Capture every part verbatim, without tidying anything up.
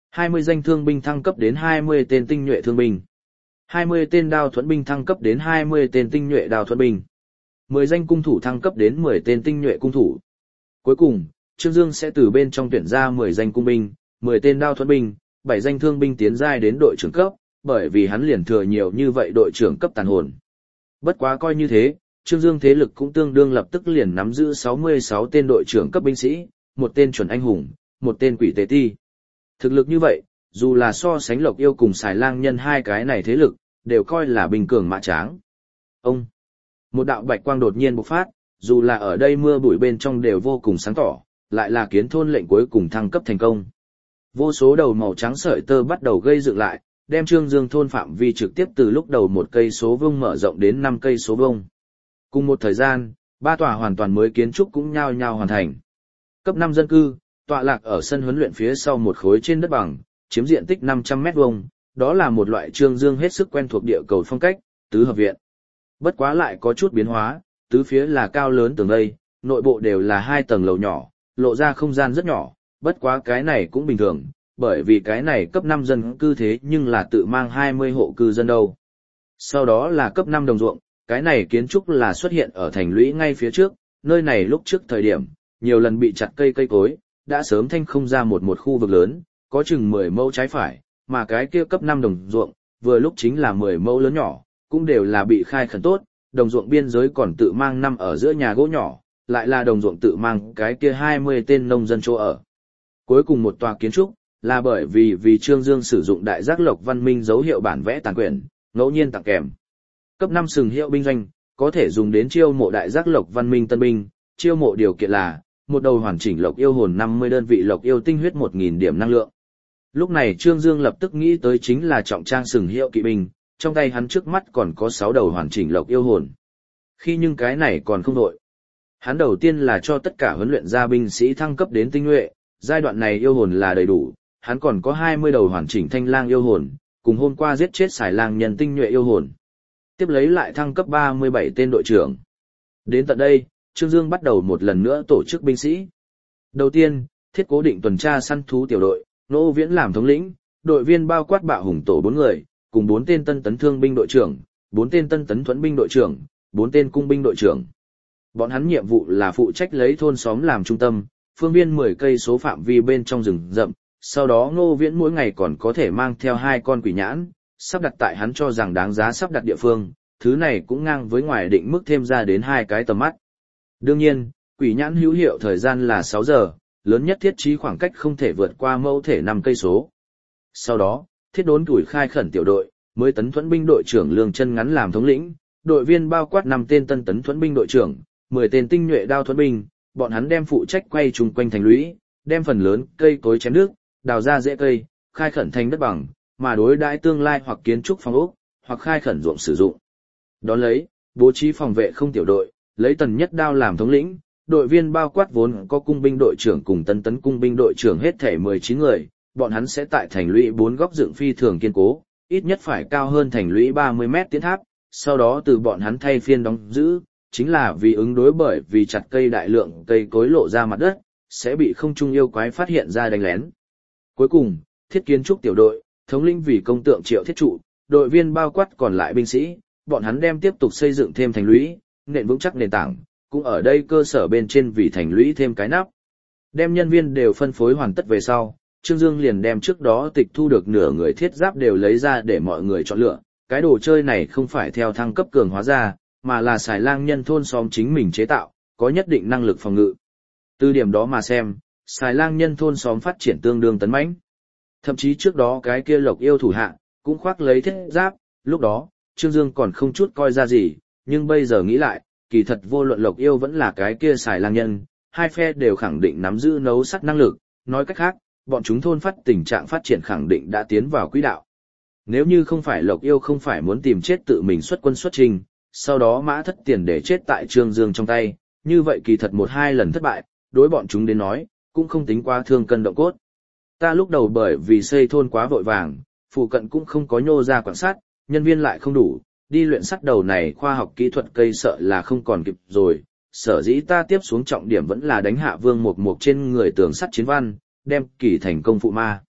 hai mươi danh thương binh thăng cấp đến hai mươi tên tinh nhuệ thương binh. hai mươi tên đao thuẫn binh thăng cấp đến hai mươi tên tinh nhuệ đao thuẫn binh. mười danh cung thủ thăng cấp đến mười tên tinh nhuệ cung thủ. Cuối cùng, Trương Dương sẽ từ bên trong tuyển ra mười danh cung binh, mười tên đao thuẫn binh, bảy danh thương binh tiến giai đến đội trưởng cấp, bởi vì hắn liền thừa nhiều như vậy đội trưởng cấp tàn hồn. Bất quá coi như thế, Trương Dương thế lực cũng tương đương lập tức liền nắm giữ sáu mươi sáu tên đội trưởng cấp binh sĩ, một tên chuẩn anh hùng, một tên quỷ tế ti. Thực lực như vậy, dù là so sánh Lộc Yêu cùng Xài Lang Nhân hai cái này thế lực, đều coi là bình cường mã tráng. Ông, một đạo bạch quang đột nhiên bộc phát, dù là ở đây mưa bụi bên trong đều vô cùng sáng tỏ, lại là kiến thôn lệnh cuối cùng thăng cấp thành công. Vô số đầu màu trắng sợi tơ bắt đầu gây dựng lại, đem Trương Dương thôn phạm vi trực tiếp từ lúc đầu một cây số vuông mở rộng đến năm cây số vuông. Cùng một thời gian, ba tòa hoàn toàn mới kiến trúc cũng nhao nhao hoàn thành. Cấp năm dân cư, tọa lạc ở sân huấn luyện phía sau một khối trên đất bằng, chiếm diện tích năm trăm mét vuông, đó là một loại Trương Dương hết sức quen thuộc địa cầu phong cách, tứ hợp viện. Bất quá lại có chút biến hóa, tứ phía là cao lớn tường đây, nội bộ đều là hai tầng lầu nhỏ, lộ ra không gian rất nhỏ, bất quá cái này cũng bình thường, bởi vì cái này cấp năm dân cư thế nhưng là tự mang hai mươi hộ cư dân đâu. Sau đó là cấp năm đồng ruộng, cái này kiến trúc là xuất hiện ở thành lũy ngay phía trước, nơi này lúc trước thời điểm, nhiều lần bị chặt cây cây cối, đã sớm thanh không ra một một khu vực lớn, có chừng mười mẫu trái phải, mà cái kia cấp năm đồng ruộng, vừa lúc chính là mười mẫu lớn nhỏ, cũng đều là bị khai khẩn tốt, đồng ruộng biên giới còn tự mang năm ở giữa nhà gỗ nhỏ, lại là đồng ruộng tự mang cái kia hai mươi tên nông dân chỗ ở. Cuối cùng một tòa kiến trúc, là bởi vì vì Trương Dương sử dụng đại giác lộc văn minh dấu hiệu bản vẽ tàn quyển, ngẫu nhiên tặng kèm. Cấp năm sừng hiệu binh doanh, có thể dùng đến chiêu mộ đại giác lộc văn minh tân binh, chiêu mộ điều kiện là một đầu hoàn chỉnh lộc yêu hồn năm mươi đơn vị lộc yêu tinh huyết một nghìn điểm năng lượng. Lúc này Trương Dương lập tức nghĩ tới chính là trọng trang sừng hiệu kỵ binh, trong tay hắn trước mắt còn có sáu đầu hoàn chỉnh lộc yêu hồn. Khi nhưng cái này còn không đội. Hắn đầu tiên là cho tất cả huấn luyện gia binh sĩ thăng cấp đến tinh nhuệ, giai đoạn này yêu hồn là đầy đủ, hắn còn có hai mươi đầu hoàn chỉnh thanh lang yêu hồn, cùng hôm qua giết chết Xài Lang Nhân tinh nhuệ yêu hồn. Tiếp lấy lại thăng cấp ba mươi bảy tên đội trưởng. Đến tận đây, Trương Dương bắt đầu một lần nữa tổ chức binh sĩ. Đầu tiên, thiết cố định tuần tra săn thú tiểu đội, Nô Viễn làm thống lĩnh, đội viên bao quát bạo hùng tổ bốn người, cùng bốn tên tân tấn thương binh đội trưởng, bốn tên tân tấn thuẫn binh đội trưởng, bốn tên cung binh đội trưởng. Bọn hắn nhiệm vụ là phụ trách lấy thôn xóm làm trung tâm, phương viên mười cây số phạm vi bên trong rừng rậm, sau đó Ngô Viễn mỗi ngày còn có thể mang theo hai con quỷ nhãn, sắp đặt tại hắn cho rằng đáng giá sắp đặt địa phương, thứ này cũng ngang với ngoài định mức thêm ra đến hai cái tầm mắt. Đương nhiên, quỷ nhãn hữu hiệu thời gian là sáu giờ, lớn nhất thiết trí khoảng cách không thể vượt qua mẫu thể năm cây số. Sau đó, thiết đốn tuổi khai khẩn tiểu đội, mới tấn thuẫn binh đội trưởng Lương Chân Ngắn làm thống lĩnh, đội viên bao quát năm tên tân tấn thuẫn binh đội trưởng, mười tên tinh nhuệ đao thuẫn binh, bọn hắn đem phụ trách quay chung quanh thành lũy, đem phần lớn cây cối chém nước, đào ra rễ cây, khai khẩn thành đất bằng, mà đối đãi tương lai hoặc kiến trúc phòng ốc, hoặc khai khẩn ruộng sử dụng. Đón lấy, bố trí phòng vệ không tiểu đội, lấy Tần Nhất Đao làm thống lĩnh, đội viên bao quát vốn có cung binh đội trưởng cùng tân tấn cung binh đội trưởng hết thể mười chín người, bọn hắn sẽ tại thành lũy bốn góc dựng phi thường kiên cố, ít nhất phải cao hơn thành lũy ba mươi mét tiến tháp, sau đó từ bọn hắn thay phiên đóng giữ, chính là vì ứng đối bởi vì chặt cây đại lượng cây cối lộ ra mặt đất, sẽ bị không trung yêu quái phát hiện ra đánh lén. Cuối cùng, thiết kiến trúc tiểu đội, thống lĩnh vì công tượng Triệu Thiết Trụ, đội viên bao quát còn lại binh sĩ, bọn hắn đem tiếp tục xây dựng thêm thành lũy, nền vững chắc nền tảng, cũng ở đây cơ sở bên trên vì thành lũy thêm cái nắp. Đem nhân viên đều phân phối hoàn tất về sau, Trương Dương liền đem trước đó tịch thu được nửa người thiết giáp đều lấy ra để mọi người chọn lựa. Cái đồ chơi này không phải theo thăng cấp cường hóa ra, mà là Xài Lang Nhân thôn xóm chính mình chế tạo, có nhất định năng lực phòng ngự. Từ điểm đó mà xem, Xài Lang Nhân thôn xóm phát triển tương đương tấn mãnh. Thậm chí trước đó cái kia Lộc Yêu thủ hạ cũng khoác lấy thiết giáp, lúc đó, Trương Dương còn không chút coi ra gì, nhưng bây giờ nghĩ lại, kỳ thật vô luận Lộc Yêu vẫn là cái kia Xài Lang Nhân, hai phe đều khẳng định nắm giữ nấu sắt năng lực, nói cách khác, bọn chúng thôn phát tình trạng phát triển khẳng định đã tiến vào quỹ đạo. Nếu như không phải Lộc Yêu không phải muốn tìm chết tự mình xuất quân xuất trình, sau đó mã thất tiền để chết tại Trương Dương trong tay, như vậy kỳ thật một hai lần thất bại, đối bọn chúng đến nói, cũng không tính quá thương cân động cốt. Ta lúc đầu bởi vì xây thôn quá vội vàng, phụ cận cũng không có nhô ra quan sát, nhân viên lại không đủ, đi luyện sắt đầu này khoa học kỹ thuật cây sợ là không còn kịp rồi, sở dĩ ta tiếp xuống trọng điểm vẫn là đánh hạ Vương Mục Mục trên người tường sắt chiến văn, đem kỳ thành công phụ ma.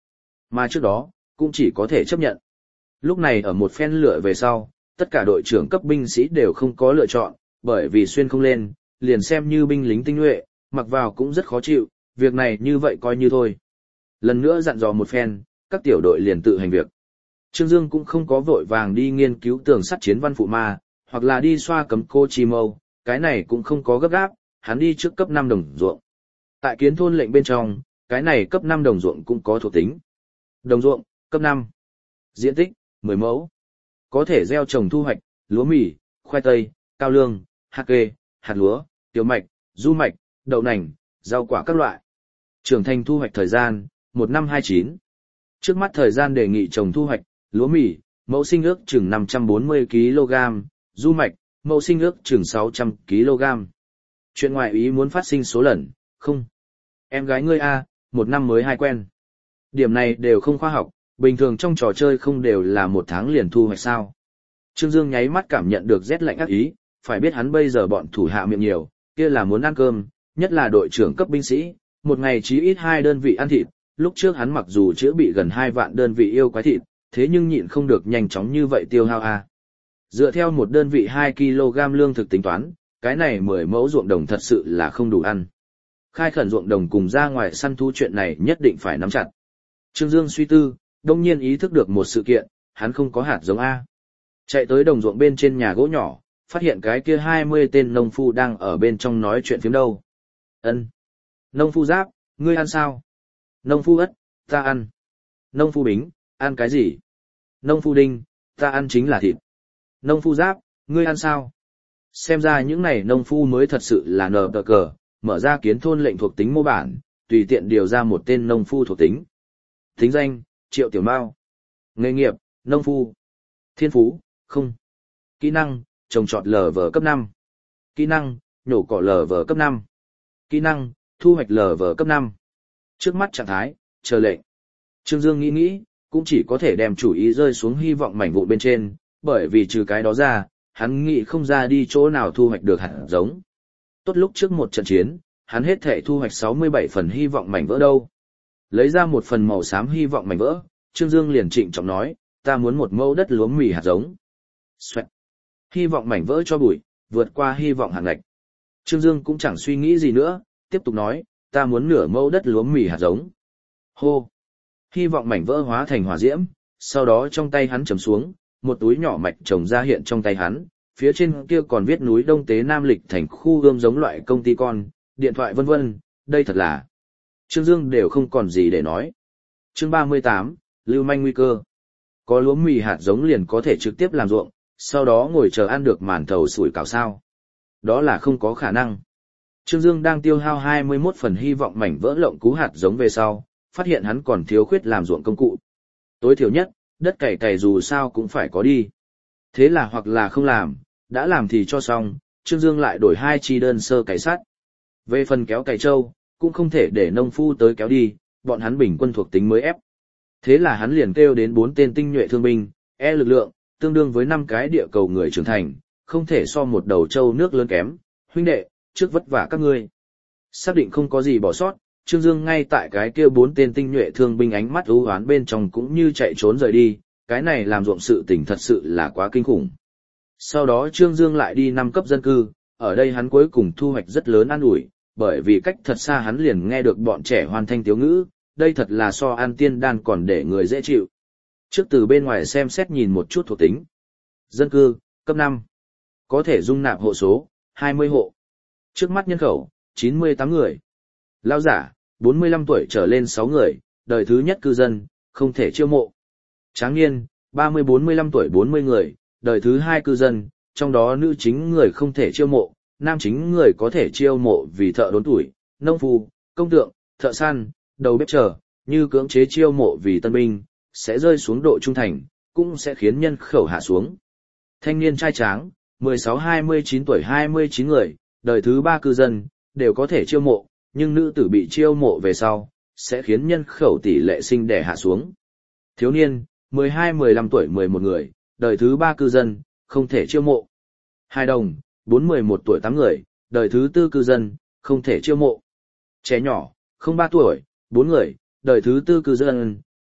Mà trước đó, cũng chỉ có thể chấp nhận. Lúc này ở một phen lựa về sau, tất cả đội trưởng cấp binh sĩ đều không có lựa chọn, bởi vì xuyên không lên, liền xem như binh lính tinh nhuệ, mặc vào cũng rất khó chịu, việc này như vậy coi như thôi. Lần nữa dặn dò một phen, các tiểu đội liền tự hành việc. Trương Dương cũng không có vội vàng đi nghiên cứu tường sắt chiến văn phụ ma, hoặc là đi xoa cấm cô chi mâu, cái này cũng không có gấp gáp, hắn đi trước cấp năm đồng ruộng. Tại kiến thôn lệnh bên trong, cái này cấp năm đồng ruộng cũng có thuộc tính. Đồng ruộng, cấp năm. Diện tích, mười mẫu. Có thể gieo trồng thu hoạch, lúa mì, khoai tây, cao lương, hạt kê, hạt lúa, tiểu mạch, du mạch, đậu nành, rau quả các loại. Trưởng thành thu hoạch thời gian, một năm hai chín. Trước mắt thời gian đề nghị trồng thu hoạch, lúa mì, mẫu sinh ước chừng năm trăm bốn mươi ki lô gam, du mạch, mẫu sinh ước chừng sáu trăm ki lô gam. Chuyện ngoại ý muốn phát sinh số lần, không. Em gái ngươi A, một năm mới hai quen. Điểm này đều không khoa học, bình thường trong trò chơi không đều là một tháng liền thu hoạch sao. Trương Dương nháy mắt cảm nhận được rét lạnh ác ý, phải biết hắn bây giờ bọn thủ hạ miệng nhiều, kia là muốn ăn cơm, nhất là đội trưởng cấp binh sĩ, một ngày chí ít hai đơn vị ăn thịt, lúc trước hắn mặc dù chữa bị gần hai vạn đơn vị yêu quái thịt, thế nhưng nhịn không được nhanh chóng như vậy tiêu hao a. Dựa theo một đơn vị hai ki lô gam lương thực tính toán, cái này mười mẫu ruộng đồng thật sự là không đủ ăn. Khai khẩn ruộng đồng cùng ra ngoài săn thú chuyện này nhất định phải nắm chặt. Trương Dương suy tư, đông nhiên ý thức được một sự kiện, hắn không có hạt giống A. Chạy tới đồng ruộng bên trên nhà gỗ nhỏ, phát hiện cái kia hai mươi tên nông phu đang ở bên trong nói chuyện phiếm đâu. Ân. Nông phu Giáp, ngươi ăn sao? Nông phu Ất, ta ăn. Nông phu Bính, ăn cái gì? Nông phu Đinh, ta ăn chính là thịt. Nông phu Giáp, ngươi ăn sao? Xem ra những này nông phu mới thật sự là nờ tờ cờ, mở ra kiến thôn lệnh thuộc tính mô bản, tùy tiện điều ra một tên nông phu thuộc tính. Tính danh, Triệu Tiểu Mao. Nghề nghiệp, nông phu. Thiên phú, không. Kỹ năng, trồng trọt lờ vờ cấp năm. Kỹ năng, nhổ cỏ lờ vờ cấp năm. Kỹ năng, thu hoạch lờ vờ cấp năm. Trước mắt trạng thái, chờ lệnh. Trương Dương nghĩ nghĩ, cũng chỉ có thể đem chủ ý rơi xuống hy vọng mảnh vụn bên trên, bởi vì trừ cái đó ra, hắn nghĩ không ra đi chỗ nào thu hoạch được hạt giống. Tốt lúc trước một trận chiến, hắn hết thể thu hoạch sáu mươi bảy phần hy vọng mảnh vỡ đâu. Lấy ra một phần màu xám hy vọng mảnh vỡ, Trương Dương liền trịnh trọng nói, ta muốn một mẫu đất lúa mì hạt giống. Xoẹt. Hy vọng mảnh vỡ cho bụi, vượt qua hy vọng hàng ngạch. Trương Dương cũng chẳng suy nghĩ gì nữa, tiếp tục nói, ta muốn nửa mẫu đất lúa mì hạt giống. Hô. Hy vọng mảnh vỡ hóa thành hỏa diễm, sau đó trong tay hắn chầm xuống, một túi nhỏ mạch trồng ra hiện trong tay hắn, phía trên kia còn viết núi Đông Tế Nam Lịch thành khu gươm giống loại công ty con, điện thoại vân vân, đây thật là. Trương Dương đều không còn gì để nói. Chương ba mươi tám, lưu manh nguy cơ. Có lúa mì hạt giống liền có thể trực tiếp làm ruộng, sau đó ngồi chờ ăn được màn thầu sủi cảo sao. Đó là không có khả năng. Trương Dương đang tiêu hao hai mươi mốt phần hy vọng mảnh vỡ lộng cú hạt giống về sau, phát hiện hắn còn thiếu khuyết làm ruộng công cụ. Tối thiểu nhất, đất cày cày dù sao cũng phải có đi. Thế là hoặc là không làm, đã làm thì cho xong, Trương Dương lại đổi hai chi đơn sơ cày sắt. Về phần kéo cày trâu, cũng không thể để nông phu tới kéo đi, bọn hắn bình quân thuộc tính mới ép. Thế là hắn liền kêu đến bốn tên tinh nhuệ thương binh, E lực lượng, tương đương với năm cái địa cầu người trưởng thành, không thể so một đầu trâu nước lớn kém, huynh đệ, trước vất vả các ngươi. Xác định không có gì bỏ sót, Trương Dương ngay tại cái kia bốn tên tinh nhuệ thương binh ánh mắt u hoán bên trong cũng như chạy trốn rời đi, cái này làm ruộng sự tình thật sự là quá kinh khủng. Sau đó Trương Dương lại đi năm cấp dân cư, ở đây hắn cuối cùng thu hoạch rất lớn an ủi, bởi vì cách thật xa hắn liền nghe được bọn trẻ hoàn thanh tiếu ngữ, đây thật là so an tiên đan còn để người dễ chịu. Trước từ bên ngoài xem xét nhìn một chút thuộc tính. Dân cư, cấp năm. Có thể dung nạp hộ số, hai mươi hộ. Trước mắt nhân khẩu, chín mươi tám người. Lão giả, bốn mươi lăm tuổi trở lên sáu người, đời thứ nhất cư dân, không thể chiêu mộ. Tráng niên, ba mươi bốn mươi lăm tuổi bốn mươi người, đời thứ hai cư dân, trong đó nữ chính người không thể chiêu mộ, nam chính người có thể chiêu mộ vì thợ đốn tuổi, nông phu, công tượng, thợ săn, đầu bếp chờ, như cưỡng chế chiêu mộ vì tân binh, sẽ rơi xuống độ trung thành, cũng sẽ khiến nhân khẩu hạ xuống. Thanh niên trai tráng, mười sáu hai mươi chín tuổi hai mươi chín người, đời thứ ba cư dân, đều có thể chiêu mộ, nhưng nữ tử bị chiêu mộ về sau, sẽ khiến nhân khẩu tỷ lệ sinh đẻ hạ xuống. Thiếu niên, mười hai mười lăm tuổi mười một người, đời thứ ba cư dân, không thể chiêu mộ. Hài đồng, bốn mười một tuổi tám người, đời thứ tư cư dân, không thể chiêu mộ. Trẻ nhỏ, không ba tuổi, bốn người, đời thứ tư cư dân,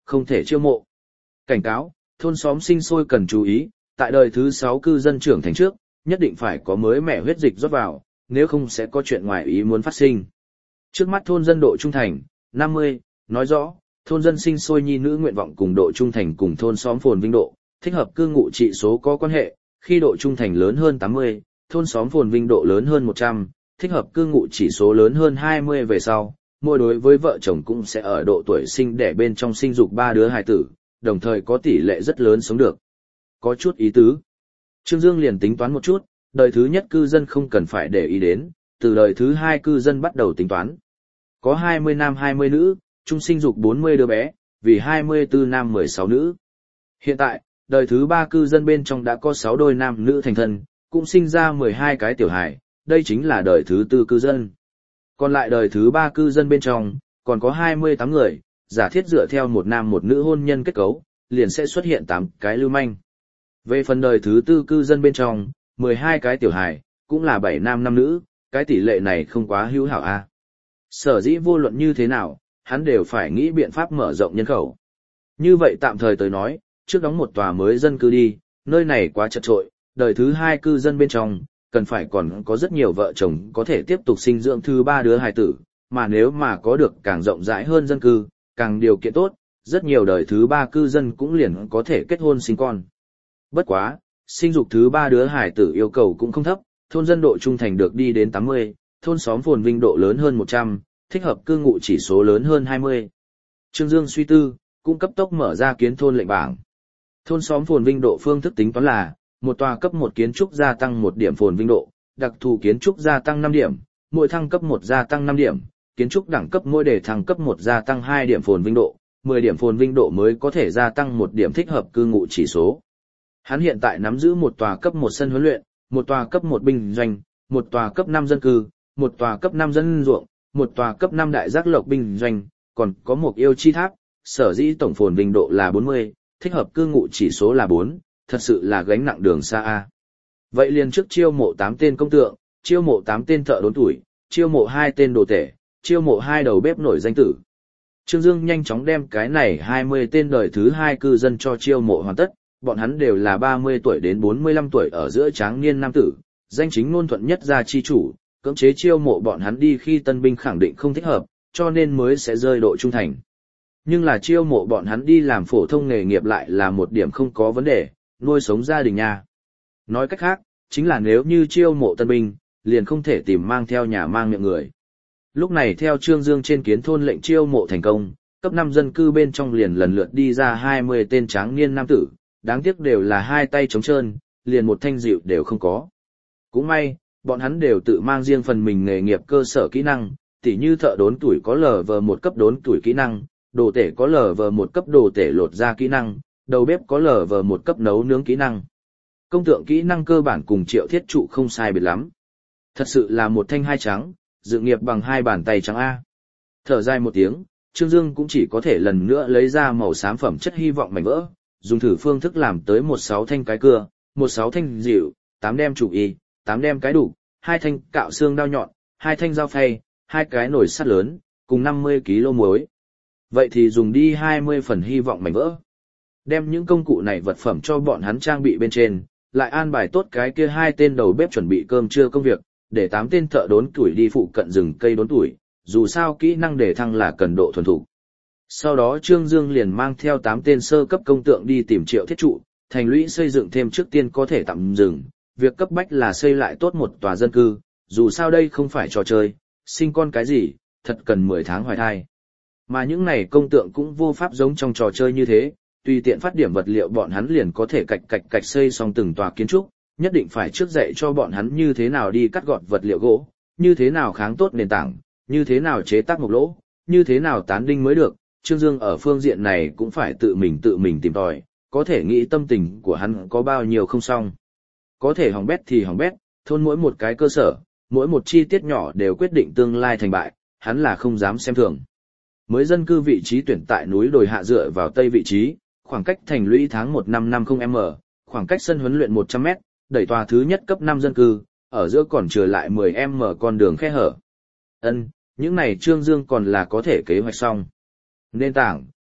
không thể chiêu mộ. Cảnh cáo, thôn xóm sinh sôi cần chú ý, tại đời thứ sáu cư dân trưởng thành trước, nhất định phải có mới mẻ huyết dịch rót vào, nếu không sẽ có chuyện ngoài ý muốn phát sinh. Trước mắt thôn dân độ trung thành, năm mươi, nói rõ, thôn dân sinh sôi nhi nữ nguyện vọng cùng độ trung thành cùng thôn xóm phồn vinh độ, thích hợp cư ngụ trị số có quan hệ, khi độ trung thành lớn hơn tám mươi, thôn xóm phồn vinh độ lớn hơn một trăm, thích hợp cư ngụ chỉ số lớn hơn hai mươi về sau, mỗi đối với vợ chồng cũng sẽ ở độ tuổi sinh đẻ bên trong sinh dục ba đứa hài tử, đồng thời có tỷ lệ rất lớn sống được. Có chút ý tứ. Trương Dương liền tính toán một chút, đời thứ nhất cư dân không cần phải để ý đến, từ đời thứ hai cư dân bắt đầu tính toán. Có hai mươi nam hai mươi nữ, chung sinh dục bốn mươi đứa bé, vì hai mươi tư nam mười sáu nữ. Hiện tại, đời thứ ba cư dân bên trong đã có sáu đôi nam nữ thành thân, cũng sinh ra mười hai cái tiểu hài, đây chính là đời thứ tư cư dân. Còn lại đời thứ ba cư dân bên trong, còn có hai mươi tám người, giả thiết dựa theo một nam một nữ hôn nhân kết cấu, liền sẽ xuất hiện tám cái lưu manh. Về phần đời thứ tư cư dân bên trong, mười hai cái tiểu hài, cũng là bảy nam năm nữ, cái tỷ lệ này không quá hữu hảo a. Sở dĩ vô luận như thế nào, hắn đều phải nghĩ biện pháp mở rộng nhân khẩu. Như vậy tạm thời tới nói, trước đóng một tòa mới dân cư đi, nơi này quá chật trội, đời thứ hai cư dân bên trong, cần phải còn có rất nhiều vợ chồng có thể tiếp tục sinh dưỡng thứ ba đứa hài tử, mà nếu mà có được càng rộng rãi hơn dân cư, càng điều kiện tốt, rất nhiều đời thứ ba cư dân cũng liền có thể kết hôn sinh con. Bất quá, sinh dục thứ ba đứa hài tử yêu cầu cũng không thấp, thôn dân độ trung thành được đi đến tám mươi, thôn xóm phồn vinh độ lớn hơn một trăm, thích hợp cư ngụ chỉ số lớn hơn hai mươi. Trương Dương suy tư, cũng cấp tốc mở ra kiến thôn lệnh bảng. Thôn xóm phồn vinh độ phương thức tính toán là, một tòa cấp một kiến trúc gia tăng một điểm phồn vinh độ, đặc thù kiến trúc gia tăng năm điểm, mỗi thăng cấp một gia tăng năm điểm, kiến trúc đẳng cấp mỗi đề thăng cấp một gia tăng hai điểm phồn vinh độ, mười điểm phồn vinh độ mới có thể gia tăng một điểm thích hợp cư ngụ chỉ số. Hắn hiện tại nắm giữ một tòa cấp một sân huấn luyện, một tòa cấp một binh doanh, một tòa cấp năm dân cư, một tòa cấp năm dân ruộng, một tòa cấp năm đại giác lộc binh doanh, còn có một yêu chi tháp, sở dĩ tổng phồn vinh độ là bốn mươi, thích hợp cư ngụ chỉ số là bốn, thật sự là gánh nặng đường xa a. Vậy liền trước chiêu mộ tám tên công tượng, chiêu mộ tám tên thợ đốn tuổi, chiêu mộ hai tên đồ tể, chiêu mộ hai đầu bếp nổi danh tử. Trương Dương nhanh chóng đem cái này hai mươi tên đời thứ hai cư dân cho chiêu mộ hoàn tất, bọn hắn đều là ba mươi tuổi đến bốn mươi lăm tuổi ở giữa tráng niên nam tử, danh chính ngôn thuận nhất gia chi chủ, cưỡng chế chiêu mộ bọn hắn đi khi tân binh khẳng định không thích hợp, cho nên mới sẽ rơi độ trung thành. Nhưng là chiêu mộ bọn hắn đi làm phổ thông nghề nghiệp lại là một điểm không có vấn đề, nuôi sống gia đình nha. Nói cách khác, chính là nếu như chiêu mộ tân binh, liền không thể tìm mang theo nhà mang miệng người. Lúc này theo Trương Dương trên kiến thôn lệnh chiêu mộ thành công, cấp năm dân cư bên trong liền lần lượt đi ra hai mươi tên tráng niên nam tử, đáng tiếc đều là hai tay trống trơn, liền một thanh dịu đều không có. Cũng may, bọn hắn đều tự mang riêng phần mình nghề nghiệp cơ sở kỹ năng, tỉ như thợ đốn tuổi có lờ vờ một cấp đốn tuổi kỹ năng, đồ tể có lờ vờ một cấp đồ tể lột da kỹ năng, đầu bếp có lờ vờ một cấp nấu nướng kỹ năng. Công tượng kỹ năng cơ bản cùng Triệu Thiết Trụ không sai biệt lắm. Thật sự là một thanh hai trắng, dự nghiệp bằng hai bàn tay trắng A. Thở dài một tiếng, Trương Dương cũng chỉ có thể lần nữa lấy ra màu xám phẩm chất hy vọng mảnh vỡ, dùng thử phương thức làm tới một sáu thanh cái cưa, một sáu thanh dịu, tám đem chủ y, tám đem cái đủ, hai thanh cạo xương đao nhọn, hai thanh dao phay, hai cái nồi sắt lớn, cùng năm mươi ki lô muối. Vậy thì dùng đi hai mươi phần hy vọng mảnh vỡ. Đem những công cụ này vật phẩm cho bọn hắn trang bị bên trên, lại an bài tốt cái kia hai tên đầu bếp chuẩn bị cơm trưa công việc, để tám tên thợ đốn tuổi đi phụ cận rừng cây đốn tuổi, dù sao kỹ năng để thăng là cần độ thuần thục. Sau đó Trương Dương liền mang theo tám tên sơ cấp công tượng đi tìm Triệu Thiết Trụ, thành lũy xây dựng thêm trước tiên có thể tạm dừng, việc cấp bách là xây lại tốt một tòa dân cư, dù sao đây không phải trò chơi, sinh con cái gì, thật cần mười tháng hoài thai. Mà những này công tượng cũng vô pháp giống trong trò chơi như thế, tùy tiện phát điểm vật liệu bọn hắn liền có thể cạch cạch cạch xây xong từng tòa kiến trúc, nhất định phải trước dạy cho bọn hắn như thế nào đi cắt gọt vật liệu gỗ, như thế nào kháng tốt nền tảng, như thế nào chế tác mộc lỗ, như thế nào tán đinh mới được. Trương Dương ở phương diện này cũng phải tự mình tự mình tìm tòi, có thể nghĩ tâm tình của hắn có bao nhiêu không xong. Có thể hỏng bét thì hỏng bét, thôn mỗi một cái cơ sở, mỗi một chi tiết nhỏ đều quyết định tương lai thành bại, hắn là không dám xem thường. Mới dân cư vị trí tuyển tại núi đồi hạ dựa vào tây vị trí, khoảng cách thành lũy tháng một năm năm mươi m, khoảng cách sân huấn luyện một trăm mét, đẩy tòa thứ nhất cấp năm dân cư, ở giữa còn trừ lại mười m con đường khe hở. Ân, những này Trương Dương còn là có thể kế hoạch xong. Nền tảng,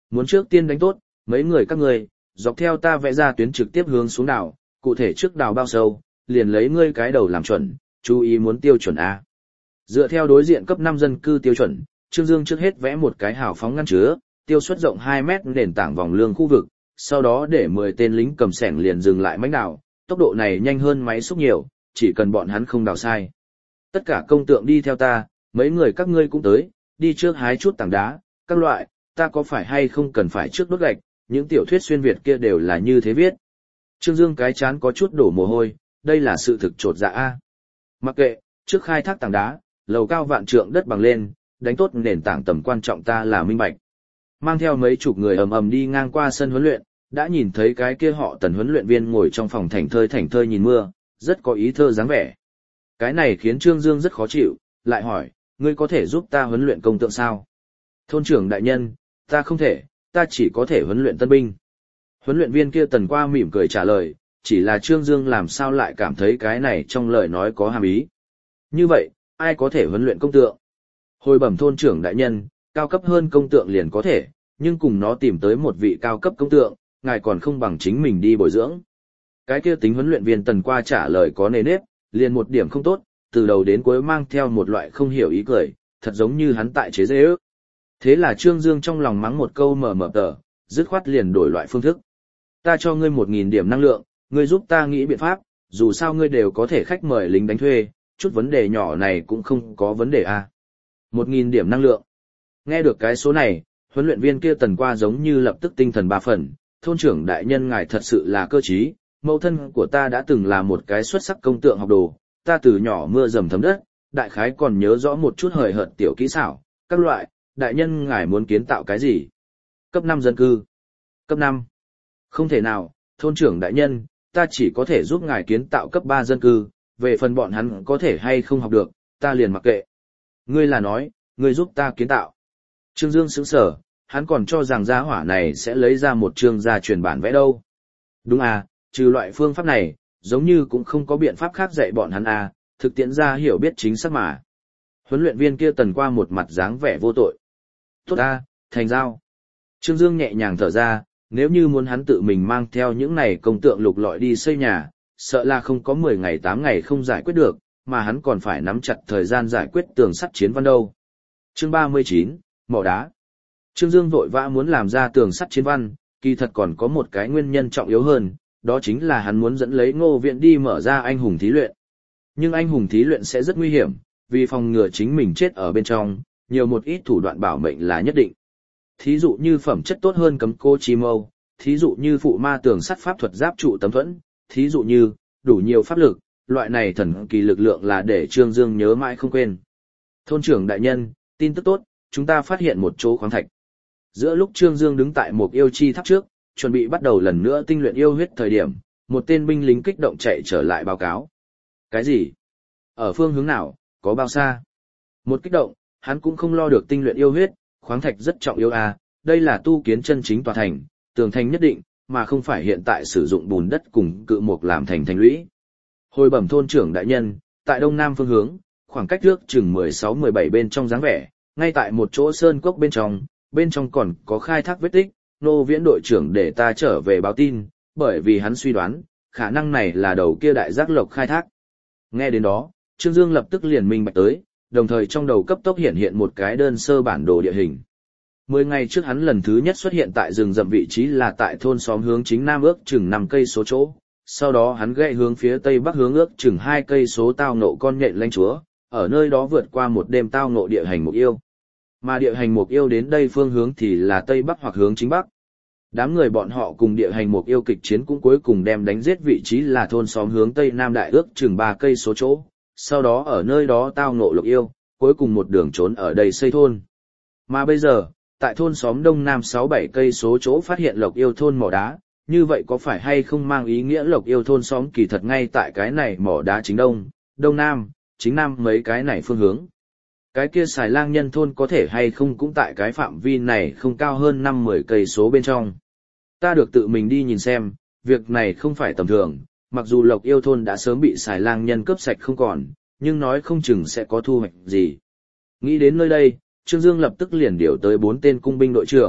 Muốn trước tiên đánh tốt, mấy người các ngươi, dọc theo ta vẽ ra tuyến trực tiếp hướng xuống đảo, cụ thể trước đào bao sâu, liền lấy ngươi cái đầu làm chuẩn, chú ý muốn tiêu chuẩn A. Dựa theo đối diện cấp năm dân cư tiêu chuẩn, Trương Dương trước hết vẽ một cái hào phóng ngăn chứa, tiêu suất rộng hai mét nền tảng vòng lương khu vực, sau đó để mười tên lính cầm sẻng liền dừng lại mánh đào, tốc độ này nhanh hơn máy xúc nhiều, chỉ cần bọn hắn không đào sai. Tất cả công tượng đi theo ta, mấy người các ngươi cũng tới, đi trước hái chút tảng đá, các loại, ta có phải hay không cần phải trước đốt gạch, những tiểu thuyết xuyên Việt kia đều là như thế viết. Trương Dương cái chán có chút đổ mồ hôi, đây là sự thực trột dạ a. Mặc kệ, trước khai thác tảng đá, lầu cao vạn trượng đất bằng lên, đánh tốt nền tảng tầm quan trọng ta là minh bạch. Mang theo mấy chục người ầm ầm đi ngang qua sân huấn luyện, đã nhìn thấy cái kia họ Tần huấn luyện viên ngồi trong phòng thảnh thơi thảnh thơi nhìn mưa, rất có ý thơ dáng vẻ. Cái này khiến Trương Dương rất khó chịu, lại hỏi, ngươi có thể giúp ta huấn luyện công tượng sao? Thôn trưởng đại nhân, ta không thể, ta chỉ có thể huấn luyện tân binh. Huấn luyện viên kia Tần qua mỉm cười trả lời, chỉ là Trương Dương làm sao lại cảm thấy cái này trong lời nói có hàm ý. Như vậy, ai có thể huấn luyện công tượng? Hồi bẩm thôn trưởng đại nhân, cao cấp hơn công tượng liền có thể, nhưng cùng nó tìm tới một vị cao cấp công tượng, ngài còn không bằng chính mình đi bồi dưỡng. Cái kia tính huấn luyện viên Tần qua trả lời có nề nếp, liền một điểm không tốt, từ đầu đến cuối mang theo một loại không hiểu ý cười, thật giống như hắn tại chế dễ ước. Thế là Trương Dương trong lòng mắng một câu mờ mờ tờ, dứt khoát liền đổi loại phương thức. Ta cho ngươi một nghìn điểm năng lượng, ngươi giúp ta nghĩ biện pháp, dù sao ngươi đều có thể khách mời lính đánh thuê, chút vấn đề nhỏ này cũng không có vấn đề à. Một nghìn điểm năng lượng. Nghe được cái số này, huấn luyện viên kia Tần qua giống như lập tức tinh thần ba phần, thôn trưởng đại nhân ngài thật sự là cơ trí, mẫu thân của ta đã từng là một cái xuất sắc công tượng học đồ, ta từ nhỏ mưa dầm thấm đất, đại khái còn nhớ rõ một chút hời hợt tiểu kỹ xảo, các loại, đại nhân ngài muốn kiến tạo cái gì? Cấp năm dân cư. Cấp năm. Không thể nào, thôn trưởng đại nhân, ta chỉ có thể giúp ngài kiến tạo cấp ba dân cư, về phần bọn hắn có thể hay không học được, ta liền mặc kệ. Ngươi là nói, ngươi giúp ta kiến tạo. Trương Dương sững sở, hắn còn cho rằng gia hỏa này sẽ lấy ra một chương gia truyền bản vẽ đâu. Đúng à, trừ loại phương pháp này, giống như cũng không có biện pháp khác dạy bọn hắn à, thực tiễn ra hiểu biết chính xác mà. Huấn luyện viên kia Tần qua một mặt dáng vẻ vô tội. Tốt à, thành giao. Trương Dương nhẹ nhàng thở ra, nếu như muốn hắn tự mình mang theo những này công tượng lục lọi đi xây nhà, sợ là không có mười ngày tám ngày không giải quyết được, mà hắn còn phải nắm chặt thời gian giải quyết tường sắt chiến văn đâu. Chương ba mươi chín, mỏ đá. Trương Dương vội vã muốn làm ra tường sắt chiến văn, kỳ thật còn có một cái nguyên nhân trọng yếu hơn, đó chính là hắn muốn dẫn lấy Ngô Viễn đi mở ra anh hùng thí luyện. Nhưng anh hùng thí luyện sẽ rất nguy hiểm, vì phòng ngừa chính mình chết ở bên trong, nhiều một ít thủ đoạn bảo mệnh là nhất định. Thí dụ như phẩm chất tốt hơn cấm cô chi mâu, thí dụ như phụ ma tường sắt pháp thuật giáp trụ tấm thuẫn, thí dụ như đủ nhiều pháp lực, loại này thần kỳ lực lượng là để Trương Dương nhớ mãi không quên. Thôn trưởng đại nhân, tin tức tốt, chúng ta phát hiện một chỗ khoáng thạch. Giữa lúc Trương Dương đứng tại một yêu chi tháp trước, chuẩn bị bắt đầu lần nữa tinh luyện yêu huyết thời điểm, một tên binh lính kích động chạy trở lại báo cáo. Cái gì? Ở phương hướng nào, có bao xa? Một kích động, hắn cũng không lo được tinh luyện yêu huyết, khoáng thạch rất trọng yếu à, đây là tu kiến chân chính tòa thành, tường thành nhất định, mà không phải hiện tại sử dụng bùn đất cùng cự mục làm thành thành lũy. Hồi bẩm thôn trưởng đại nhân, tại đông nam phương hướng, khoảng cách trước chừng mười sáu mười bảy bên trong dáng vẻ, ngay tại một chỗ sơn cốc bên trong, bên trong còn có khai thác vết tích, Nô Viễn đội trưởng để ta trở về báo tin, bởi vì hắn suy đoán, khả năng này là đầu kia đại giác lộc khai thác. Nghe đến đó, Trương Dương lập tức liền minh bạch tới, đồng thời trong đầu cấp tốc hiện hiện một cái đơn sơ bản đồ địa hình. Mười ngày trước hắn lần thứ nhất xuất hiện tại rừng rậm vị trí là tại thôn xóm hướng chính nam ước chừng năm cây số chỗ, sau đó hắn gậy hướng phía tây bắc hướng ước chừng hai cây số tao nộ con nhện lãnh chúa, ở nơi đó vượt qua một đêm tao nộ địa hành mục yêu. Mà địa hành mục yêu đến đây phương hướng thì là tây bắc hoặc hướng chính bắc. Đám người bọn họ cùng địa hành mục yêu kịch chiến cũng cuối cùng đem đánh giết vị trí là thôn xóm hướng tây nam đại ước chừng ba cây số chỗ, sau đó ở nơi đó tao nộ lục yêu, cuối cùng một đường trốn ở đây xây thôn. Mà bây giờ, tại thôn xóm đông nam sáu bảy cây số chỗ phát hiện lộc yêu thôn mỏ đá, như vậy có phải hay không mang ý nghĩa lộc yêu thôn xóm kỳ thật ngay tại cái này mỏ đá chính đông, đông nam, chính nam mấy cái này phương hướng. Cái kia xài lang nhân thôn có thể hay không cũng tại cái phạm vi này không cao hơn năm mười cây số bên trong. Ta được tự mình đi nhìn xem, việc này không phải tầm thường, mặc dù lộc yêu thôn đã sớm bị xài lang nhân cướp sạch không còn, nhưng nói không chừng sẽ có thu hoạch gì. Nghĩ đến nơi đây, Trương Dương lập tức liền điều tới bốn tên cung binh đội trưởng,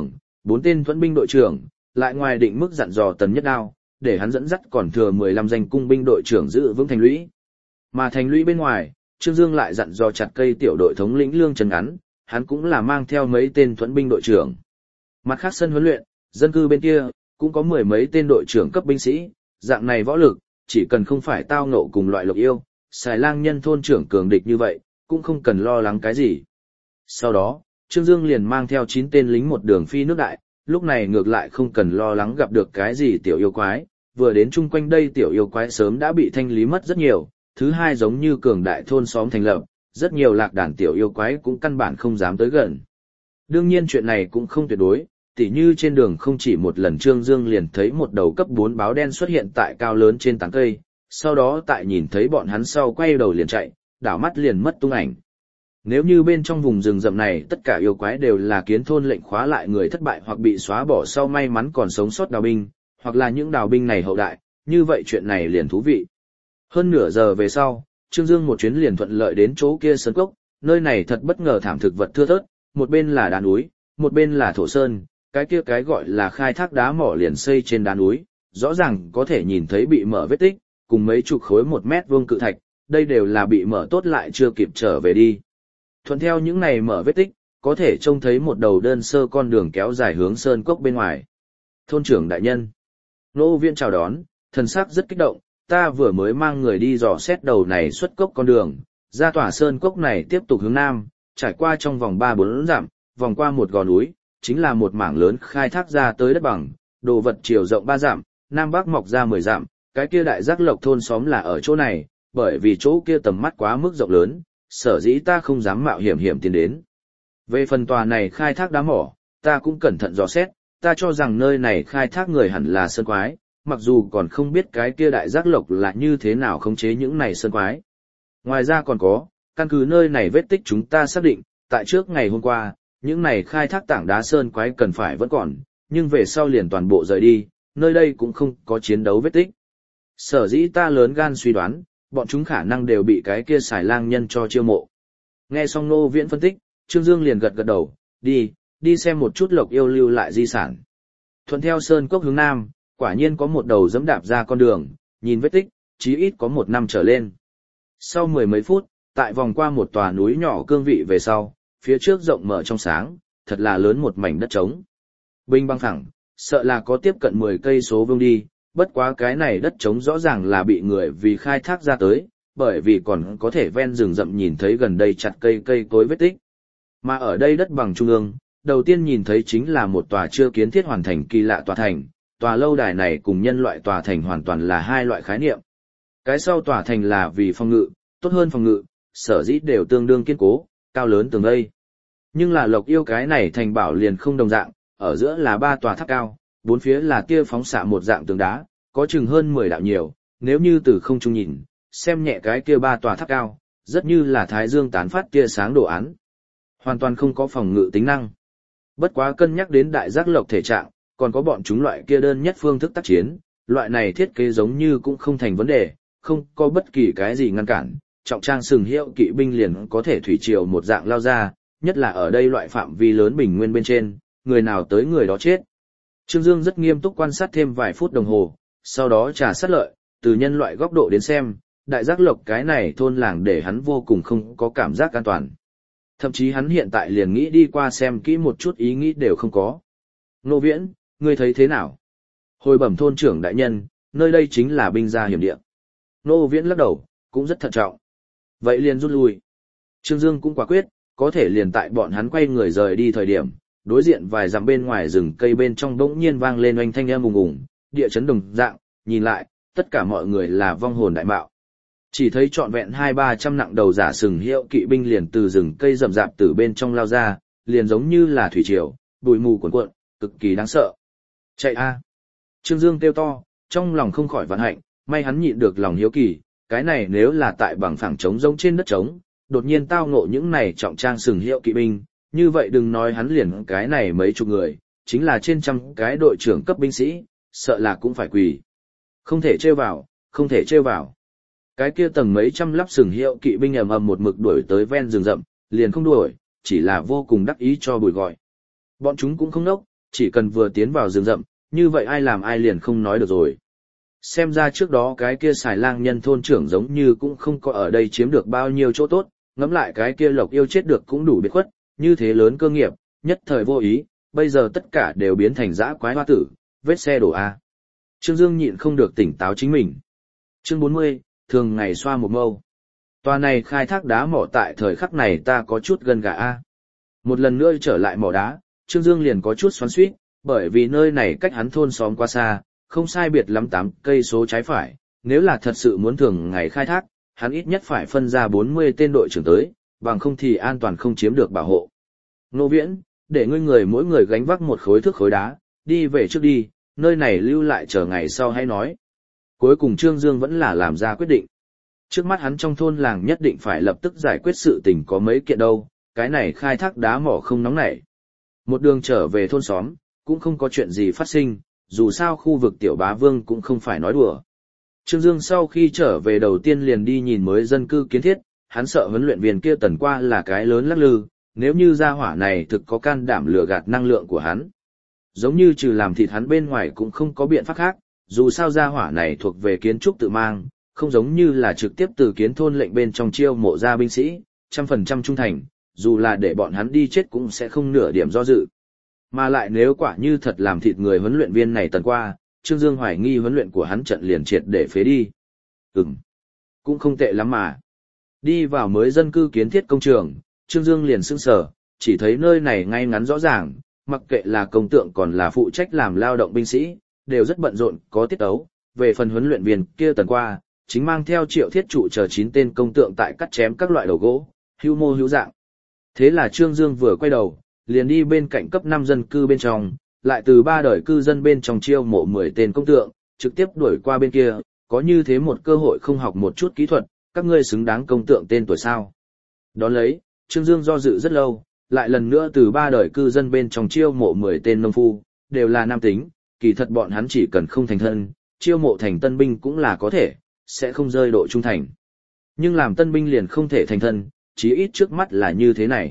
Bốn tên thuẫn binh đội trưởng, lại ngoài định mức dặn dò Tần Nhất Đao, để hắn dẫn dắt còn thừa mười lăm danh cung binh đội trưởng giữ vững thành lũy. Mà thành lũy bên ngoài, Trương Dương lại dặn dò chặt cây tiểu đội thống lĩnh Lương Trần Ngắn, hắn cũng là mang theo mấy tên thuẫn binh đội trưởng. Mặt khác sân huấn luyện, dân cư bên kia, cũng có mười mấy tên đội trưởng cấp binh sĩ, dạng này võ lực, chỉ cần không phải tao ngộ cùng loại lộc yêu, xài lang nhân thôn trưởng cường địch như vậy, cũng không cần lo lắng cái gì. Sau đó, Trương Dương liền mang theo chín tên lính một đường phi nước đại, lúc này ngược lại không cần lo lắng gặp được cái gì tiểu yêu quái, vừa đến chung quanh đây tiểu yêu quái sớm đã bị thanh lý mất rất nhiều, thứ hai giống như cường đại thôn xóm thành lập, rất nhiều lạc đàn tiểu yêu quái cũng căn bản không dám tới gần. Đương nhiên chuyện này cũng không tuyệt đối, tỉ như trên đường không chỉ một lần Trương Dương liền thấy một đầu cấp bốn báo đen xuất hiện tại cao lớn trên tán cây, sau đó tại nhìn thấy bọn hắn sau quay đầu liền chạy, đảo mắt liền mất tung ảnh. Nếu như bên trong vùng rừng rậm này tất cả yêu quái đều là kiến thôn lệnh khóa lại người thất bại hoặc bị xóa bỏ sau may mắn còn sống sót đào binh, hoặc là những đào binh này hậu đại, như vậy chuyện này liền thú vị. Hơn nửa giờ về sau, Trương Dương một chuyến liền thuận lợi đến chỗ kia sơn cốc, nơi này thật bất ngờ thảm thực vật thưa thớt, một bên là đá núi, một bên là thổ sơn, cái kia cái gọi là khai thác đá mỏ liền xây trên đá núi, rõ ràng có thể nhìn thấy bị mở vết tích, cùng mấy chục khối một mét vuông cự thạch, đây đều là bị mở tốt lại chưa kịp trở về đi. Thuận theo những này mở vết tích, có thể trông thấy một đầu đơn sơ con đường kéo dài hướng sơn cốc bên ngoài. Thôn trưởng đại nhân. Nô Viễn chào đón, thần sắc rất kích động, ta vừa mới mang người đi dò xét đầu này xuất cốc con đường, ra tỏa sơn cốc này tiếp tục hướng nam, trải qua trong vòng ba bốn dặm, vòng qua một gò núi, chính là một mảng lớn khai thác ra tới đất bằng, đồ vật chiều rộng ba dặm, nam bắc mọc ra mười dặm, cái kia đại giác lộc thôn xóm là ở chỗ này, bởi vì chỗ kia tầm mắt quá mức rộng lớn, sở dĩ ta không dám mạo hiểm hiểm tiến đến. Về phần tòa này khai thác đá mỏ, ta cũng cẩn thận dò xét, ta cho rằng nơi này khai thác người hẳn là sơn quái, mặc dù còn không biết cái kia đại giác lộc là như thế nào khống chế những này sơn quái. Ngoài ra còn có, căn cứ nơi này vết tích chúng ta xác định, tại trước ngày hôm qua, những này khai thác tảng đá sơn quái cần phải vẫn còn, nhưng về sau liền toàn bộ rời đi, nơi đây cũng không có chiến đấu vết tích. Sở dĩ ta lớn gan suy đoán, bọn chúng khả năng đều bị cái kia xài lang nhân cho chiêu mộ. Nghe xong Nô Viễn phân tích, Trương Dương liền gật gật đầu, đi, đi xem một chút lộc yêu lưu lại di sản. Thuận theo sơn cốc hướng nam, quả nhiên có một đầu dẫm đạp ra con đường, nhìn vết tích, chí ít có một năm trở lên. Sau mười mấy phút, tại vòng qua một tòa núi nhỏ cương vị về sau, phía trước rộng mở trong sáng, thật là lớn một mảnh đất trống. Bình băng thẳng, sợ là có tiếp cận mười cây số vuông đi, bất quá cái này đất trống rõ ràng là bị người vì khai thác ra tới, bởi vì còn có thể ven rừng rậm nhìn thấy gần đây chặt cây cây cối vết tích. Mà ở đây đất bằng trung ương, đầu tiên nhìn thấy chính là một tòa chưa kiến thiết hoàn thành kỳ lạ tòa thành, tòa lâu đài này cùng nhân loại tòa thành hoàn toàn là hai loại khái niệm. Cái sau tòa thành là vì phòng ngự, tốt hơn phòng ngự, sở dĩ đều tương đương kiên cố, cao lớn tường vây. Nhưng là lộc yêu cái này thành bảo liền không đồng dạng, ở giữa là ba tòa tháp cao, bốn phía là tia phóng xạ một dạng tường đá, có chừng hơn mười đạo nhiều, nếu như từ không trung nhìn, xem nhẹ cái kia ba tòa tháp cao, rất như là thái dương tán phát tia sáng đồ án. Hoàn toàn không có phòng ngự tính năng. Bất quá cân nhắc đến đại giác lộc thể trạng, còn có bọn chúng loại kia đơn nhất phương thức tác chiến, loại này thiết kế giống như cũng không thành vấn đề, không có bất kỳ cái gì ngăn cản, trọng trang sừng hiệu kỵ binh liền có thể thủy triều một dạng lao ra, nhất là ở đây loại phạm vi lớn bình nguyên bên trên, người nào tới người đó chết. Trương Dương rất nghiêm túc quan sát thêm vài phút đồng hồ, sau đó trà sát lợi, từ nhân loại góc độ đến xem, đại giác lộc cái này thôn làng để hắn vô cùng không có cảm giác an toàn. Thậm chí hắn hiện tại liền nghĩ đi qua xem kỹ một chút ý nghĩ đều không có. Nô Viễn, ngươi thấy thế nào? Hồi bẩm thôn trưởng đại nhân, nơi đây chính là binh gia hiểm địa. Nô Viễn lắc đầu, cũng rất thận trọng. Vậy liền rút lui. Trương Dương cũng quả quyết, có thể liền tại bọn hắn quay người rời đi thời điểm, đối diện vài dặm bên ngoài rừng cây bên trong bỗng nhiên vang lên oanh thanh âm ùng ùng, địa chấn đồng dạng, nhìn lại, tất cả mọi người là vong hồn đại mạo. Chỉ thấy trọn vẹn hai ba trăm nặng đầu giả sừng hiệu kỵ binh liền từ rừng cây rậm rạp từ bên trong lao ra, liền giống như là thủy triều, bụi mù cuồn cuộn, cực kỳ đáng sợ. Chạy a! Trương Dương kêu to, trong lòng không khỏi vạn hạnh, may hắn nhịn được lòng hiếu kỳ, cái này nếu là tại bằng phẳng trống rỗng trên đất trống, đột nhiên tao ngộ những này trọng trang sừng hiệu kỵ binh, như vậy đừng nói hắn liền cái này mấy chục người, chính là trên trăm cái đội trưởng cấp binh sĩ, sợ là cũng phải quỳ. Không thể trêu vào, không thể trêu vào. Cái kia tầng mấy trăm lắp sừng hiệu kỵ binh ầm ầm một mực đuổi tới ven rừng rậm, liền không đuổi, chỉ là vô cùng đắc ý cho bùi gọi. Bọn chúng cũng không nốc, chỉ cần vừa tiến vào rừng rậm, như vậy ai làm ai liền không nói được rồi. Xem ra trước đó cái kia xài lang nhân thôn trưởng giống như cũng không có ở đây chiếm được bao nhiêu chỗ tốt, ngẫm lại cái kia Lộc Yêu chết được cũng đủ biệt khuất, như thế lớn cơ nghiệp, nhất thời vô ý, bây giờ tất cả đều biến thành dã quái hoa tử, vết xe đổ A. Trương Dương nhịn không được tỉnh táo chính mình. Chương bốn mươi, thường ngày xoa một mâu. Tòa này khai thác đá mỏ tại thời khắc này ta có chút gần gà A. Một lần nữa trở lại mỏ đá, Trương Dương liền có chút xoắn xuýt, bởi vì nơi này cách hắn thôn xóm quá xa, không sai biệt lắm tám cây số trái phải, nếu là thật sự muốn thường ngày khai thác, hắn ít nhất phải phân ra bốn mươi tên đội trưởng tới, bằng không thì an toàn không chiếm được bảo hộ. Ngô Viễn, để ngươi người mỗi người gánh vác một khối thước khối đá, đi về trước đi, nơi này lưu lại chờ ngày sau hãy nói. Cuối cùng Trương Dương vẫn là làm ra quyết định. Trước mắt hắn trong thôn làng nhất định phải lập tức giải quyết sự tình có mấy kiện đâu, cái này khai thác đá mỏ không nóng nảy. Một đường trở về thôn xóm, cũng không có chuyện gì phát sinh, dù sao khu vực Tiểu Bá Vương cũng không phải nói đùa. Trương Dương sau khi trở về đầu tiên liền đi nhìn mới dân cư kiến thiết, hắn sợ huấn luyện viên kia Tần Qua là cái lớn lắc lư, nếu như gia hỏa này thực có can đảm lừa gạt năng lượng của hắn. Giống như trừ làm thịt hắn bên ngoài cũng không có biện pháp khác, dù sao gia hỏa này thuộc về kiến trúc tự mang, không giống như là trực tiếp từ kiến thôn lệnh bên trong chiêu mộ ra binh sĩ, trăm phần trăm trung thành, dù là để bọn hắn đi chết cũng sẽ không nửa điểm do dự. Mà lại nếu quả như thật làm thịt người huấn luyện viên này Tần Qua, Trương Dương hoài nghi huấn luyện của hắn trận liền triệt để phế đi. Ừm, cũng không tệ lắm mà. Đi vào mới dân cư kiến thiết công trường, Trương Dương liền sững sờ, chỉ thấy nơi này ngay ngắn rõ ràng, mặc kệ là công tượng còn là phụ trách làm lao động binh sĩ, đều rất bận rộn, có tiết tấu. Về phần huấn luyện viên kia Tần Qua, chính mang theo Triệu Thiết Trụ chờ chín tên công tượng tại cắt chém các loại đầu gỗ, hữu mô hữu dạng. Thế là Trương Dương vừa quay đầu, liền đi bên cạnh cấp năm dân cư bên trong, lại từ ba đời cư dân bên trong chiêu mộ mười tên công tượng, trực tiếp đuổi qua bên kia, có như thế một cơ hội không học một chút kỹ thuật, các ngươi xứng đáng công tượng tên tuổi sao. Đón lấy, Trương Dương do dự rất lâu, lại lần nữa từ ba đời cư dân bên trong chiêu mộ mười tên nông phu, đều là nam tính, kỳ thật bọn hắn chỉ cần không thành thân, chiêu mộ thành tân binh cũng là có thể, sẽ không rơi độ trung thành. Nhưng làm tân binh liền không thể thành thân, chí ít trước mắt là như thế này.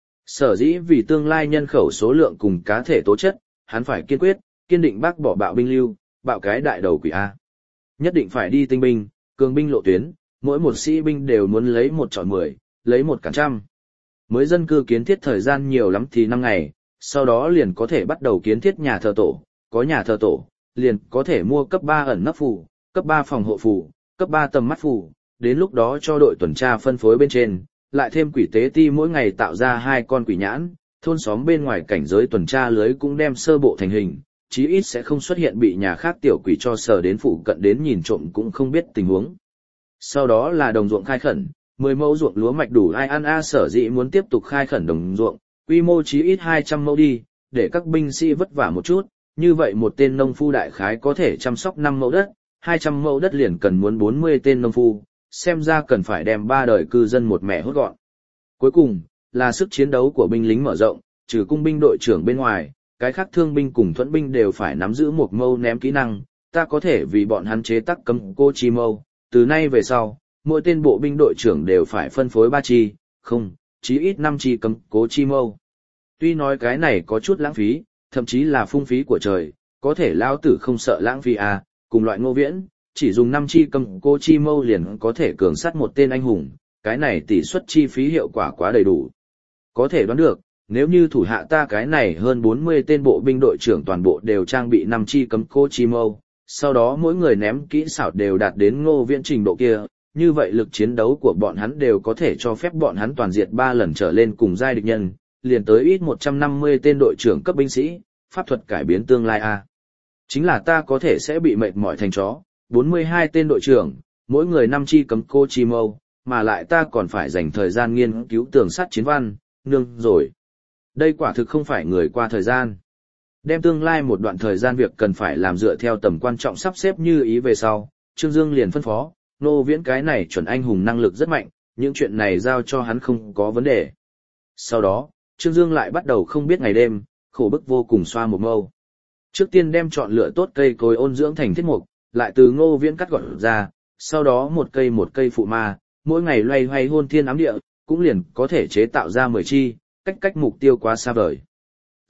Sở dĩ vì tương lai nhân khẩu số lượng cùng cá thể tố chất, hắn phải kiên quyết, kiên định bác bỏ bạo binh lưu, bạo cái đại đầu quỷ A. Nhất định phải đi tinh binh, cường binh lộ tuyến, mỗi một sĩ binh đều muốn lấy một chọi mười, lấy một cản trăm. Mới dân cư kiến thiết thời gian nhiều lắm thì năm ngày, sau đó liền có thể bắt đầu kiến thiết nhà thờ tổ, có nhà thờ tổ, liền có thể mua cấp ba ẩn nấp phù, cấp ba phòng hộ phù, cấp ba tầm mắt phù, đến lúc đó cho đội tuần tra phân phối bên trên, lại thêm quỷ tế ti mỗi ngày tạo ra hai con quỷ nhãn, thôn xóm bên ngoài cảnh giới tuần tra lưới cũng đem sơ bộ thành hình, chí ít sẽ không xuất hiện bị nhà khác tiểu quỷ cho sờ đến phụ cận đến nhìn trộm cũng không biết tình huống. Sau đó là đồng ruộng khai khẩn, mười mẫu ruộng lúa mạch đủ ai ăn a sở dĩ muốn tiếp tục khai khẩn đồng ruộng, quy mô chí ít hai trăm mẫu đi, để các binh sĩ vất vả một chút, như vậy một tên nông phu đại khái có thể chăm sóc năm mẫu đất, hai trăm mẫu đất liền cần muốn bốn mươi tên nông phu, xem ra cần phải đem ba đời cư dân một mẹ hốt gọn. Cuối cùng, là sức chiến đấu của binh lính mở rộng, trừ cung binh đội trưởng bên ngoài, cái khác thương binh cùng thuẫn binh đều phải nắm giữ một mâu ném kỹ năng, ta có thể vì bọn hắn chế tác cấm cô chi mâu, từ nay về sau, mỗi tên bộ binh đội trưởng đều phải phân phối ba chi, không, chí ít năm chi cấm cố chi mâu. Tuy nói cái này có chút lãng phí, thậm chí là phung phí của trời, có thể lao tử không sợ lãng phí à, cùng loại Ngô Viễn, chỉ dùng năm chi cấm cố chi mâu liền có thể cường sát một tên anh hùng, cái này tỷ suất chi phí hiệu quả quá đầy đủ. Có thể đoán được, nếu như thủ hạ ta cái này hơn bốn mươi tên bộ binh đội trưởng toàn bộ đều trang bị năm chi cấm cố chi mâu, sau đó mỗi người ném kỹ xảo đều đạt đến Ngô Viễn trình độ kia, như vậy lực chiến đấu của bọn hắn đều có thể cho phép bọn hắn toàn diệt ba lần trở lên cùng giai địch nhân, liền tới ít một trăm năm mươi tên đội trưởng cấp binh sĩ, pháp thuật cải biến tương lai a. Chính là ta có thể sẽ bị mệt mỏi thành chó, bốn mươi hai tên đội trưởng, mỗi người năm chi cấm cô chi mâu, mà lại ta còn phải dành thời gian nghiên cứu tường sắt chiến văn, nương rồi. Đây quả thực không phải người qua thời gian. Đem tương lai một đoạn thời gian việc cần phải làm dựa theo tầm quan trọng sắp xếp như ý về sau, Trương Dương liền phân phó, Ngô Viễn cái này chuẩn anh hùng năng lực rất mạnh, những chuyện này giao cho hắn không có vấn đề. Sau đó, Trương Dương lại bắt đầu không biết ngày đêm, khổ bức vô cùng xoa một mâu. Trước tiên đem chọn lựa tốt cây cối ôn dưỡng thành thiết mục, lại từ Ngô Viễn cắt gọt ra, sau đó một cây một cây phụ ma, mỗi ngày loay hoay hôn thiên ám địa, cũng liền có thể chế tạo ra mười chi, cách cách mục tiêu quá xa vời.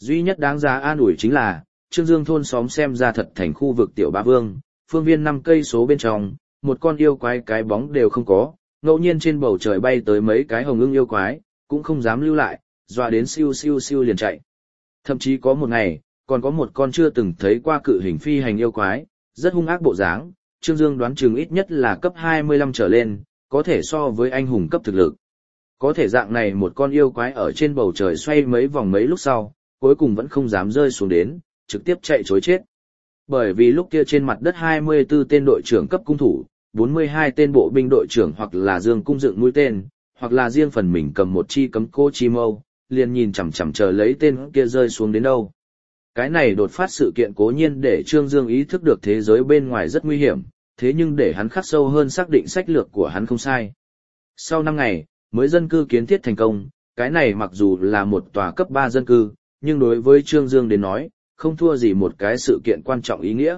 Duy nhất đáng giá an ủi chính là, Trương Dương thôn xóm xem ra thật thành khu vực tiểu bá vương, phương viên năm cây số bên trong, một con yêu quái cái bóng đều không có, ngẫu nhiên trên bầu trời bay tới mấy cái hồng ưng yêu quái, cũng không dám lưu lại, dọa đến siêu siêu siêu liền chạy. Thậm chí có một ngày, còn có một con chưa từng thấy qua cự hình phi hành yêu quái, rất hung ác bộ dáng, Trương Dương đoán chừng ít nhất là cấp hai mươi lăm trở lên, có thể so với anh hùng cấp thực lực. Có thể dạng này một con yêu quái ở trên bầu trời xoay mấy vòng mấy lúc sau, cuối cùng vẫn không dám rơi xuống đến, trực tiếp chạy trối chết. Bởi vì lúc kia trên mặt đất hai mươi tư tên đội trưởng cấp cung thủ, bốn mươi hai tên bộ binh đội trưởng hoặc là dương cung dựng mũi tên, hoặc là riêng phần mình cầm một chi cấm cô chi mâu, liền nhìn chằm chằm chờ lấy tên kia rơi xuống đến đâu. Cái này đột phát sự kiện cố nhiên để Trương Dương ý thức được thế giới bên ngoài rất nguy hiểm, thế nhưng để hắn khắc sâu hơn xác định sách lược của hắn không sai. Sau năm ngày, mới dân cư kiến thiết thành công, cái này mặc dù là một tòa cấp ba dân cư, nhưng đối với Trương Dương đến nói, không thua gì một cái sự kiện quan trọng ý nghĩa.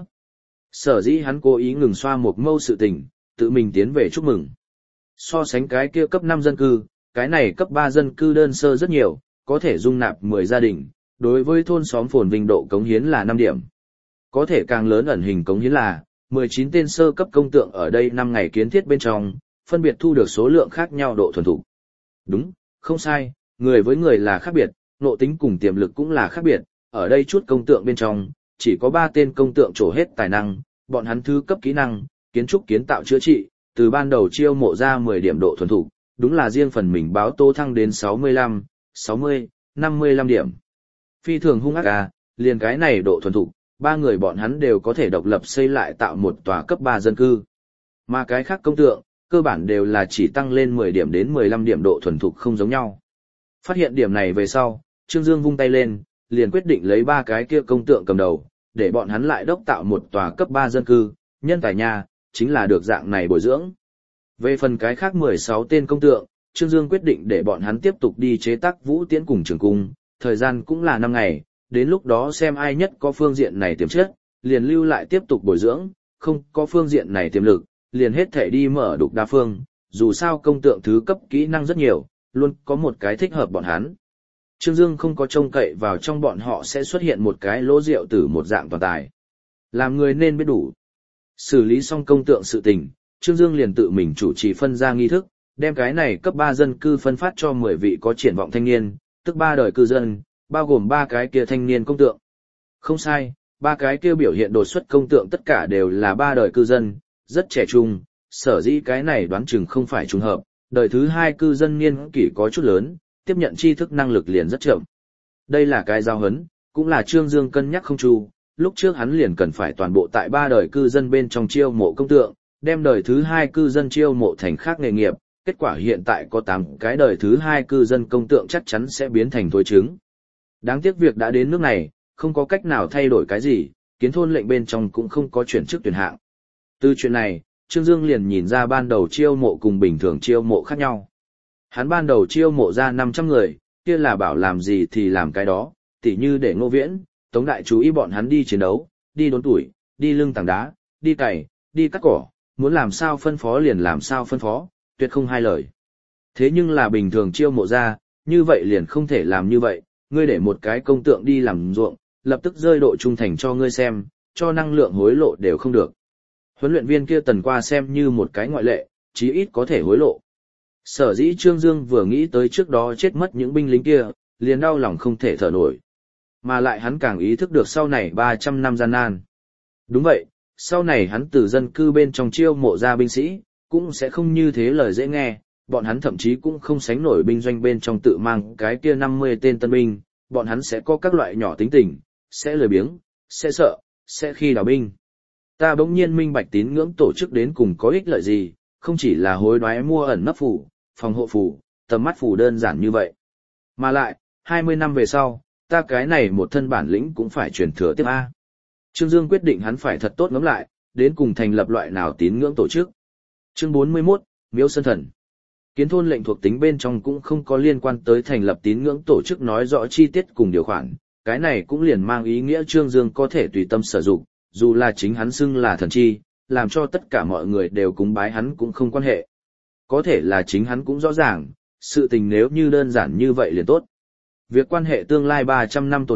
Sở dĩ hắn cố ý ngừng xoa một mâu sự tình, tự mình tiến về chúc mừng. So sánh cái kia cấp năm dân cư, cái này cấp ba dân cư đơn sơ rất nhiều, có thể dung nạp mười gia đình, đối với thôn xóm phồn vinh độ cống hiến là năm điểm. Có thể càng lớn ẩn hình cống hiến là, mười chín tên sơ cấp công tượng ở đây năm ngày kiến thiết bên trong, phân biệt thu được số lượng khác nhau độ thuần thục. Đúng, không sai, người với người là khác biệt, nộ tính cùng tiềm lực cũng là khác biệt, ở đây chút công tượng bên trong, chỉ có ba tên công tượng trổ hết tài năng, bọn hắn thứ cấp kỹ năng, kiến trúc kiến tạo chữa trị, từ ban đầu chiêu mộ ra mười điểm độ thuần thục, đúng là riêng phần mình báo tô thăng đến sáu mươi lăm, sáu mươi, năm mươi lăm điểm. Phi thường hung ác à, liền cái này độ thuần thục, ba người bọn hắn đều có thể độc lập xây lại tạo một tòa cấp ba dân cư. Mà cái khác công tượng, cơ bản đều là chỉ tăng lên mười điểm đến mười lăm điểm độ thuần thục không giống nhau. Phát hiện điểm này về sau, Trương Dương vung tay lên, liền quyết định lấy ba cái kia công tượng cầm đầu, để bọn hắn lại đốc tạo một tòa cấp ba dân cư, nhân tài nha, chính là được dạng này bồi dưỡng. Về phần cái khác mười sáu tên công tượng, Trương Dương quyết định để bọn hắn tiếp tục đi chế tác vũ tiễn cùng trường cung, thời gian cũng là năm ngày, đến lúc đó xem ai nhất có phương diện này tiềm chất, liền lưu lại tiếp tục bồi dưỡng, không có phương diện này tiềm lực, liền hết thể đi mở đục đa phương, dù sao công tượng thứ cấp kỹ năng rất nhiều, luôn có một cái thích hợp bọn hắn. Trương Dương không có trông cậy vào trong bọn họ sẽ xuất hiện một cái lỗ rượu từ một dạng toàn tài. Làm người nên biết đủ. Xử lý xong công tượng sự tình, Trương Dương liền tự mình chủ trì phân ra nghi thức, đem cái này cấp ba dân cư phân phát cho mười vị có triển vọng thanh niên, tức ba đời cư dân, bao gồm ba cái kia thanh niên công tượng. Không sai, ba cái kia biểu hiện đột xuất công tượng tất cả đều là ba đời cư dân, rất trẻ trung, sở dĩ cái này đoán chừng không phải trùng hợp, đời thứ hai cư dân niên kỷ có chút lớn, tiếp nhận tri thức năng lực liền rất chậm. Đây là cái giao hấn, cũng là Trương Dương cân nhắc không chu, lúc trước hắn liền cần phải toàn bộ tại ba đời cư dân bên trong chiêu mộ công tượng, đem đời thứ hai cư dân chiêu mộ thành khác nghề nghiệp, kết quả hiện tại có tám cái đời thứ hai cư dân công tượng chắc chắn sẽ biến thành thối trứng. Đáng tiếc việc đã đến nước này, không có cách nào thay đổi cái gì, kiến thôn lệnh bên trong cũng không có chuyển chức tuyển hạng. Từ chuyện này, Trương Dương liền nhìn ra ban đầu chiêu mộ cùng bình thường chiêu mộ khác nhau. Hắn ban đầu chiêu mộ ra năm trăm người, kia là bảo làm gì thì làm cái đó, tỉ như để Ngô Viễn, Tống Đại chú ý bọn hắn đi chiến đấu, đi đốn tuổi, đi lưng tảng đá, đi cày, đi cắt cỏ, muốn làm sao phân phó liền làm sao phân phó, tuyệt không hai lời. Thế nhưng là bình thường chiêu mộ ra, như vậy liền không thể làm như vậy, ngươi để một cái công tượng đi làm ruộng, lập tức rơi độ trung thành cho ngươi xem, cho năng lượng hối lộ đều không được. Huấn luyện viên kia Tần Qua xem như một cái ngoại lệ, chí ít có thể hối lộ. Sở dĩ Trương Dương vừa nghĩ tới trước đó chết mất những binh lính kia, liền đau lòng không thể thở nổi. Mà lại hắn càng ý thức được sau này ba trăm năm gian nan. Đúng vậy, sau này hắn từ dân cư bên trong chiêu mộ ra binh sĩ, cũng sẽ không như thế lời dễ nghe, bọn hắn thậm chí cũng không sánh nổi binh doanh bên trong tự mang cái kia năm mươi tên tân binh, bọn hắn sẽ có các loại nhỏ tính tình, sẽ lười biếng, sẽ sợ, sẽ khi đào binh. Ta bỗng nhiên minh bạch tín ngưỡng tổ chức đến cùng có ích lợi gì, không chỉ là hối đoái mua ẩn nấp phủ, phòng hộ phủ, tầm mắt phủ đơn giản như vậy. Mà lại, hai mươi năm về sau, ta cái này một thân bản lĩnh cũng phải truyền thừa tiếp A. Trương Dương quyết định hắn phải thật tốt ngẫm lại, đến cùng thành lập loại nào tín ngưỡng tổ chức. Chương bốn mươi mốt, Miếu Sơn Thần. Kiến thôn lệnh thuộc tính bên trong cũng không có liên quan tới thành lập tín ngưỡng tổ chức nói rõ chi tiết cùng điều khoản, cái này cũng liền mang ý nghĩa Trương Dương có thể tùy tâm sử dụng, dù là chính hắn xưng là thần chi, làm cho tất cả mọi người đều cúng bái hắn cũng không quan hệ. Có thể là chính hắn cũng rõ ràng, sự tình nếu như đơn giản như vậy liền tốt. Việc quan hệ tương lai ba trăm năm tồn tụ,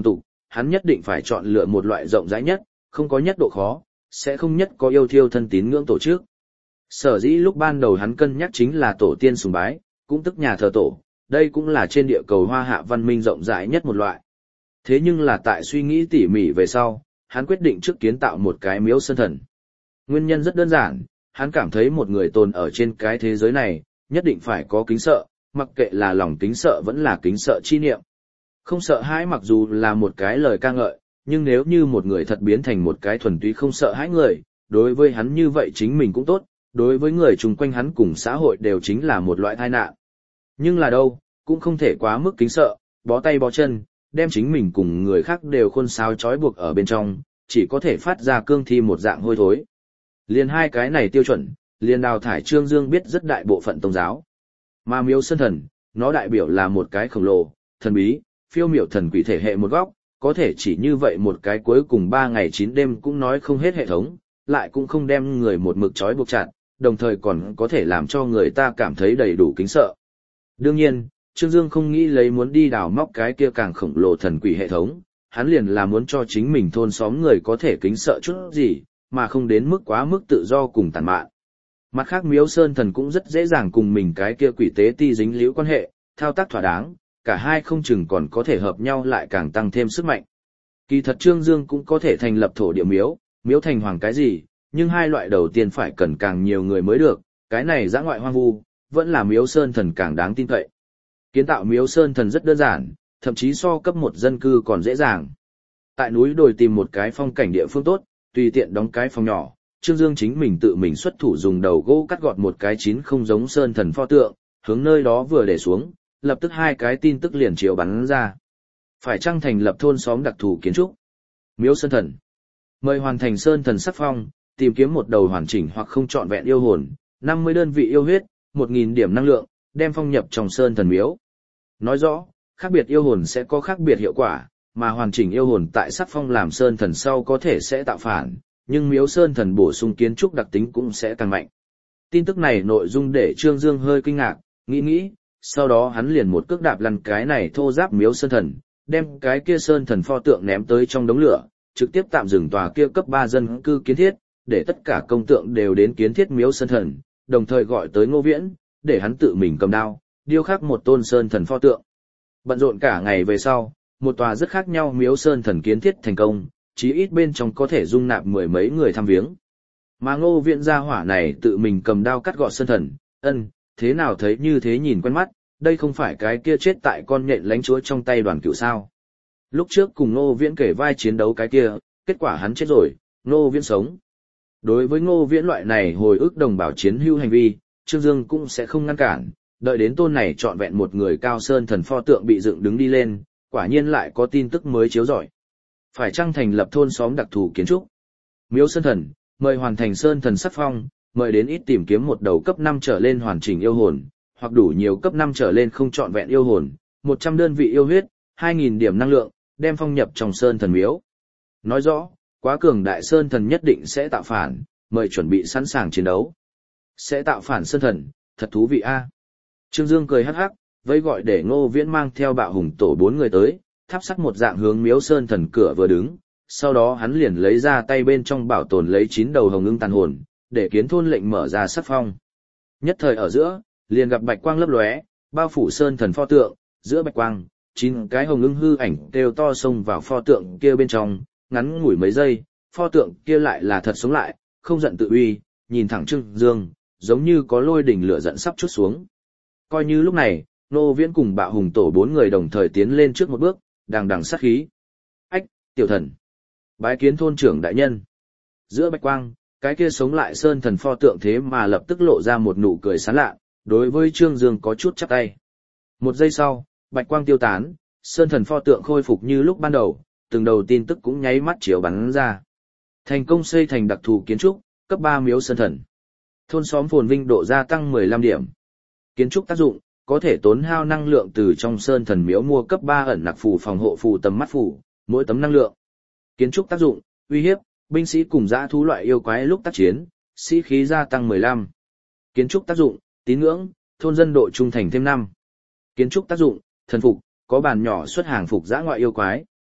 hắn nhất định phải chọn lựa một loại rộng rãi nhất, không có nhất độ khó, sẽ không nhất có yêu thiêu thân tín ngưỡng tổ chức. Sở dĩ lúc ban đầu hắn cân nhắc chính là tổ tiên sùng bái, cũng tức nhà thờ tổ, đây cũng là trên địa cầu hoa hạ văn minh rộng rãi nhất một loại. Thế nhưng là tại suy nghĩ tỉ mỉ về sau, hắn quyết định trước kiến tạo một cái miếu sơn thần. Nguyên nhân rất đơn giản, hắn cảm thấy một người tồn ở trên cái thế giới này, nhất định phải có kính sợ, mặc kệ là lòng kính sợ vẫn là kính sợ chi niệm. Không sợ hãi mặc dù là một cái lời ca ngợi, nhưng nếu như một người thật biến thành một cái thuần túy không sợ hãi người, đối với hắn như vậy chính mình cũng tốt, đối với người chung quanh hắn cùng xã hội đều chính là một loại tai nạn. Nhưng là đâu, cũng không thể quá mức kính sợ, bó tay bó chân, đem chính mình cùng người khác đều khôn sáo trói buộc ở bên trong, chỉ có thể phát ra cương thi một dạng hôi thối. Liền hai cái này tiêu chuẩn, liền đào thải Trương Dương biết rất đại bộ phận tôn giáo. Mà miếu sơn thần, nó đại biểu là một cái khổng lồ, thần bí, phiêu miểu thần quỷ thể hệ một góc, có thể chỉ như vậy một cái cuối cùng ba ngày chín đêm cũng nói không hết hệ thống, lại cũng không đem người một mực trói buộc chặt, đồng thời còn có thể làm cho người ta cảm thấy đầy đủ kính sợ. Đương nhiên, Trương Dương không nghĩ lấy muốn đi đào móc cái kia càng khổng lồ thần quỷ hệ thống, hắn liền là muốn cho chính mình thôn xóm người có thể kính sợ chút gì, mà không đến mức quá mức tự do cùng tàn mạn. Mặt khác miếu sơn thần cũng rất dễ dàng cùng mình cái kia quỷ tế ti dính liễu quan hệ, thao tác thỏa đáng, cả hai không chừng còn có thể hợp nhau lại càng tăng thêm sức mạnh. Kỳ thật Trương Dương cũng có thể thành lập thổ địa miếu, miếu thành hoàng cái gì, nhưng hai loại đầu tiên phải cần càng nhiều người mới được, cái này dã ngoại hoang vu, vẫn là miếu sơn thần càng đáng tin cậy. Kiến tạo miếu sơn thần rất đơn giản, thậm chí so cấp một dân cư còn dễ dàng. Tại núi đồi tìm một cái phong cảnh địa phương tốt, tùy tiện đóng cái phòng nhỏ, Trương Dương chính mình tự mình xuất thủ dùng đầu gỗ cắt gọt một cái chín không giống sơn thần pho tượng, hướng nơi đó vừa để xuống, lập tức hai cái tin tức liền chiếu bắn ra. Phải chăng thành lập thôn xóm đặc thù kiến trúc? Miếu sơn thần. Mời hoàn thành sơn thần sắc phong, tìm kiếm một đầu hoàn chỉnh hoặc không trọn vẹn yêu hồn, năm mươi đơn vị yêu huyết, một nghìn điểm năng lượng, đem phong nhập trong sơn thần miếu. Nói rõ, khác biệt yêu hồn sẽ có khác biệt hiệu quả, mà hoàn chỉnh yêu hồn tại sắc phong làm sơn thần sau có thể sẽ tạo phản, nhưng miếu sơn thần bổ sung kiến trúc đặc tính cũng sẽ càng mạnh. Tin tức này nội dung để Trương Dương hơi kinh ngạc, nghĩ nghĩ, sau đó hắn liền một cước đạp lăn cái này thô giáp miếu sơn thần, đem cái kia sơn thần pho tượng ném tới trong đống lửa, trực tiếp tạm dừng tòa kia cấp ba dân cư kiến thiết, để tất cả công tượng đều đến kiến thiết miếu sơn thần, đồng thời gọi tới Ngô Viễn, để hắn tự mình cầm đao, điêu khắc một tôn sơn thần pho tượng. Bận rộn cả ngày về sau, một tòa rất khác nhau miếu sơn thần kiến thiết thành công, chí ít bên trong có thể dung nạp mười mấy người thăm viếng. Mà Ngô Viễn gia hỏa này tự mình cầm đao cắt gọt sơn thần, ân, thế nào thấy như thế nhìn quen mắt, đây không phải cái kia chết tại con nhện lãnh chúa trong tay Đoàn Cửu sao. Lúc trước cùng Ngô Viễn kể vai chiến đấu cái kia, kết quả hắn chết rồi, Ngô Viễn sống. Đối với Ngô Viễn loại này hồi ức đồng bào chiến hữu hành vi, Trương Dương cũng sẽ không ngăn cản, đợi đến tôn này trọn vẹn một người cao sơn thần pho tượng bị dựng đứng đi lên, quả nhiên lại có tin tức mới chiếu rọi. Phải chăng thành lập thôn xóm đặc thù kiến trúc? Miếu sơn thần, mời hoàn thành sơn thần sắc phong, mời đến ít tìm kiếm một đầu cấp năm trở lên hoàn chỉnh yêu hồn, hoặc đủ nhiều cấp năm trở lên không trọn vẹn yêu hồn, một trăm đơn vị yêu huyết, hai nghìn điểm năng lượng, đem phong nhập trong sơn thần miếu. Nói rõ, quá cường đại sơn thần nhất định sẽ tạo phản, mời chuẩn bị sẵn sàng chiến đấu. Sẽ tạo phản sơn thần, thật thú vị a. Trương Dương cười hắc hắc, vẫy gọi để Ngô Viễn mang theo Bạo Hùng tổ bốn người tới, tháp sắt một dạng hướng miếu sơn thần cửa vừa đứng, sau đó hắn liền lấy ra tay bên trong bảo tồn lấy chín đầu hồng ưng tàn hồn, để kiến thôn lệnh mở ra sắc phong. Nhất thời ở giữa, liền gặp bạch quang lấp lóe, bao phủ sơn thần pho tượng, giữa bạch quang, chín cái hồng ưng hư ảnh đều to xông vào pho tượng kia bên trong, ngắn ngủi mấy giây, pho tượng kia lại là thật sống lại, không giận tự uy, nhìn thẳng Trương Dương, giống như có lôi đỉnh lửa giận sắp chút xuống. Coi như lúc này, Ngô Viễn cùng Bạo Hùng tổ bốn người đồng thời tiến lên trước một bước, đằng đằng sát khí. Ách, tiểu thần. Bái kiến thôn trưởng đại nhân. Giữa bạch quang, cái kia sống lại sơn thần pho tượng thế mà lập tức lộ ra một nụ cười sán lạ, đối với Trương Dương có chút chắp tay. Một giây sau, bạch quang tiêu tán, sơn thần pho tượng khôi phục như lúc ban đầu, từng đầu tin tức cũng nháy mắt chiếu bắn ra. Thành công xây thành đặc thù kiến trúc, cấp ba miếu sơn thần. Thôn xóm phồn vinh độ gia tăng mười lăm điểm. Kiến trúc tác dụng, có thể tốn hao năng lượng từ trong sơn thần miếu mua cấp ba ẩn nặc phù phòng hộ phù tầm mắt phù, mỗi tấm năng lượng. Kiến trúc tác dụng, uy hiếp, binh sĩ cùng dã thú loại yêu quái lúc tác chiến, sĩ khí gia tăng mười lăm. Kiến trúc tác dụng, tín ngưỡng, thôn dân độ trung thành thêm năm. Kiến trúc tác dụng, thần phục, có bàn nhỏ xuất hàng phục dã ngoại yêu quái.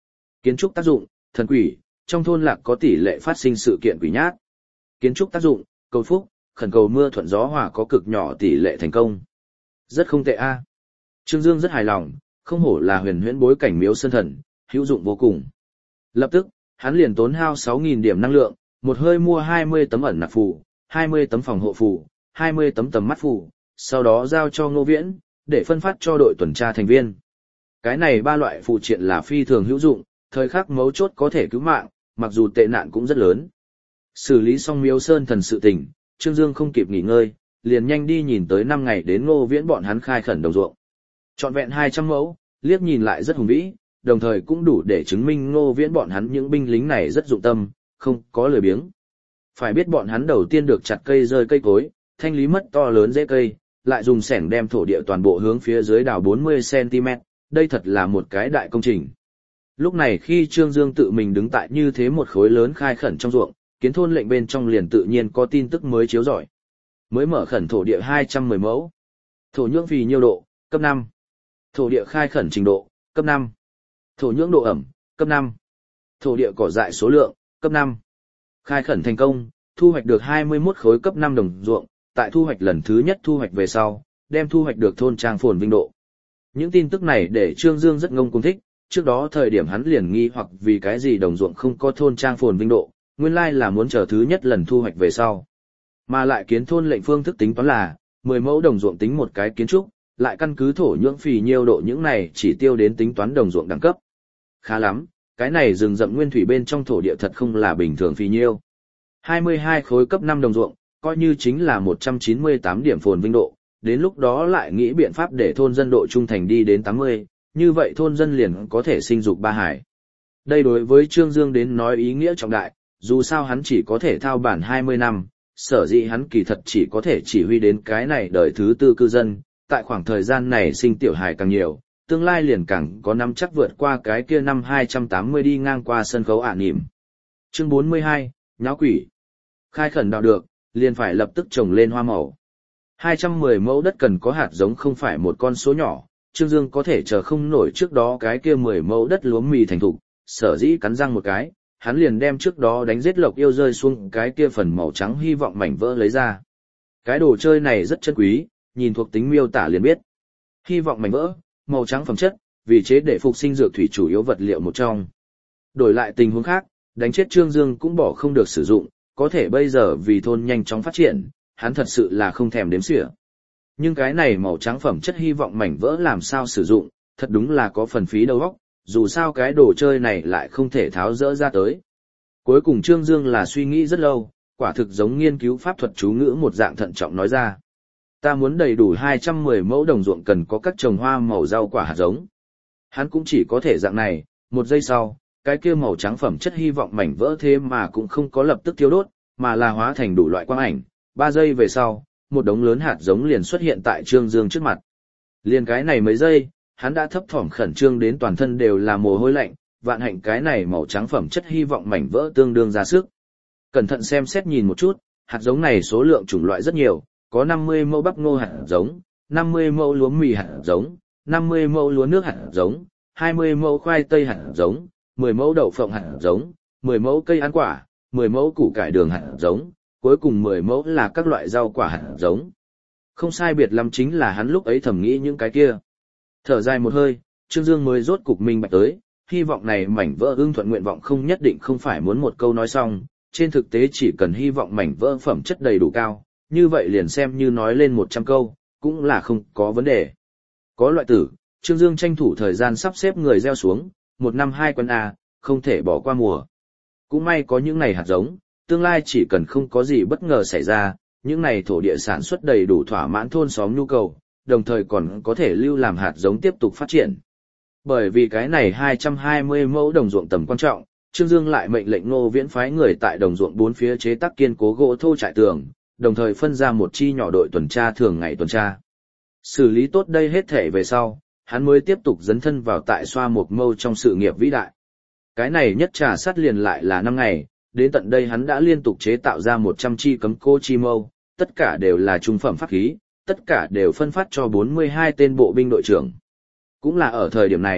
Kiến trúc tác dụng, thần quỷ, trong thôn lạc có tỷ lệ phát sinh sự kiện quỷ nhát. Kiến trúc tác dụng, cầu phúc, khẩn cầu mưa thuận gió hòa có cực nhỏ tỷ lệ thành công. Rất không tệ a. Trương Dương rất hài lòng, không hổ là huyền huyễn bối cảnh miếu sơn thần, hữu dụng vô cùng. Lập tức, hắn liền tốn hao sáu nghìn điểm năng lượng, một hơi mua hai mươi tấm ẩn nặc phù, hai mươi tấm phòng hộ phù, hai mươi tấm tầm mắt phù, sau đó giao cho Ngô Viễn, để phân phát cho đội tuần tra thành viên. Cái này ba loại phụ triện là phi thường hữu dụng, thời khắc mấu chốt có thể cứu mạng, mặc dù tệ nạn cũng rất lớn. Xử lý xong miếu sơn thần sự tình, Trương Dương không kịp nghỉ ngơi, liền nhanh đi nhìn tới năm ngày đến Ngô Viễn bọn hắn khai khẩn đồng ruộng. Trọn vẹn hai trăm mẫu, liếc nhìn lại rất hùng vĩ, đồng thời cũng đủ để chứng minh Ngô Viễn bọn hắn những binh lính này rất dụng tâm, không có lười biếng. Phải biết bọn hắn đầu tiên được chặt cây rơi cây cối, thanh lý mất to lớn rễ cây, lại dùng xẻng đem thổ địa toàn bộ hướng phía dưới đào bốn mươi xăng ti mét, đây thật là một cái đại công trình. Lúc này khi Trương Dương tự mình đứng tại như thế một khối lớn khai khẩn trong ruộng, kiến thôn lệnh bên trong liền tự nhiên có tin tức mới chiếu rọi. Mới mở khẩn thổ địa hai trăm mười mẫu. Thổ nhưỡng phì nhiêu độ, cấp năm. Thổ địa khai khẩn trình độ, cấp năm. Thổ nhưỡng độ ẩm, cấp năm. Thổ địa cỏ dại số lượng, cấp năm. Khai khẩn thành công, thu hoạch được hai mươi mốt khối cấp năm đồng ruộng, tại thu hoạch lần thứ nhất thu hoạch về sau, đem thu hoạch được thôn trang phồn vinh độ. Những tin tức này để Trương Dương rất ngông cuồng thích, trước đó thời điểm hắn liền nghi hoặc vì cái gì đồng ruộng không có thôn trang phồn vinh độ, nguyên lai là muốn chờ thứ nhất lần thu hoạch về sau. Mà lại kiến thôn lệnh phương thức tính toán là, mười mẫu đồng ruộng tính một cái kiến trúc, lại căn cứ thổ nhưỡng phì nhiêu độ những này chỉ tiêu đến tính toán đồng ruộng đẳng cấp. Khá lắm, cái này rừng rậm nguyên thủy bên trong thổ địa thật không là bình thường phì nhiêu. hai mươi hai khối cấp năm đồng ruộng, coi như chính là một trăm chín mươi tám điểm phồn vinh độ, đến lúc đó lại nghĩ biện pháp để thôn dân độ trung thành đi đến tám mươi, như vậy thôn dân liền có thể sinh dục ba hải. Đây đối với Trương Dương đến nói ý nghĩa trọng đại, dù sao hắn chỉ có thể thao bản hai mươi năm, sở dĩ hắn kỳ thật chỉ có thể chỉ huy đến cái này đời thứ tư cư dân, tại khoảng thời gian này sinh tiểu hài càng nhiều, tương lai liền càng có năm chắc vượt qua cái kia năm hai trăm tám mươi đi ngang qua sân khấu ả nỉm. Chương bốn mươi hai, nháo quỷ. Khai khẩn đào được, liền phải lập tức trồng lên hoa màu. hai trăm mười mẫu đất cần có hạt giống không phải một con số nhỏ, Trương Dương có thể chờ không nổi trước đó cái kia mười mẫu đất lúa mì thành thục, sở dĩ cắn răng một cái, hắn liền đem trước đó đánh giết lộc yêu rơi xuống cái kia phần màu trắng hy vọng mảnh vỡ lấy ra. Cái đồ chơi này rất chân quý, nhìn thuộc tính miêu tả liền biết. Hy vọng mảnh vỡ, màu trắng phẩm chất, vì chế để phục sinh dược thủy chủ yếu vật liệu một trong. Đổi lại tình huống khác, đánh chết Trương Dương cũng bỏ không được sử dụng, có thể bây giờ vì thôn nhanh chóng phát triển, hắn thật sự là không thèm đếm xỉa. Nhưng cái này màu trắng phẩm chất hy vọng mảnh vỡ làm sao sử dụng, thật đúng là có phần phí đầu óc, dù sao cái đồ chơi này lại không thể tháo dỡ ra tới. Cuối cùng Trương Dương là suy nghĩ rất lâu, quả thực giống nghiên cứu pháp thuật chú ngữ một dạng thận trọng nói ra. Ta muốn đầy đủ hai trăm mười mẫu đồng ruộng cần có các trồng hoa màu rau quả hạt giống. Hắn cũng chỉ có thể dạng này, một giây sau, cái kia màu trắng phẩm chất hy vọng mảnh vỡ thế mà cũng không có lập tức thiêu đốt, mà là hóa thành đủ loại quang ảnh. Ba giây về sau, một đống lớn hạt giống liền xuất hiện tại Trương Dương trước mặt. Liền cái này mấy giây, hắn đã thấp thỏm khẩn trương đến toàn thân đều là mồ hôi lạnh, vạn hạnh cái này màu trắng phẩm chất hy vọng mảnh vỡ tương đương ra sức. Cẩn thận xem xét nhìn một chút, hạt giống này số lượng chủng loại rất nhiều, có năm mươi mẫu bắp ngô hạt giống, năm mươi mẫu lúa mì hạt giống, năm mươi mẫu lúa nước hạt giống, hai mươi mẫu khoai tây hạt giống, mười mẫu đậu phộng hạt giống, mười mẫu cây ăn quả, mười mẫu củ cải đường hạt giống, cuối cùng mười mẫu là các loại rau quả hạt giống. Không sai biệt lắm chính là hắn lúc ấy thầm nghĩ những cái kia. Thở dài một hơi, Trương Dương mới rốt cục minh bạch tới, hy vọng này mảnh vỡ ưng thuận nguyện vọng không nhất định không phải muốn một câu nói xong, trên thực tế chỉ cần hy vọng mảnh vỡ phẩm chất đầy đủ cao, như vậy liền xem như nói lên một trăm câu, cũng là không có vấn đề. Có loại tử, Trương Dương tranh thủ thời gian sắp xếp người gieo xuống, một năm hai quân A, không thể bỏ qua mùa. Cũng may có những này hạt giống, tương lai chỉ cần không có gì bất ngờ xảy ra, những này thổ địa sản xuất đầy đủ thỏa mãn thôn xóm nhu cầu, đồng thời còn có thể lưu làm hạt giống tiếp tục phát triển. Bởi vì cái này hai trăm hai mươi mẫu đồng ruộng tầm quan trọng, Trương Dương lại mệnh lệnh Ngô Viễn phái người tại đồng ruộng bốn phía chế tác kiên cố gỗ thô trại tường, đồng thời phân ra một chi nhỏ đội tuần tra thường ngày tuần tra. Xử lý tốt đây hết thể về sau, hắn mới tiếp tục dấn thân vào tại xoa một mâu trong sự nghiệp vĩ đại. Cái này nhất trà sát liền lại là năm ngày, đến tận đây hắn đã liên tục chế tạo ra một trăm chi cấm cô chi mâu, tất cả đều là trung phẩm pháp khí, tất cả đều phân phát cho bốn mươi hai tên bộ binh đội trưởng. Cũng là ở thời điểm này,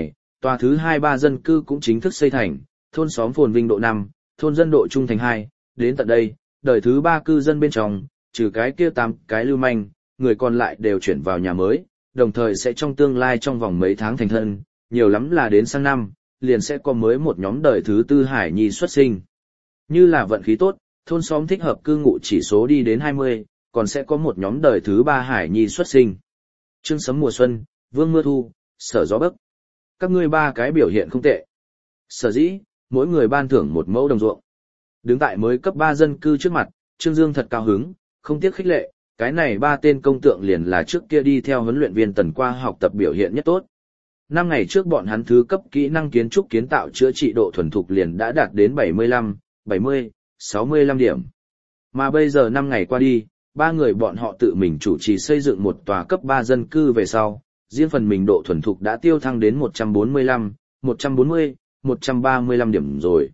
Tòa thứ hai ba dân cư cũng chính thức xây thành, thôn xóm phồn vinh độ năm, thôn dân độ trung thành hai, đến tận đây, đời thứ ba cư dân bên trong, trừ cái kia tám cái lưu manh, người còn lại đều chuyển vào nhà mới, đồng thời sẽ trong tương lai trong vòng mấy tháng thành thân, nhiều lắm là đến sang năm, liền sẽ có mới một nhóm đời thứ tư hải nhi xuất sinh. Như là vận khí tốt, thôn xóm thích hợp cư ngụ chỉ số đi đến hai mươi, còn sẽ có một nhóm đời thứ ba hải nhi xuất sinh. Trương sấm mùa xuân, vương mưa thu, sở gió bấc. Các ngươi ba cái biểu hiện không tệ. Sở dĩ, mỗi người ban thưởng một mẫu đồng ruộng. Đứng tại mới cấp ba dân cư trước mặt, Trương Dương thật cao hứng, không tiếc khích lệ, cái này ba tên công tượng liền là trước kia đi theo huấn luyện viên Tần qua học tập biểu hiện nhất tốt. Năm ngày trước bọn hắn thứ cấp kỹ năng kiến trúc kiến tạo chữa trị độ thuần thục liền đã đạt đến bảy mươi lăm, bảy mươi, sáu mươi lăm điểm. Mà bây giờ năm ngày qua đi, ba người bọn họ tự mình chủ trì xây dựng một tòa cấp ba dân cư về sau, riêng phần mình độ thuần thục đã tiêu thăng đến một trăm bốn mươi lăm, một trăm bốn mươi, một trăm ba mươi lăm điểm rồi.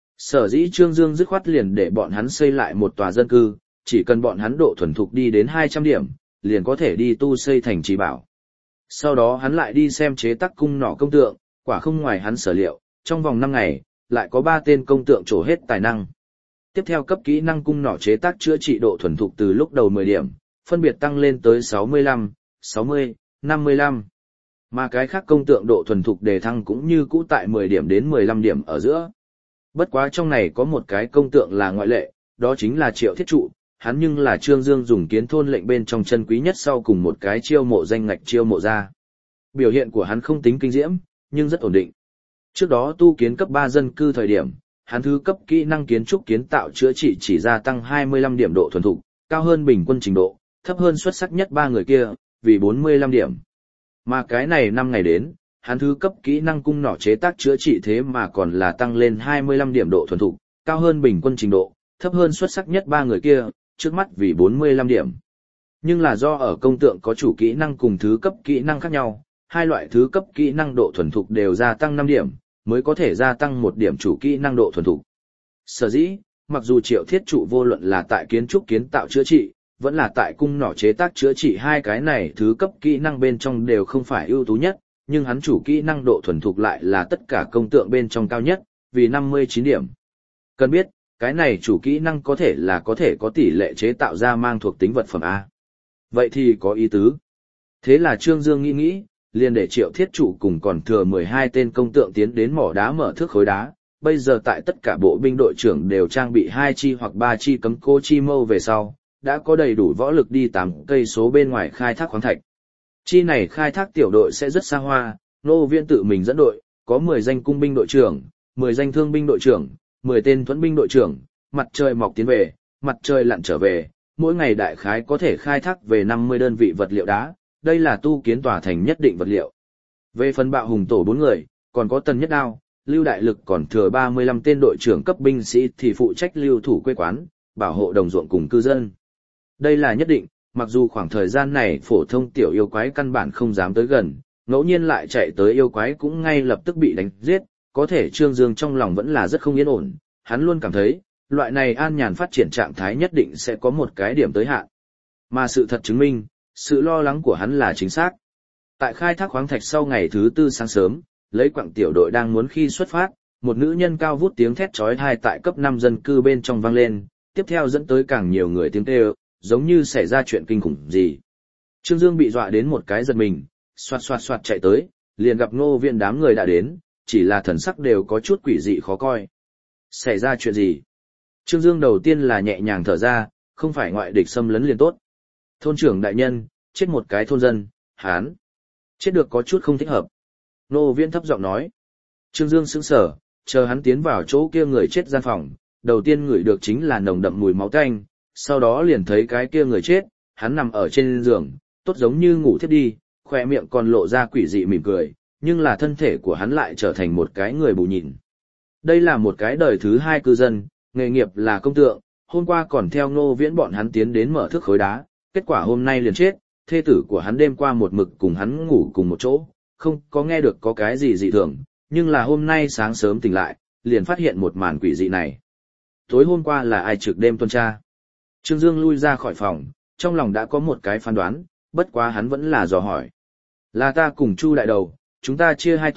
Sở dĩ Trương Dương dứt khoát liền để bọn hắn xây lại một tòa dân cư, chỉ cần bọn hắn độ thuần thục đi đến hai trăm điểm, liền có thể đi tu xây thành trì bảo. Sau đó hắn lại đi xem chế tác cung nỏ công tượng, quả không ngoài hắn sở liệu, trong vòng năm ngày, lại có ba tên công tượng trổ hết tài năng. Tiếp theo cấp kỹ năng cung nỏ chế tác chữa trị độ thuần thục từ lúc đầu mười điểm, phân biệt tăng lên tới sáu mươi lăm, sáu mươi, năm mươi lăm. Mà cái khác công tượng độ thuần thục đề thăng cũng như cũ tại mười điểm đến mười lăm điểm ở giữa. Bất quá trong này có một cái công tượng là ngoại lệ, đó chính là Triệu Thiết Trụ, hắn nhưng là Trương Dương dùng kiến thôn lệnh bên trong chân quý nhất sau cùng một cái chiêu mộ danh ngạch chiêu mộ ra. Biểu hiện của hắn không tính kinh diễm, nhưng rất ổn định. Trước đó tu kiến cấp ba dân cư thời điểm, hắn thứ cấp kỹ năng kiến trúc kiến tạo chữa trị chỉ gia tăng hai mươi lăm điểm độ thuần thục, cao hơn bình quân trình độ, thấp hơn xuất sắc nhất ba người kia, vì bốn mươi lăm điểm. Mà cái này năm ngày đến, hắn thứ cấp kỹ năng cung nỏ chế tác chữa trị thế mà còn là tăng lên hai mươi lăm điểm độ thuần thục, cao hơn bình quân trình độ, thấp hơn xuất sắc nhất ba người kia, trước mắt vì bốn mươi lăm điểm. Nhưng là do ở công tượng có chủ kỹ năng cùng thứ cấp kỹ năng khác nhau, hai loại thứ cấp kỹ năng độ thuần thục đều gia tăng năm điểm, mới có thể gia tăng một điểm chủ kỹ năng độ thuần thục. Sở dĩ, mặc dù Triệu Thiết Trụ vô luận là tại kiến trúc kiến tạo chữa trị, vẫn là tại cung nỏ chế tác chữa trị hai cái này thứ cấp kỹ năng bên trong đều không phải ưu tú nhất, nhưng hắn chủ kỹ năng độ thuần thục lại là tất cả công tượng bên trong cao nhất, vì năm mươi chín điểm. Cần biết, cái này chủ kỹ năng có thể là có thể có tỷ lệ chế tạo ra mang thuộc tính vật phẩm A. Vậy thì có ý tứ. Thế là Trương Dương nghĩ nghĩ, liền để Triệu Thiết Trụ cùng còn thừa mười hai tên công tượng tiến đến mỏ đá mở thước khối đá. Bây giờ tại tất cả bộ binh đội trưởng đều trang bị hai chi hoặc ba chi cấm cô chi mâu về sau, đã có đầy đủ võ lực đi tám cây số bên ngoài khai thác khoáng thạch. Chi này khai thác tiểu đội sẽ rất xa hoa, Nô Viễn tự mình dẫn đội, có mười danh cung binh đội trưởng, mười danh thương binh đội trưởng, mười tên thuẫn binh đội trưởng, mặt trời mọc tiến về, mặt trời lặn trở về, mỗi ngày đại khái có thể khai thác về năm mươi đơn vị vật liệu đá, đây là tu kiến tòa thành nhất định vật liệu. Về phần bạo hùng tổ bốn người, còn có Tần Nhất Đao, Lưu Đại Lực còn thừa ba mươi lăm tên đội trưởng cấp binh sĩ thì phụ trách lưu thủ quê quán, bảo hộ đồng ruộng cùng cư dân. Đây là nhất định, mặc dù khoảng thời gian này phổ thông tiểu yêu quái căn bản không dám tới gần, ngẫu nhiên lại chạy tới yêu quái cũng ngay lập tức bị đánh giết, có thể Trương Dương trong lòng vẫn là rất không yên ổn, hắn luôn cảm thấy, loại này an nhàn phát triển trạng thái nhất định sẽ có một cái điểm tới hạn. Mà sự thật chứng minh, sự lo lắng của hắn là chính xác. Tại khai thác khoáng thạch sau ngày thứ tư sáng sớm, lấy quặng tiểu đội đang muốn khi xuất phát, một nữ nhân cao vút tiếng thét chói tai tại cấp năm dân cư bên trong vang lên, tiếp theo dẫn tới càng nhiều người tiếng kêu, giống như xảy ra chuyện kinh khủng gì. Trương Dương bị dọa đến một cái giật mình, xoạt xoạt xoạt chạy tới, liền gặp Ngô Viễn đám người đã đến, chỉ là thần sắc đều có chút quỷ dị khó coi. Xảy ra chuyện gì? Trương Dương đầu tiên là nhẹ nhàng thở ra, không phải ngoại địch xâm lấn liền tốt. Thôn trưởng đại nhân, chết một cái thôn dân, hán. Chết được có chút không thích hợp. Ngô Viễn thấp giọng nói. Trương Dương sững sờ, chờ hắn tiến vào chỗ kia người chết gian phòng, đầu tiên ngửi được chính là nồng đậm mùi máu tanh, sau đó liền thấy cái kia người chết, hắn nằm ở trên giường, tốt giống như ngủ thiếp đi, khỏe miệng còn lộ ra quỷ dị mỉm cười, nhưng là thân thể của hắn lại trở thành một cái người bù nhìn. Đây là một cái đời thứ hai cư dân, nghề nghiệp là công tượng, hôm qua còn theo Ngô Viễn bọn hắn tiến đến mở thước khối đá, kết quả hôm nay liền chết, thê tử của hắn đêm qua một mực cùng hắn ngủ cùng một chỗ, không có nghe được có cái gì dị thường, nhưng là hôm nay sáng sớm tỉnh lại, liền phát hiện một màn quỷ dị này. Tối hôm qua là ai trực đêm tuần tra? Trương Dương lui ra khỏi phòng, trong lòng đã có một cái phán đoán, bất quá hắn vẫn là dò hỏi. Là ta cùng Chu đại đầu, chúng ta chia hai tổ,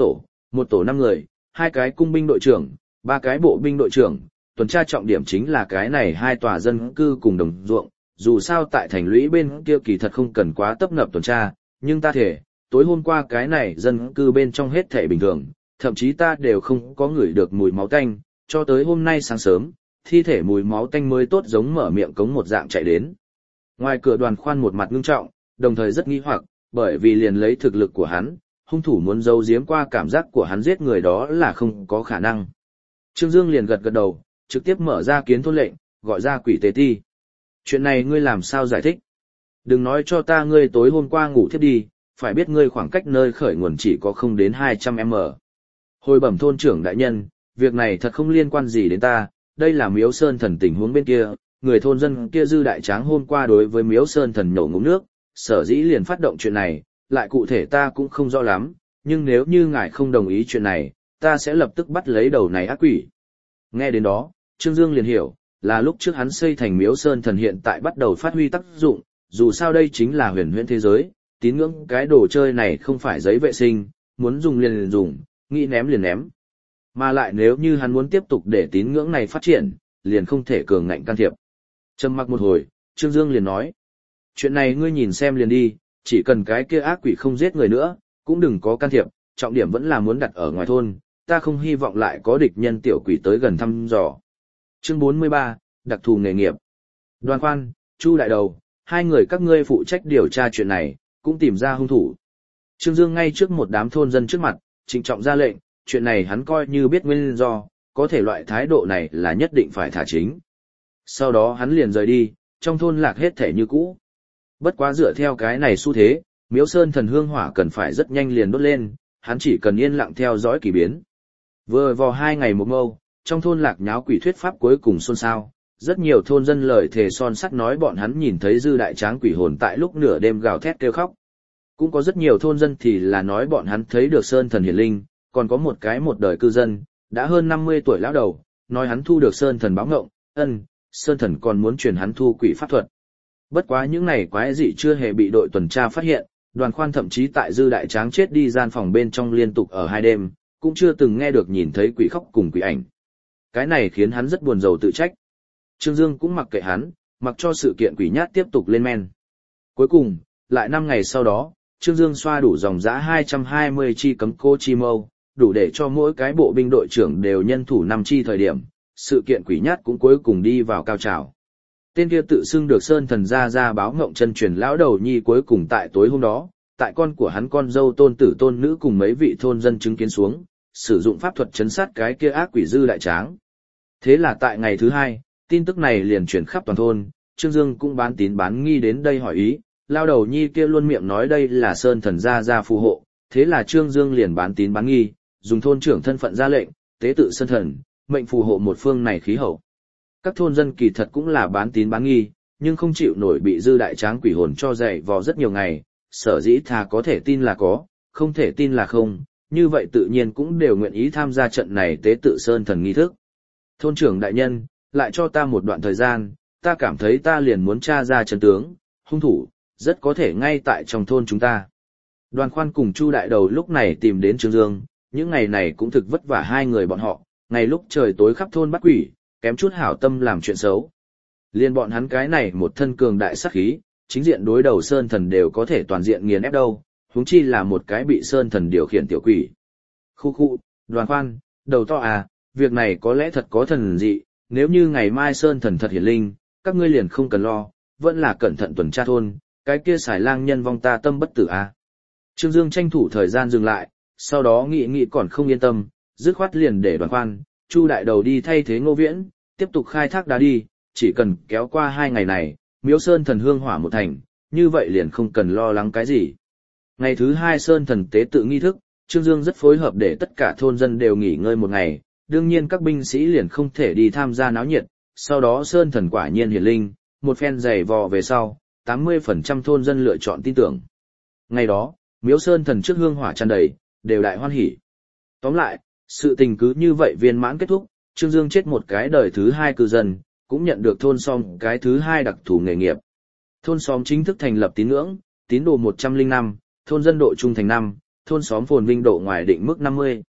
Một tổ năm người, hai cái cung binh đội trưởng, ba cái bộ binh đội trưởng, tuần tra trọng điểm chính là cái này hai tòa dân cư cùng đồng ruộng, dù sao tại thành lũy bên kia kỳ thật không cần quá tấp nập tuần tra, nhưng ta thể, tối hôm qua cái này dân cư bên trong hết thảy bình thường, thậm chí ta đều không có ngửi được mùi máu tanh, cho tới hôm nay sáng sớm, thi thể mùi máu tanh mới tốt giống mở miệng cống một dạng chạy đến. Ngoài cửa Đoàn Khoan một mặt ngưng trọng, đồng thời rất nghi hoặc, bởi vì liền lấy thực lực của hắn, hung thủ muốn giấu giếm qua cảm giác của hắn giết người đó là không có khả năng. Trương Dương liền gật gật đầu, trực tiếp mở ra kiến thôn lệnh, gọi ra quỷ tế ti. Chuyện này ngươi làm sao giải thích? Đừng nói cho ta ngươi tối hôm qua ngủ thiếp đi, phải biết ngươi khoảng cách nơi khởi nguồn chỉ có không đến hai trăm mét. Hồi bẩm thôn trưởng đại nhân, việc này thật không liên quan gì đến ta, đây là Miếu Sơn Thần tình huống bên kia, người thôn dân kia Dư Đại Tráng hôm qua đối với Miếu Sơn Thần nhổ ngụm nước, sở dĩ liền phát động chuyện này, lại cụ thể ta cũng không rõ lắm, nhưng nếu như ngài không đồng ý chuyện này, ta sẽ lập tức bắt lấy đầu này ác quỷ. Nghe đến đó, Trương Dương liền hiểu, là lúc trước hắn xây thành Miếu Sơn Thần hiện tại bắt đầu phát huy tác dụng, dù sao đây chính là huyền huyễn thế giới, tín ngưỡng cái đồ chơi này không phải giấy vệ sinh, muốn dùng liền liền dùng, nghĩ ném liền ném. Mà lại nếu như hắn muốn tiếp tục để tín ngưỡng này phát triển, liền không thể cường ngạnh can thiệp. Trầm mặc một hồi, Trương Dương liền nói, chuyện này ngươi nhìn xem liền đi, chỉ cần cái kia ác quỷ không giết người nữa, cũng đừng có can thiệp, trọng điểm vẫn là muốn đặt ở ngoài thôn, ta không hy vọng lại có địch nhân tiểu quỷ tới gần thăm dò. Chương bốn mươi ba, đặc thù nghề nghiệp. Đoàn Khoan, Chu đại đầu, hai người các ngươi phụ trách điều tra chuyện này, cũng tìm ra hung thủ. Trương Dương ngay trước một đám thôn dân trước mặt, trịnh trọng ra lệnh, chuyện này hắn coi như biết nguyên do, có thể loại thái độ này là nhất định phải thả chính. Sau đó hắn liền rời đi, trong thôn lạc hết thể như cũ. Bất quá dựa theo cái này xu thế, Miếu Sơn Thần hương hỏa cần phải rất nhanh liền đốt lên, hắn chỉ cần yên lặng theo dõi kỳ biến. Vừa vào hai ngày một mâu, trong thôn lạc nháo quỷ thuyết pháp cuối cùng xôn xao, rất nhiều thôn dân lời thề son sắt nói bọn hắn nhìn thấy Dư Đại Tráng quỷ hồn tại lúc nửa đêm gào thét kêu khóc. Cũng có rất nhiều thôn dân thì là nói bọn hắn thấy được Sơn Thần hiển linh, còn có một cái một đời cư dân, đã hơn năm mươi tuổi lão đầu, nói hắn thu được Sơn Thần báo ngộng, ân, Sơn Thần còn muốn truyền hắn thu quỷ pháp thuật. Bất quá những này quái dị chưa hề bị đội tuần tra phát hiện, Đoàn Khoan thậm chí tại Dư Đại Tráng chết đi gian phòng bên trong liên tục ở hai đêm, cũng chưa từng nghe được nhìn thấy quỷ khóc cùng quỷ ảnh. Cái này khiến hắn rất buồn rầu tự trách. Trương Dương cũng mặc kệ hắn, mặc cho sự kiện quỷ nhát tiếp tục lên men. Cuối cùng, lại năm ngày sau đó, Trương Dương xoa đủ dòng dã hai trăm hai mươi chi cấm cô chi mâu, đủ để cho mỗi cái bộ binh đội trưởng đều nhân thủ năm chi thời điểm, sự kiện quỷ nhát cũng cuối cùng đi vào cao trào. Tên kia tự xưng được Sơn Thần ra ra báo ngộng chân truyền lão đầu nhi cuối cùng tại tối hôm đó, tại con của hắn con dâu tôn tử tôn nữ cùng mấy vị thôn dân chứng kiến xuống, sử dụng pháp thuật chấn sát cái kia ác quỷ Dư Đại Tráng. Thế là tại ngày thứ hai, tin tức này liền truyền khắp toàn thôn, Trương Dương cũng bán tín bán nghi đến đây hỏi ý, lao đầu nhi kia luôn miệng nói đây là Sơn Thần ra ra phù hộ, thế là Trương Dương liền bán tín bán nghi, dùng thôn trưởng thân phận ra lệnh, tế tự Sơn Thần, mệnh phù hộ một phương này khí hậu. Các thôn dân kỳ thật cũng là bán tín bán nghi, nhưng không chịu nổi bị Dư Đại Tráng quỷ hồn cho dày vò rất nhiều ngày, sở dĩ thà có thể tin là có, không thể tin là không, như vậy tự nhiên cũng đều nguyện ý tham gia trận này tế tự Sơn Thần nghi thức. Thôn trưởng đại nhân, lại cho ta một đoạn thời gian, ta cảm thấy ta liền muốn tra ra chân tướng, hung thủ, rất có thể ngay tại trong thôn chúng ta. Đoàn Khoan cùng Chu đại đầu lúc này tìm đến Trương Dương, những ngày này cũng thực vất vả hai người bọn họ, ngày lúc trời tối khắp thôn bắt quỷ, kém chút hảo tâm làm chuyện xấu. Liên bọn hắn cái này một thân cường đại sát khí, chính diện đối đầu Sơn Thần đều có thể toàn diện nghiền ép đâu, huống chi là một cái bị Sơn Thần điều khiển tiểu quỷ. Khu khu, Đoàn Khoan, đầu to à, việc này có lẽ thật có thần dị, nếu như ngày mai Sơn Thần thật hiển linh, các ngươi liền không cần lo, vẫn là cẩn thận tuần tra thôn, cái kia xài lang nhân vong ta tâm bất tử à. Trương Dương tranh thủ thời gian dừng lại, sau đó nghĩ nghĩ còn không yên tâm, dứt khoát liền để Đoàn Khoan, Chu đại đầu đi thay thế Ngô Viễn, tiếp tục khai thác đá đi, chỉ cần kéo qua hai ngày này, Miếu Sơn Thần hương hỏa một thành, như vậy liền không cần lo lắng cái gì. Ngày thứ hai Sơn Thần tế tự nghi thức, Trương Dương rất phối hợp để tất cả thôn dân đều nghỉ ngơi một ngày, đương nhiên các binh sĩ liền không thể đi tham gia náo nhiệt, sau đó Sơn Thần quả nhiên hiển linh, một phen giày vò về sau, tám mươi phần trăm thôn dân lựa chọn tin tưởng. Ngày đó, Miếu Sơn Thần trước hương hỏa tràn đầy, đều đại hoan hỉ. Tóm lại, sự tình cứ như vậy viên mãn kết thúc, Trương Dương chết một cái đời thứ hai cư dân, cũng nhận được thôn xóm cái thứ hai đặc thù nghề nghiệp. Thôn xóm chính thức thành lập tín ngưỡng, tín đồ một trăm linh năm, thôn dân độ trung thành năm, thôn xóm phồn vinh độ ngoài định mức năm mươi.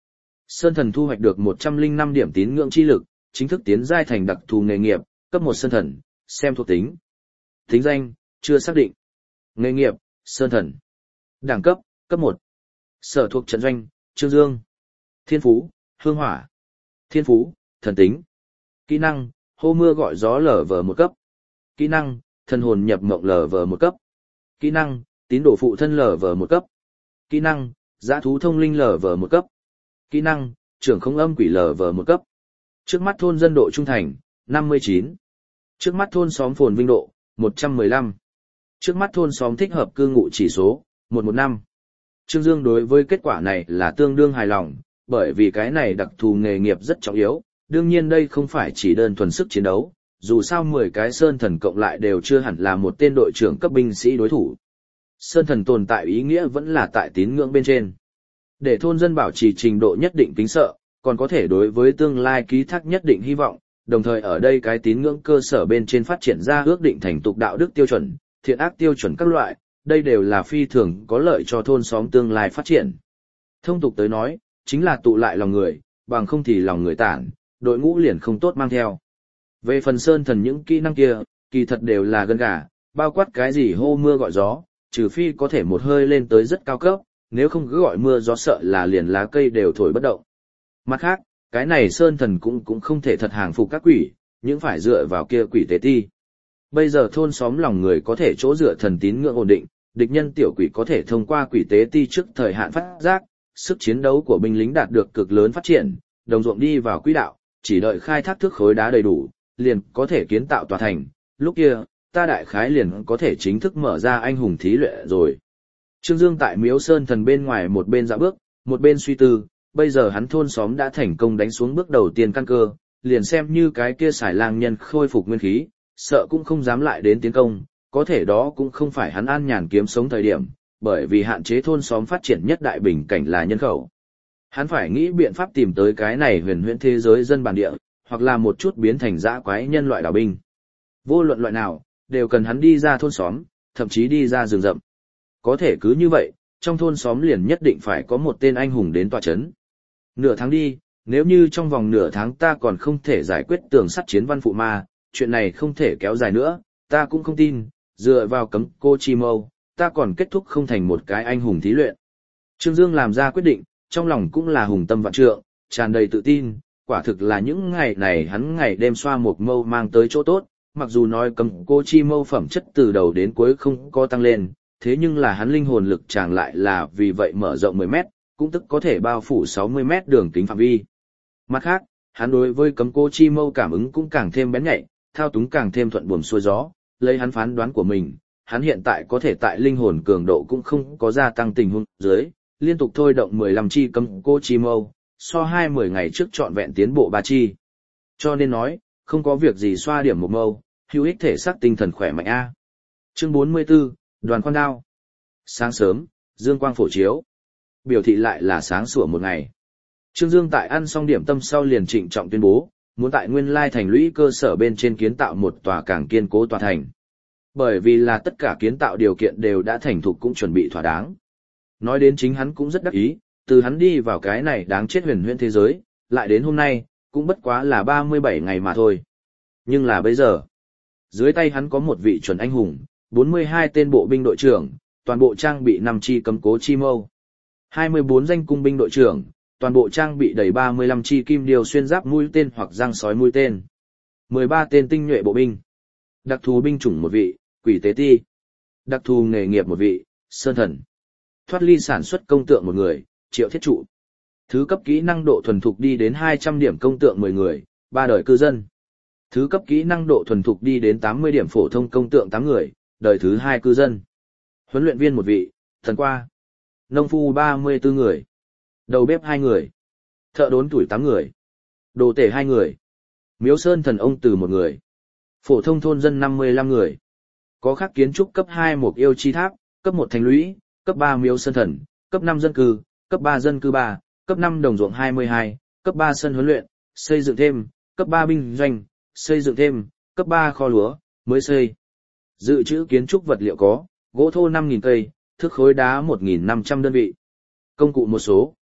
Sơn thần thu hoạch được một trăm lẻ năm điểm tín ngưỡng chi lực, chính thức tiến giai thành đặc thù nghề nghiệp, cấp một sơn thần, xem thuộc tính. Tính danh, chưa xác định. Nghề nghiệp, sơn thần. Đẳng cấp, cấp một. Sở thuộc trận doanh, Trương Dương. Thiên phú, hương hỏa. Thiên phú, thần tính. Kỹ năng, hô mưa gọi gió lở vờ một cấp. Kỹ năng, thần hồn nhập mộng lở vờ một cấp. Kỹ năng, tín đồ phụ thân lở vờ một cấp. Kỹ năng, dã thú thông linh lở vờ một cấp. Kỹ năng, trưởng không âm quỷ lở vờ một cấp. Trước mắt thôn dân độ trung thành, năm mươi chín. Trước mắt thôn xóm phồn vinh độ, một trăm mười lăm. Trước mắt thôn xóm thích hợp cư ngụ chỉ số, một trăm mười lăm. Trương Dương đối với kết quả này là tương đương hài lòng, bởi vì cái này đặc thù nghề nghiệp rất trọng yếu, đương nhiên đây không phải chỉ đơn thuần sức chiến đấu, dù sao mười cái sơn thần cộng lại đều chưa hẳn là một tên đội trưởng cấp binh sĩ đối thủ. Sơn thần tồn tại ý nghĩa vẫn là tại tín ngưỡng bên trên. Để thôn dân bảo trì trình độ nhất định kính sợ, còn có thể đối với tương lai ký thác nhất định hy vọng, đồng thời ở đây cái tín ngưỡng cơ sở bên trên phát triển ra ước định thành tục đạo đức tiêu chuẩn, thiện ác tiêu chuẩn các loại, đây đều là phi thường có lợi cho thôn xóm tương lai phát triển. Thông tục tới nói, chính là tụ lại lòng người, bằng không thì lòng người tản, đội ngũ liền không tốt mang theo. Về phần sơn thần những kỹ năng kia, kỳ thật đều là gân gà, bao quát cái gì hô mưa gọi gió, trừ phi có thể một hơi lên tới rất cao cấp, nếu không cứ gọi mưa gió sợ là liền lá cây đều thổi bất động. Mặt khác, cái này sơn thần cũng cũng không thể thật hàng phục các quỷ, những phải dựa vào kia quỷ tế ti. Bây giờ thôn xóm lòng người có thể chỗ dựa thần tín ngưỡng ổn định, địch nhân tiểu quỷ có thể thông qua quỷ tế ti trước thời hạn phát giác, sức chiến đấu của binh lính đạt được cực lớn phát triển, đồng ruộng đi vào quỹ đạo, chỉ đợi khai thác thước khối đá đầy đủ, liền có thể kiến tạo tòa thành, lúc kia, ta đại khái liền có thể chính thức mở ra anh hùng thí luyện rồi. Trương Dương tại Miếu Sơn thần bên ngoài một bên dạo bước, một bên suy tư, bây giờ hắn thôn xóm đã thành công đánh xuống bước đầu tiên căn cơ, liền xem như cái kia xài lang nhân khôi phục nguyên khí, sợ cũng không dám lại đến tiến công, có thể đó cũng không phải hắn an nhàn kiếm sống thời điểm, bởi vì hạn chế thôn xóm phát triển nhất đại bình cảnh là nhân khẩu. Hắn phải nghĩ biện pháp tìm tới cái này huyền huyễn thế giới dân bản địa, hoặc là một chút biến thành dã quái nhân loại đảo binh. Vô luận loại nào, đều cần hắn đi ra thôn xóm, thậm chí đi ra rừng rậm. Có thể cứ như vậy, trong thôn xóm liền nhất định phải có một tên anh hùng đến tòa chấn. Nửa tháng đi, nếu như trong vòng nửa tháng ta còn không thể giải quyết tường sắt chiến văn phụ ma, chuyện này không thể kéo dài nữa, ta cũng không tin, dựa vào cấm cô chi mâu, ta còn kết thúc không thành một cái anh hùng thí luyện. Trương Dương làm ra quyết định, trong lòng cũng là hùng tâm vạn trượng, tràn đầy tự tin, quả thực là những ngày này hắn ngày đêm xoa một mâu mang tới chỗ tốt, mặc dù nói cấm cô chi mâu phẩm chất từ đầu đến cuối không có tăng lên, thế nhưng là hắn linh hồn lực tràn lại là vì vậy mở rộng mười mét, cũng tức có thể bao phủ sáu mươi mét đường kính phạm vi. Mặt khác, hắn đối với cấm cô chi mâu cảm ứng cũng càng thêm bén nhạy, thao túng càng thêm thuận buồm xuôi gió, lấy hắn phán đoán của mình, hắn hiện tại có thể tại linh hồn cường độ cũng không có gia tăng tình huống dưới, liên tục thôi động mười lăm chi cấm cô chi mâu, so hai mươi ngày trước trọn vẹn tiến bộ ba chi. Cho nên nói, không có việc gì xoa điểm một mâu, hữu ích thể xác tinh thần khỏe mạnh a. Chương bốn mươi 44, Đoàn Khoan Đao. Sáng sớm, dương quang phổ chiếu, biểu thị lại là sáng sủa một ngày. Trương Dương tại ăn xong điểm tâm sau liền trịnh trọng tuyên bố, muốn tại Nguyên Lai thành lũy cơ sở bên trên kiến tạo một tòa càng kiên cố tòa thành. Bởi vì là tất cả kiến tạo điều kiện đều đã thành thục cũng chuẩn bị thỏa đáng. Nói đến chính hắn cũng rất đắc ý, từ hắn đi vào cái này đáng chết huyền huyễn thế giới, lại đến hôm nay, cũng bất quá là ba mươi bảy ngày mà thôi. Nhưng là bây giờ, dưới tay hắn có một vị chuẩn anh hùng, bốn mươi hai tên bộ binh đội trưởng, toàn bộ trang bị năm chi cấm cố chi mâu. hai mươi bốn danh cung binh đội trưởng, toàn bộ trang bị đầy ba mươi lăm chi kim điều xuyên giáp mũi tên hoặc răng sói mũi tên. mười ba tên tinh nhuệ bộ binh. Đặc thù binh chủng một vị, quỷ tế ti. Đặc thù nghề nghiệp một vị, sơn thần. Thoát ly sản xuất công tượng một người, triệu thiết trụ. Thứ cấp kỹ năng độ thuần thục đi đến hai trăm điểm công tượng mười người, ba đời cư dân. Thứ cấp kỹ năng độ thuần thục đi đến tám mươi điểm phổ thông công tượng tám người, đời thứ hai cư dân. Huấn luyện viên một vị, thần qua. Nông phu ba mươi tư người. Đầu bếp hai người. Thợ đốn tuổi tám người. Đồ tể hai người. Miếu sơn thần ông từ một người. Phổ thông thôn dân năm mươi lăm người. Có khắc kiến trúc cấp hai một yêu chi tháp, cấp một thành lũy, cấp ba miếu sơn thần, cấp năm dân cư, cấp ba dân cư ba, cấp năm đồng ruộng hai mươi hai, cấp ba sân huấn luyện, xây dựng thêm, cấp ba binh doanh, xây dựng thêm, cấp ba kho lúa, mới xây. Dự trữ kiến trúc vật liệu có, gỗ thô năm nghìn cây, thước khối đá một nghìn năm trăm đơn vị. Công cụ một số.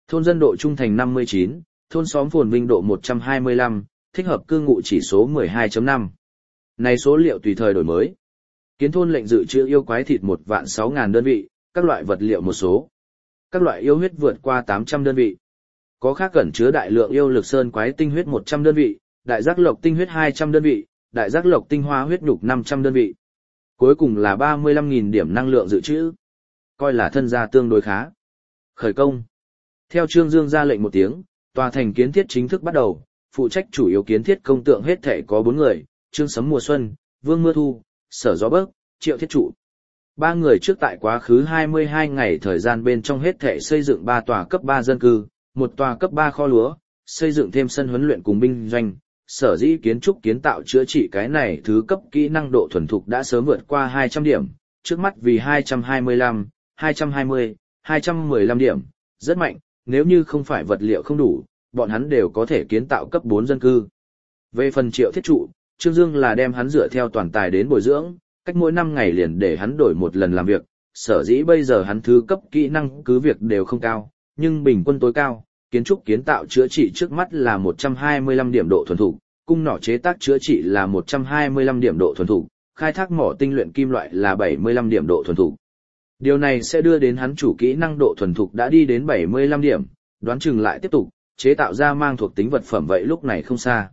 Thôn dân độ trung thành năm mươi chín, thôn xóm phồn vinh độ một trăm hai mươi lăm, thích hợp cư ngụ chỉ số mười hai chấm năm. Này số liệu tùy thời đổi mới. Kiến thôn lệnh dự trữ yêu quái thịt một vạn sáu ngàn đơn vị, các loại vật liệu một số. Các loại yêu huyết vượt qua tám trăm đơn vị. Có khác cẩn chứa đại lượng yêu lực sơn quái tinh huyết một trăm đơn vị, đại giác lộc tinh huyết hai trăm đơn vị, đại giác lộc tinh hoa huyết nhục năm trăm đơn vị. Cuối cùng là ba mươi lăm nghìn điểm năng lượng dự trữ. Coi là thân gia tương đối khá. Khởi công. Theo Trương Dương ra lệnh một tiếng, tòa thành kiến thiết chính thức bắt đầu, phụ trách chủ yếu kiến thiết công tượng hết thể có bốn người, Trương Sấm Mùa Xuân, Vương Mưa Thu, Sở Gió Bấc, Triệu Thiết Trụ. Ba người trước tại quá khứ hai mươi hai ngày thời gian bên trong hết thể xây dựng ba tòa cấp ba dân cư, một tòa cấp ba kho lúa, xây dựng thêm sân huấn luyện cùng binh doanh. Sở dĩ kiến trúc kiến tạo chữa trị cái này thứ cấp kỹ năng độ thuần thục đã sớm vượt qua hai trăm điểm, trước mắt vì hai trăm hai mươi lăm, hai trăm hai mươi, hai trăm mười lăm điểm, rất mạnh, nếu như không phải vật liệu không đủ, bọn hắn đều có thể kiến tạo cấp bốn dân cư. Về phần Triệu Thiết Trụ, Trương Dương là đem hắn dựa theo toàn tài đến bồi dưỡng, cách mỗi năm ngày liền để hắn đổi một lần làm việc, sở dĩ bây giờ hắn thứ cấp kỹ năng cứ việc đều không cao, nhưng bình quân tối cao, kiến trúc kiến tạo chữa trị trước mắt là một trăm hai mươi lăm điểm độ thuần thục, cung nỏ chế tác chữa trị là một trăm hai mươi lăm điểm độ thuần thục, khai thác mỏ tinh luyện kim loại là bảy mươi lăm điểm độ thuần thục. Điều này sẽ đưa đến hắn chủ kỹ năng độ thuần thục đã đi đến bảy mươi lăm điểm, đoán chừng lại tiếp tục, chế tạo ra mang thuộc tính vật phẩm vậy lúc này không xa.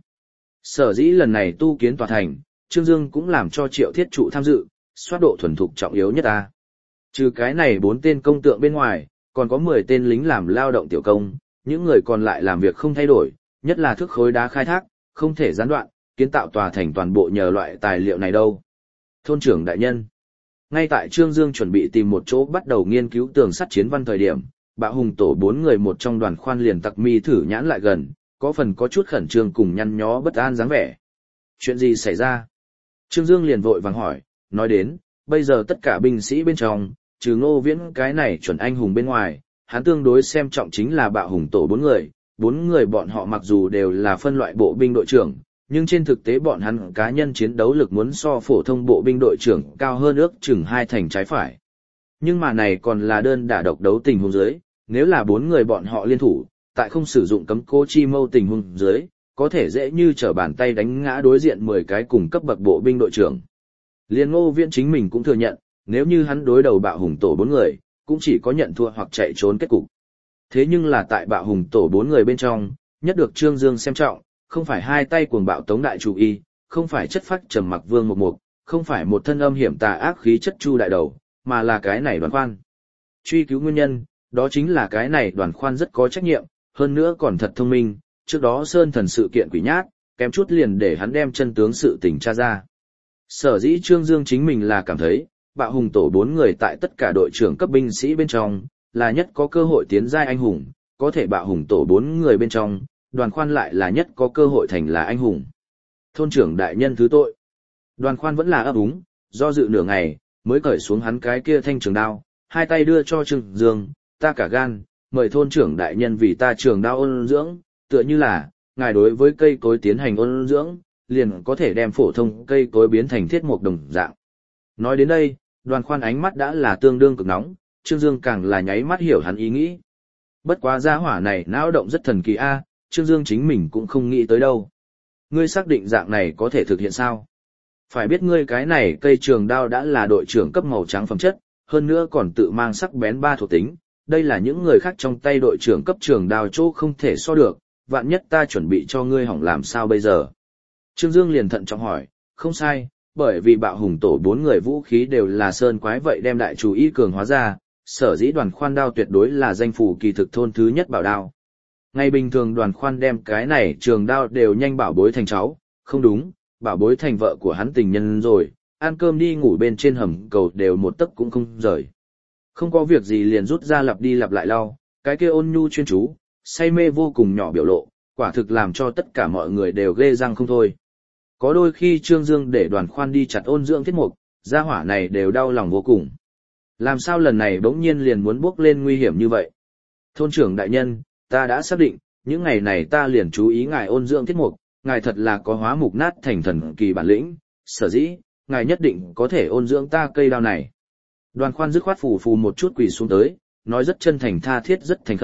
Sở dĩ lần này tu kiến tòa thành, Trương Dương cũng làm cho Triệu Thiết Trụ tham dự, soát độ thuần thục trọng yếu nhất ta. Trừ cái này bốn tên công tượng bên ngoài, còn có mười tên lính làm lao động tiểu công, những người còn lại làm việc không thay đổi, nhất là thước khối đá khai thác, không thể gián đoạn, kiến tạo tòa thành toàn bộ nhờ loại tài liệu này đâu. Thôn trưởng đại nhân. Ngay tại Trương Dương chuẩn bị tìm một chỗ bắt đầu nghiên cứu tường sắt chiến văn thời điểm, Bạo Hùng tổ bốn người một trong đoàn khoan liền tặc mi thử nhãn lại gần, có phần có chút khẩn trương cùng nhăn nhó bất an dáng vẻ. Chuyện gì xảy ra? Trương Dương liền vội vàng hỏi, nói đến, bây giờ tất cả binh sĩ bên trong, trừ Ngô Viễn cái này chuẩn anh hùng bên ngoài, hắn tương đối xem trọng chính là Bạo Hùng tổ bốn người, bốn người bọn họ mặc dù đều là phân loại bộ binh đội trưởng, nhưng trên thực tế bọn hắn cá nhân chiến đấu lực muốn so phổ thông bộ binh đội trưởng cao hơn ước chừng hai thành trái phải. Nhưng mà này còn là đơn đả độc đấu tình huống dưới, nếu là bốn người bọn họ liên thủ, tại không sử dụng cấm cố chi mâu tình huống dưới, có thể dễ như trở bàn tay đánh ngã đối diện mười cái cùng cấp bậc bộ binh đội trưởng. Liên Ngô Viễn chính mình cũng thừa nhận, nếu như hắn đối đầu Bạo Hùng tổ bốn người, cũng chỉ có nhận thua hoặc chạy trốn kết cục. Thế nhưng là tại Bạo Hùng tổ bốn người bên trong, nhất được Trương Dương xem trọng, không phải hai tay cuồng bạo Tống đại chủ y, không phải chất phác trầm mặc Vương Mục Mục, không phải một thân âm hiểm tà ác khí chất Chu đại đầu, mà là cái này Đoàn Khoan. Truy cứu nguyên nhân, đó chính là cái này Đoàn Khoan rất có trách nhiệm, hơn nữa còn thật thông minh, trước đó Sơn Thần sự kiện quỷ nhát, kém chút liền để hắn đem chân tướng sự tình tra ra. Sở dĩ Trương Dương chính mình là cảm thấy, Bạo Hùng tổ bốn người tại tất cả đội trưởng cấp binh sĩ bên trong, là nhất có cơ hội tiến giai anh hùng, có thể Bạo Hùng tổ bốn người bên trong, Đoàn Khoan lại là nhất có cơ hội thành là anh hùng. Thôn trưởng đại nhân thứ tội. Đoàn Khoan vẫn là ấp úng, do dự nửa ngày, mới cởi xuống hắn cái kia thanh trường đao, hai tay đưa cho Trương Dương, ta cả gan, mời thôn trưởng đại nhân vì ta trường đao ôn dưỡng, tựa như là, ngài đối với cây cối tiến hành ôn dưỡng, liền có thể đem phổ thông cây cối biến thành thiết mục đồng dạng. Nói đến đây, Đoàn Khoan ánh mắt đã là tương đương cực nóng, Trương Dương càng là nháy mắt hiểu hắn ý nghĩ. Bất quá gia hỏa này não động rất thần kỳ a, Trương Dương chính mình cũng không nghĩ tới đâu. Ngươi xác định dạng này có thể thực hiện sao? Phải biết ngươi cái này cây trường đao đã là đội trưởng cấp màu trắng phẩm chất, hơn nữa còn tự mang sắc bén ba thuộc tính, đây là những người khác trong tay đội trưởng cấp trường đao chỗ không thể so được, vạn nhất ta chuẩn bị cho ngươi hỏng làm sao bây giờ? Trương Dương liền thận trọng hỏi, không sai, bởi vì Bạo Hùng tổ bốn người vũ khí đều là sơn quái vậy đem đại chủ ý cường hóa ra, sở dĩ Đoàn Khoan đao tuyệt đối là danh phủ kỳ thực thôn thứ nhất bảo đao. Ngày bình thường Đoàn Khoan đem cái này trường đao đều nhanh bảo bối thành cháu, không đúng, bảo bối thành vợ của hắn tình nhân rồi, ăn cơm đi ngủ bên trên hầm cầu đều một tấc cũng không rời. Không có việc gì liền rút ra lặp đi lặp lại lau, cái kia ôn nhu chuyên chú, say mê vô cùng nhỏ biểu lộ, quả thực làm cho tất cả mọi người đều ghê răng không thôi. Có đôi khi Trương Dương để Đoàn Khoan đi chặt ôn dưỡng thiết mục, gia hỏa này đều đau lòng vô cùng. Làm sao lần này bỗng nhiên liền muốn bước lên nguy hiểm như vậy? Thôn trưởng đại nhân, ta đã xác định, những ngày này ta liền chú ý ngài ôn dưỡng thiết mục, ngài thật là có hóa mục nát thành thần kỳ bản lĩnh, sở dĩ, ngài nhất định có thể ôn dưỡng ta cây đao này. Đoàn Khoan dứt khoát phù phù một chút quỳ xuống tới, nói rất chân thành tha thiết rất thành khẩn,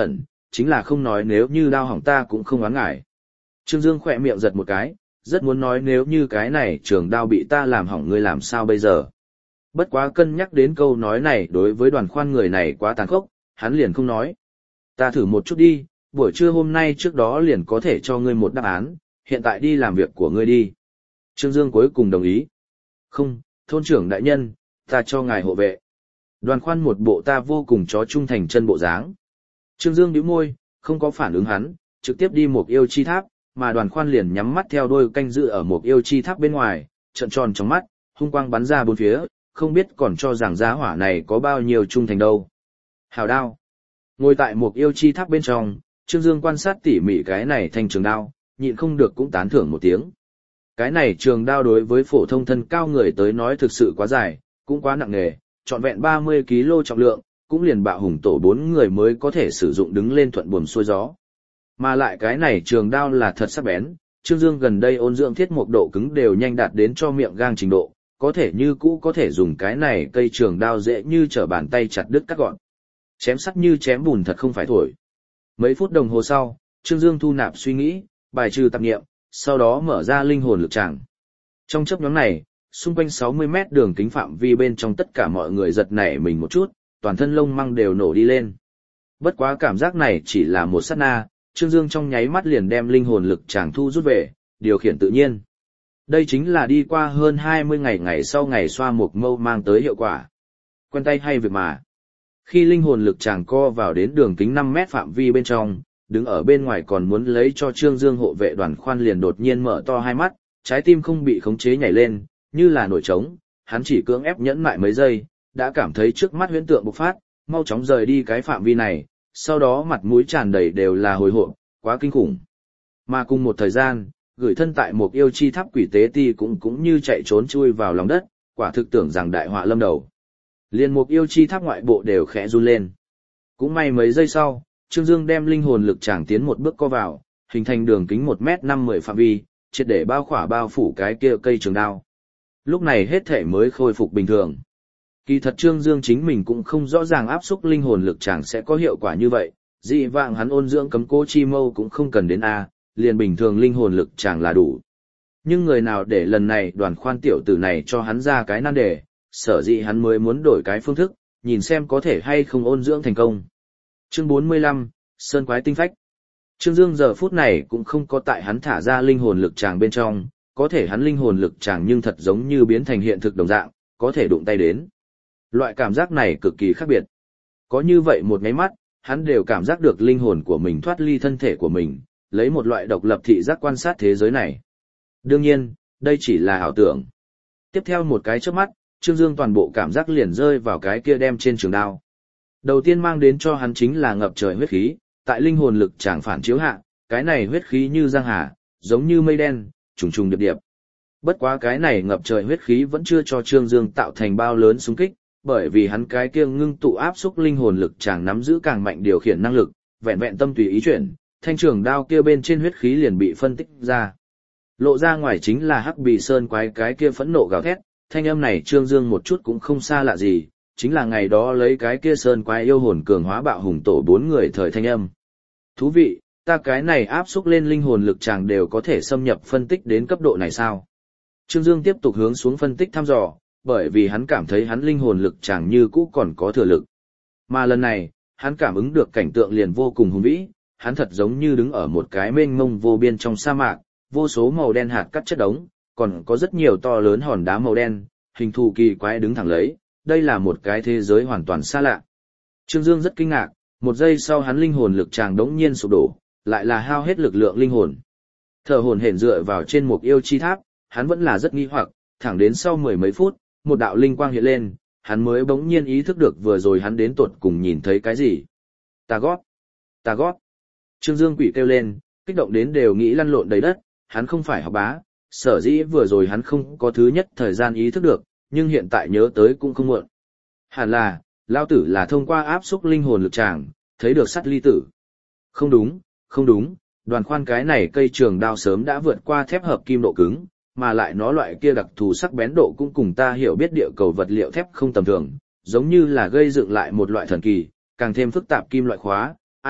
chính là không nói nếu như đao hỏng ta cũng không oán ngại. Trương Dương khỏe miệng giật một cái, rất muốn nói nếu như cái này trường đao bị ta làm hỏng ngươi làm sao bây giờ. Bất quá cân nhắc đến câu nói này đối với Đoàn Khoan người này quá tàn khốc, hắn liền không nói. Ta thử một chút đi, buổi trưa hôm nay trước đó liền có thể cho ngươi một đáp án, hiện tại đi làm việc của ngươi đi. Trương Dương cuối cùng đồng ý. Không, thôn trưởng đại nhân, ta cho ngài hộ vệ. Đoàn Khoan một bộ ta vô cùng chó trung thành chân bộ dáng. Trương Dương nhíu môi, không có phản ứng hắn, trực tiếp đi một yêu chi tháp, mà Đoàn Khoan liền nhắm mắt theo đôi canh giữ ở một yêu chi tháp bên ngoài, trợn tròn trong mắt, hung quang bắn ra bốn phía, không biết còn cho rằng giá hỏa này có bao nhiêu trung thành đâu. Hào đao. Ngồi tại một yêu chi tháp bên trong, Trương Dương quan sát tỉ mỉ cái này thanh trường đao, nhịn không được cũng tán thưởng một tiếng. Cái này trường đao đối với phổ thông thân cao người tới nói thực sự quá dài, cũng quá nặng nề, trọn vẹn ba mươi ki lô gam trọng lượng, cũng liền bạo hùng tổ bốn người mới có thể sử dụng đứng lên thuận buồm xuôi gió. Mà lại cái này trường đao là thật sắc bén, Trương Dương gần đây ôn dưỡng thiết mục độ cứng đều nhanh đạt đến cho miệng gang trình độ, có thể như cũ có thể dùng cái này cây trường đao dễ như trở bàn tay chặt đứt cắt gọn. Chém sắt như chém bùn thật không phải thổi. Mấy phút đồng hồ sau, Trương Dương thu nạp suy nghĩ, bài trừ tạp niệm, sau đó mở ra linh hồn lực tràng. Trong chớp nhoáng này, xung quanh sáu mươi mét đường kính phạm vi bên trong tất cả mọi người giật nảy mình một chút, toàn thân lông măng đều nổ đi lên. Bất quá cảm giác này chỉ là một sát na, Trương Dương trong nháy mắt liền đem linh hồn lực tràng thu rút về, điều khiển tự nhiên. Đây chính là đi qua hơn hai mươi ngày ngày sau ngày xoa một mâu mang tới hiệu quả. Quen tay hay việc mà. Khi linh hồn lực tràng co vào đến đường kính năm mét phạm vi bên trong, đứng ở bên ngoài còn muốn lấy cho Trương Dương hộ vệ Đoàn Khoan liền đột nhiên mở to hai mắt, trái tim không bị khống chế nhảy lên, như là nổi trống, hắn chỉ cưỡng ép nhẫn mại mấy giây, đã cảm thấy trước mắt huyễn tượng bộc phát, mau chóng rời đi cái phạm vi này, sau đó mặt mũi tràn đầy đều là hồi hộp, quá kinh khủng. Mà cùng một thời gian, gửi thân tại một yêu chi tháp quỷ tế ti cũng cũng như chạy trốn chui vào lòng đất, quả thực tưởng rằng đại họa lâm đầu. Liên một yêu chi tháp ngoại bộ đều khẽ run lên. Cũng may mấy giây sau, Trương Dương đem linh hồn lực tràng tiến một bước co vào, hình thành đường kính một mét năm mươi phạm vi, triệt để bao khỏa bao phủ cái kia cây trường đao. Lúc này hết thể mới khôi phục bình thường. Kỳ thật Trương Dương chính mình cũng không rõ ràng áp xúc linh hồn lực tràng sẽ có hiệu quả như vậy, dị vạng hắn ôn dưỡng cấm cố chi mâu cũng không cần đến A, liền bình thường linh hồn lực tràng là đủ. Nhưng người nào để lần này Đoàn Khoan tiểu tử này cho hắn ra cái nan đề, sở dĩ hắn mới muốn đổi cái phương thức, nhìn xem có thể hay không ôn dưỡng thành công. Chương bốn mươi lăm, Sơn Quái Tinh Phách. Trương Dương giờ phút này cũng không có tại hắn thả ra linh hồn lực tràng bên trong, có thể hắn linh hồn lực tràng nhưng thật giống như biến thành hiện thực đồng dạng, có thể đụng tay đến. Loại cảm giác này cực kỳ khác biệt. Có như vậy một nháy mắt, hắn đều cảm giác được linh hồn của mình thoát ly thân thể của mình, lấy một loại độc lập thị giác quan sát thế giới này. Đương nhiên, đây chỉ là ảo tưởng. Tiếp theo một cái chớp mắt, Trương Dương toàn bộ cảm giác liền rơi vào cái kia đem trên trường đao. Đầu tiên mang đến cho hắn chính là ngập trời huyết khí, tại linh hồn lực tràng phản chiếu hạ, cái này huyết khí như giang hà, giống như mây đen, trùng trùng điệp điệp. Bất quá cái này ngập trời huyết khí vẫn chưa cho Trương Dương tạo thành bao lớn xung kích, bởi vì hắn cái kia ngưng tụ áp xúc linh hồn lực chàng nắm giữ càng mạnh điều khiển năng lực, vẹn vẹn tâm tùy ý chuyển, thanh trường đao kia bên trên huyết khí liền bị phân tích ra. Lộ ra ngoài chính là Hắc Bì Sơn Quái cái kia phẫn nộ gào thét, thanh âm này Trương Dương một chút cũng không xa lạ gì, chính là ngày đó lấy cái kia Sơn Quái yêu hồn cường hóa bạo hùng tổ bốn người thời thanh âm. Thú vị, ta cái này áp xúc lên linh hồn lực chàng đều có thể xâm nhập phân tích đến cấp độ này sao? Trương Dương tiếp tục hướng xuống phân tích thăm dò, bởi vì hắn cảm thấy hắn linh hồn lực chẳng như cũ còn có thừa lực. Mà lần này, hắn cảm ứng được cảnh tượng liền vô cùng hùng vĩ, hắn thật giống như đứng ở một cái mênh mông vô biên trong sa mạc, vô số màu đen hạt cắt chất đống, còn có rất nhiều to lớn hòn đá màu đen, hình thù kỳ quái đứng thẳng lấy, đây là một cái thế giới hoàn toàn xa lạ. Trương Dương rất kinh ngạc, một giây sau hắn linh hồn lực chàng đống nhiên sụp đổ, lại là hao hết lực lượng linh hồn. Thở hổn hển dựa vào trên một yêu chi tháp, hắn vẫn là rất nghi hoặc, thẳng đến sau mười mấy phút, một đạo linh quang hiện lên, hắn mới bỗng nhiên ý thức được vừa rồi hắn đến tuột cùng nhìn thấy cái gì. Ta gót! Ta gót! Trương Dương quỷ kêu lên, kích động đến đều nghĩ lăn lộn đầy đất, hắn không phải học bá, sở dĩ vừa rồi hắn không có thứ nhất thời gian ý thức được, nhưng hiện tại nhớ tới cũng không muộn. Hẳn là, lao tử là thông qua áp xúc linh hồn lực tràng, thấy được sắt ly tử. Không đúng, không đúng, Đoàn Khoan cái này cây trường đao sớm đã vượt qua thép hợp kim độ cứng, mà lại nó loại kia đặc thù sắc bén độ cũng cùng ta hiểu biết địa cầu vật liệu thép không tầm thường, giống như là gây dựng lại một loại thần kỳ, càng thêm phức tạp kim loại khóa, ai,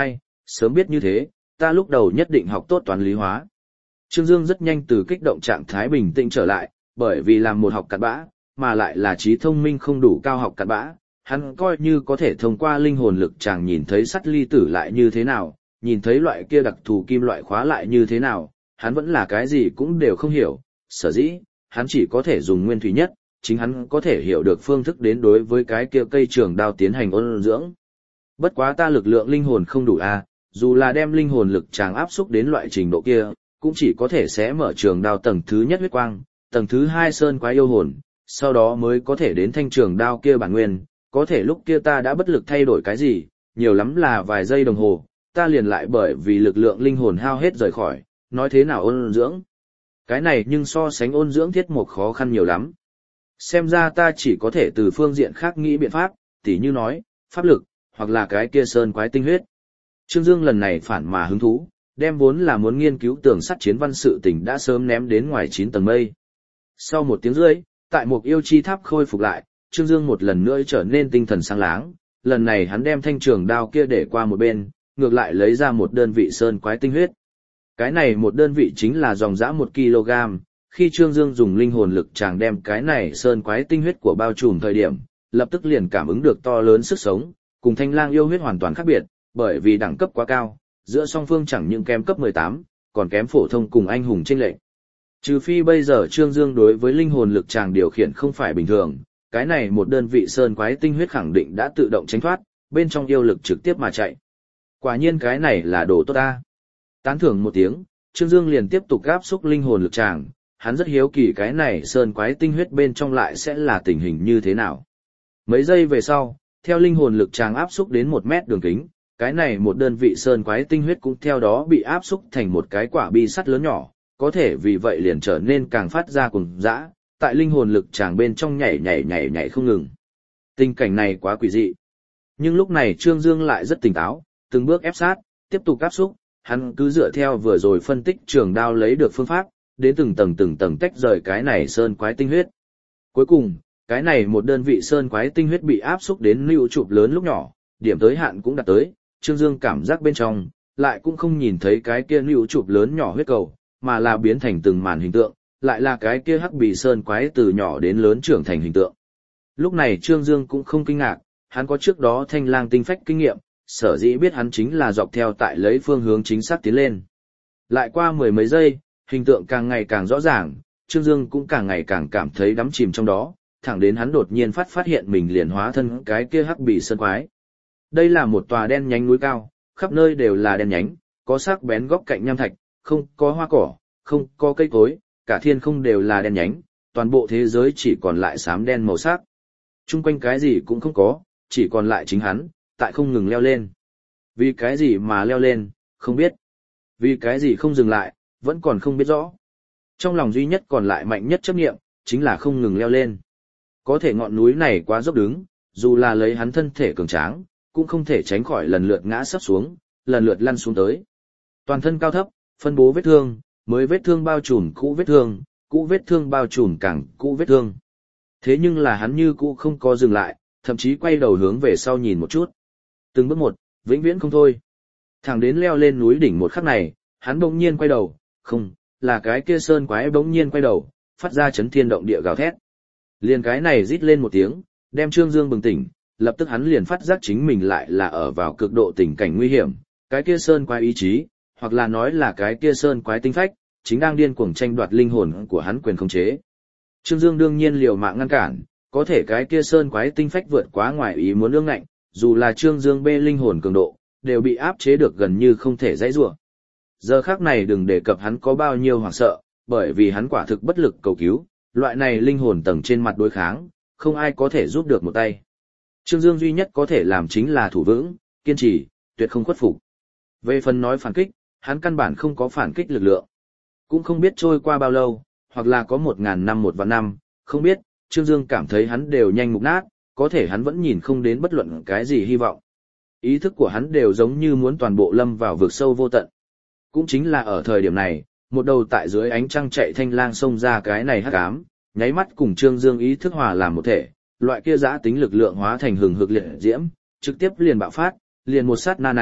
sớm biết như thế, ta lúc đầu nhất định học tốt toán lý hóa. Trương Dương rất nhanh từ kích động trạng thái bình tĩnh trở lại, bởi vì làm một học cặn bã, mà lại là trí thông minh không đủ cao học cặn bã, hắn coi như có thể thông qua linh hồn lực chàng nhìn thấy sắt ly tử lại như thế nào, nhìn thấy loại kia đặc thù kim loại khóa lại như thế nào, hắn vẫn là cái gì cũng đều không hiểu, sở dĩ, hắn chỉ có thể dùng nguyên thủy nhất, chính hắn có thể hiểu được phương thức đến đối với cái kia cây trường đao tiến hành ôn dưỡng. Bất quá ta lực lượng linh hồn không đủ a, dù là đem linh hồn lực chàng áp xúc đến loại trình độ kia, cũng chỉ có thể sẽ mở trường đao tầng thứ nhất huyết quang, tầng thứ hai sơn quái yêu hồn, sau đó mới có thể đến thanh trường đao kia bản nguyên, có thể lúc kia ta đã bất lực thay đổi cái gì, nhiều lắm là vài giây đồng hồ, ta liền lại bởi vì lực lượng linh hồn hao hết rời khỏi, nói thế nào ôn dưỡng. Cái này nhưng so sánh ôn dưỡng thiết mục khó khăn nhiều lắm. Xem ra ta chỉ có thể từ phương diện khác nghĩ biện pháp, tỉ như nói, pháp lực, hoặc là cái kia sơn quái tinh huyết. Trương Dương lần này phản mà hứng thú, đem vốn là muốn nghiên cứu tường sắt chiến văn sự tình đã sớm ném đến ngoài chín tầng mây. Sau một tiếng rưỡi, tại một yêu chi tháp khôi phục lại, Trương Dương một lần nữa trở nên tinh thần sáng láng, lần này hắn đem thanh trường đao kia để qua một bên, ngược lại lấy ra một đơn vị sơn quái tinh huyết. Cái này một đơn vị chính là dòng dã một ki lô gam, khi Trương Dương dùng linh hồn lực chàng đem cái này sơn quái tinh huyết của bao trùm thời điểm, lập tức liền cảm ứng được to lớn sức sống, cùng thanh lang yêu huyết hoàn toàn khác biệt, bởi vì đẳng cấp quá cao, giữa song phương chẳng những kém cấp mười tám, còn kém phổ thông cùng anh hùng chênh lệch. Trừ phi bây giờ Trương Dương đối với linh hồn lực chàng điều khiển không phải bình thường, cái này một đơn vị sơn quái tinh huyết khẳng định đã tự động tránh thoát, bên trong yêu lực trực tiếp mà chạy. Quả nhiên cái này là đồ tốt ta. Tán thưởng một tiếng, Trương Dương liền tiếp tục áp xúc linh hồn lực chàng, hắn rất hiếu kỳ cái này sơn quái tinh huyết bên trong lại sẽ là tình hình như thế nào. Mấy giây về sau, theo linh hồn lực chàng áp xúc đến một mét đường kính, cái này một đơn vị sơn quái tinh huyết cũng theo đó bị áp xúc thành một cái quả bi sắt lớn nhỏ, có thể vì vậy liền trở nên càng phát ra cùng dã, tại linh hồn lực chàng bên trong nhảy nhảy nhảy nhảy không ngừng. Tình cảnh này quá quỷ dị. Nhưng lúc này Trương Dương lại rất tỉnh táo, từng bước ép sát, tiếp tục áp xúc, hắn cứ dựa theo vừa rồi phân tích trường đao lấy được phương pháp, đến từng tầng từng tầng tách rời cái này sơn quái tinh huyết. Cuối cùng, cái này một đơn vị sơn quái tinh huyết bị áp xúc đến lưu chụp lớn lúc nhỏ, điểm tới hạn cũng đạt tới, Trương Dương cảm giác bên trong, lại cũng không nhìn thấy cái kia lưu chụp lớn nhỏ huyết cầu, mà là biến thành từng màn hình tượng, lại là cái kia hắc bì sơn quái từ nhỏ đến lớn trưởng thành hình tượng. Lúc này Trương Dương cũng không kinh ngạc, hắn có trước đó thanh lang tinh phách kinh nghiệm, sở dĩ biết hắn chính là dọc theo tại lấy phương hướng chính xác tiến lên. Lại qua mười mấy giây, hình tượng càng ngày càng rõ ràng, Trương Dương cũng càng ngày càng cảm thấy đắm chìm trong đó, thẳng đến hắn đột nhiên phát phát hiện mình liền hóa thân cái kia hắc bì sơn quái. Đây là một tòa đen nhánh núi cao, khắp nơi đều là đen nhánh, có sắc bén góc cạnh nham thạch, không có hoa cỏ, không có cây cối, cả thiên không đều là đen nhánh, toàn bộ thế giới chỉ còn lại xám đen màu sắc. Trung quanh cái gì cũng không có, chỉ còn lại chính hắn, tại không ngừng leo lên. Vì cái gì mà leo lên, không biết. Vì cái gì không dừng lại, vẫn còn không biết rõ. Trong lòng duy nhất còn lại mạnh nhất chấp niệm, chính là không ngừng leo lên. Có thể ngọn núi này quá dốc đứng, dù là lấy hắn thân thể cường tráng, cũng không thể tránh khỏi lần lượt ngã sấp xuống, lần lượt lăn xuống tới. Toàn thân cao thấp, phân bố vết thương, mới vết thương bao trùm cũ vết thương, cũ vết thương bao trùm càng cũ vết thương. Thế nhưng là hắn như cũ không có dừng lại, thậm chí quay đầu hướng về sau nhìn một chút. Từng bước một, vĩnh viễn không thôi. Thẳng đến leo lên núi đỉnh một khắc này, hắn bỗng nhiên quay đầu, không, là cái kia sơn quái bỗng nhiên quay đầu, phát ra chấn thiên động địa gào thét. Liền cái này rít lên một tiếng, đem Trương Dương bừng tỉnh, lập tức hắn liền phát giác chính mình lại là ở vào cực độ tình cảnh nguy hiểm, cái kia sơn quái ý chí, hoặc là nói là cái kia sơn quái tinh phách, chính đang điên cuồng tranh đoạt linh hồn của hắn quyền khống chế. Trương Dương đương nhiên liều mạng ngăn cản, có thể cái kia sơn quái tinh phách vượt quá ngoài ý muốn ương ngạnh, dù là Trương Dương bê linh hồn cường độ, đều bị áp chế được gần như không thể dãy rủa. Giờ khắc này đừng đề cập hắn có bao nhiêu hoảng sợ, bởi vì hắn quả thực bất lực cầu cứu, loại này linh hồn tầng trên mặt đối kháng, không ai có thể giúp được một tay. Trương Dương duy nhất có thể làm chính là thủ vững, kiên trì, tuyệt không khuất phục. Về phần nói phản kích, hắn căn bản không có phản kích lực lượng. Cũng không biết trôi qua bao lâu, hoặc là có một ngàn năm một vạn năm, không biết, Trương Dương cảm thấy hắn đều nhanh mục nát, có thể hắn vẫn nhìn không đến bất luận cái gì hy vọng. Ý thức của hắn đều giống như muốn toàn bộ lâm vào vực sâu vô tận. Cũng chính là ở thời điểm này, một đầu tại dưới ánh trăng chạy thanh lang xông ra cái này hắc ám, nháy mắt cùng Trương Dương ý thức hòa làm một thể, loại kia giã tính lực lượng hóa thành hừng hực liệt diễm, trực tiếp liền bạo phát, liền một sát na này,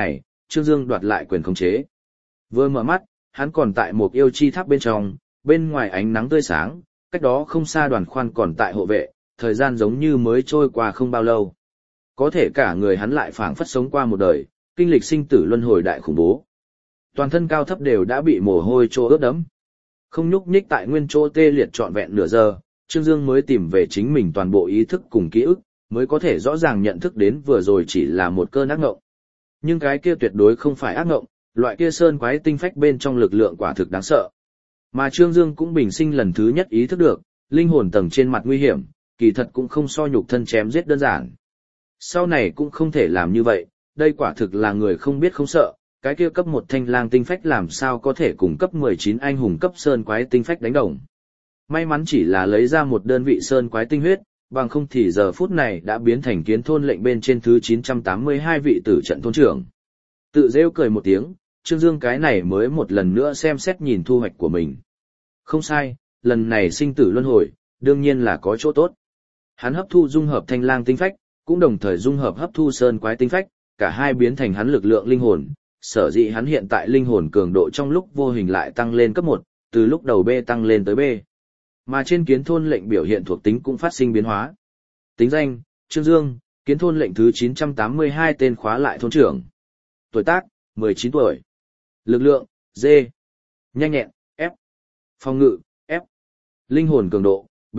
Trương Dương đoạt lại quyền khống chế. Vừa mở mắt, hắn còn tại một yêu chi tháp bên trong, bên ngoài ánh nắng tươi sáng, cách đó không xa Đoàn Khoan còn tại hộ vệ, thời gian giống như mới trôi qua không bao lâu. Có thể cả người hắn lại phảng phất sống qua một đời, kinh lịch sinh tử luân hồi đại khủng bố. Toàn thân cao thấp đều đã bị mồ hôi trô ướt đẫm. Không nhúc nhích tại nguyên chỗ tê liệt trọn vẹn nửa giờ, Trương Dương mới tìm về chính mình toàn bộ ý thức cùng ký ức, mới có thể rõ ràng nhận thức đến vừa rồi chỉ là một cơn ác ngộng. Nhưng cái kia tuyệt đối không phải ác ngộng, loại kia sơn quái tinh phách bên trong lực lượng quả thực đáng sợ. Mà Trương Dương cũng bình sinh lần thứ nhất ý thức được, linh hồn tầng trên mặt nguy hiểm, kỳ thật cũng không so nhục thân chém giết đơn giản. Sau này cũng không thể làm như vậy, đây quả thực là người không biết không sợ, cái kia cấp một thanh lang tinh phách làm sao có thể cùng cấp mười chín anh hùng cấp sơn quái tinh phách đánh đồng. May mắn chỉ là lấy ra một đơn vị sơn quái tinh huyết, bằng không thì giờ phút này đã biến thành kiến thôn lệnh bên trên thứ chín trăm tám mươi hai vị tử trận thôn trưởng. Tự rêu cười một tiếng, Trương Dương cái này mới một lần nữa xem xét nhìn thu hoạch của mình. Không sai, lần này sinh tử luân hồi, đương nhiên là có chỗ tốt. Hắn hấp thu dung hợp thanh lang tinh phách, cũng đồng thời dung hợp hấp thu sơn quái tinh phách, cả hai biến thành hắn lực lượng linh hồn, sở dĩ hắn hiện tại linh hồn cường độ trong lúc vô hình lại tăng lên cấp một, từ lúc đầu B tăng lên tới B. Mà trên kiến thôn lệnh biểu hiện thuộc tính cũng phát sinh biến hóa. Tính danh, Trương Dương, kiến thôn lệnh thứ chín trăm tám mươi hai tên khóa lại thôn trưởng. Tuổi tác, mười chín tuổi. Lực lượng, D. Nhanh nhẹn, F. Phòng ngự, F. Linh hồn cường độ, B.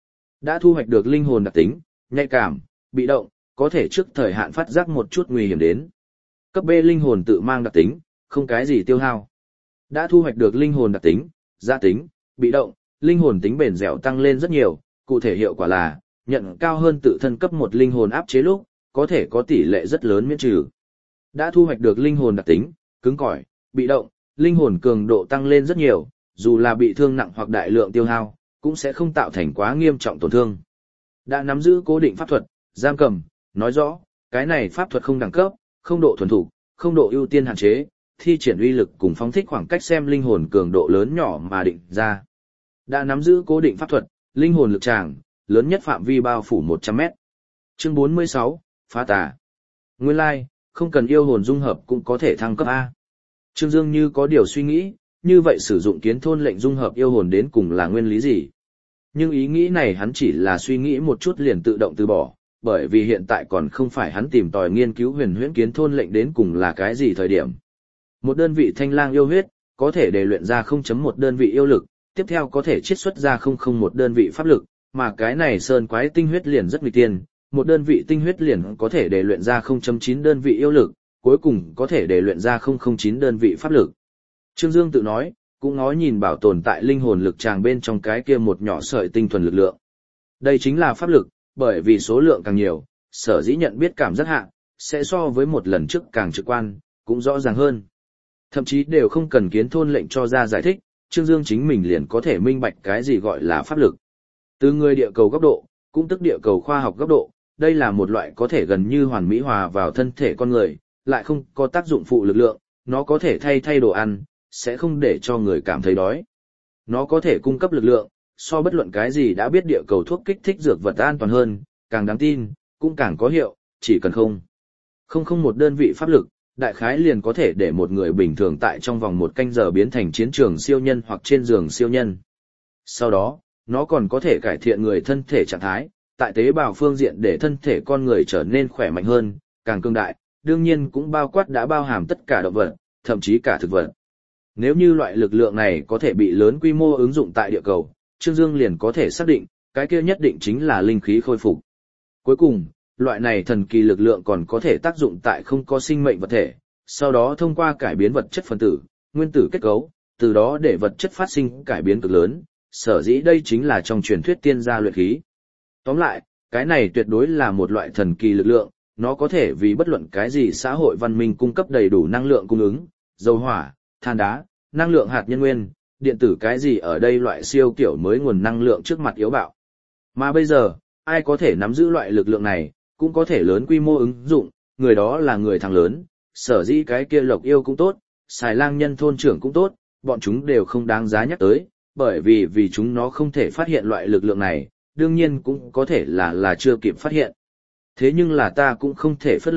Đã thu hoạch được linh hồn đặc tính, nhạy cảm, bị động, có thể trước thời hạn phát giác một chút nguy hiểm đến. Cấp B linh hồn tự mang đặc tính, không cái gì tiêu hao. Đã thu hoạch được linh hồn đặc tính, gia tính, bị động, linh hồn tính bền dẻo tăng lên rất nhiều, cụ thể hiệu quả là, nhận cao hơn tự thân cấp một linh hồn áp chế lúc, có thể có tỷ lệ rất lớn miễn trừ. Đã thu hoạch được linh hồn đặc tính, cứng cỏi, bị động, linh hồn cường độ tăng lên rất nhiều, dù là bị thương nặng hoặc đại lượng tiêu hao, cũng sẽ không tạo thành quá nghiêm trọng tổn thương. Đã nắm giữ cố định pháp thuật, giam cầm, nói rõ, cái này pháp thuật không đẳng cấp, không độ thuần thủ, không độ ưu tiên hạn chế, thi triển uy lực cùng phóng thích khoảng cách xem linh hồn cường độ lớn nhỏ mà định ra. Đã nắm giữ cố định pháp thuật, linh hồn lực tràng, lớn nhất phạm vi bao phủ một trăm mét. Chương bốn mươi sáu, phá tà. Nguyên lai, like, không cần yêu hồn dung hợp cũng có thể thăng cấp A. Trương Dương như có điều suy nghĩ, như vậy sử dụng kiến thôn lệnh dung hợp yêu hồn đến cùng là nguyên lý gì? Nhưng ý nghĩ này hắn chỉ là suy nghĩ một chút liền tự động từ bỏ, bởi vì hiện tại còn không phải hắn tìm tòi nghiên cứu huyền huyễn kiến thôn lệnh đến cùng là cái gì thời điểm. Một đơn vị thanh lang yêu huyết, có thể để luyện ra không chấm một đơn vị yêu lực, tiếp theo có thể chiết xuất ra không không một đơn vị pháp lực, mà cái này sơn quái tinh huyết liền rất nguy tiên, một đơn vị tinh huyết liền có thể để luyện ra không chấm chín đơn vị yêu lực, cuối cùng có thể để luyện ra không không chín đơn vị pháp lực. Trương Dương tự nói, cũng nói nhìn bảo tồn tại linh hồn lực tràng bên trong cái kia một nhỏ sợi tinh thuần lực lượng. Đây chính là pháp lực, bởi vì số lượng càng nhiều, sở dĩ nhận biết cảm giác hạ, sẽ so với một lần trước càng trực quan, cũng rõ ràng hơn. Thậm chí đều không cần kiến thôn lệnh cho ra giải thích, Trương Dương chính mình liền có thể minh bạch cái gì gọi là pháp lực. Từ người địa cầu góc độ, cũng tức địa cầu khoa học góc độ, đây là một loại có thể gần như hoàn mỹ hòa vào thân thể con người, lại không có tác dụng phụ lực lượng, nó có thể thay thay đồ ăn, sẽ không để cho người cảm thấy đói. Nó có thể cung cấp lực lượng, so bất luận cái gì đã biết địa cầu thuốc kích thích dược vật an toàn hơn, càng đáng tin, cũng càng có hiệu, chỉ cần không. Không không một đơn vị pháp lực, đại khái liền có thể để một người bình thường tại trong vòng một canh giờ biến thành chiến trường siêu nhân hoặc trên giường siêu nhân. Sau đó, nó còn có thể cải thiện người thân thể trạng thái, tại tế bào phương diện để thân thể con người trở nên khỏe mạnh hơn, càng cương đại, đương nhiên cũng bao quát đã bao hàm tất cả động vật, thậm chí cả thực vật. Nếu như loại lực lượng này có thể bị lớn quy mô ứng dụng tại địa cầu, Trương Dương liền có thể xác định, cái kia nhất định chính là linh khí khôi phục. Cuối cùng, loại này thần kỳ lực lượng còn có thể tác dụng tại không có sinh mệnh vật thể, sau đó thông qua cải biến vật chất phân tử, nguyên tử kết cấu, từ đó để vật chất phát sinh cải biến cực lớn, sở dĩ đây chính là trong truyền thuyết tiên gia luyện khí. Tóm lại, cái này tuyệt đối là một loại thần kỳ lực lượng, nó có thể vì bất luận cái gì xã hội văn minh cung cấp đầy đủ năng lượng cung ứng, dầu hỏa, than đá, năng lượng hạt nhân nguyên, điện tử cái gì ở đây loại siêu kiểu mới nguồn năng lượng trước mặt yếu bạo. Mà bây giờ, ai có thể nắm giữ loại lực lượng này, cũng có thể lớn quy mô ứng dụng, người đó là người thằng lớn, sở dĩ cái kia Lộc Yêu cũng tốt, Xài Lang Nhân thôn trưởng cũng tốt, bọn chúng đều không đáng giá nhắc tới, bởi vì vì chúng nó không thể phát hiện loại lực lượng này, đương nhiên cũng có thể là là chưa kịp phát hiện. Thế nhưng là ta cũng không thể phớt lờ,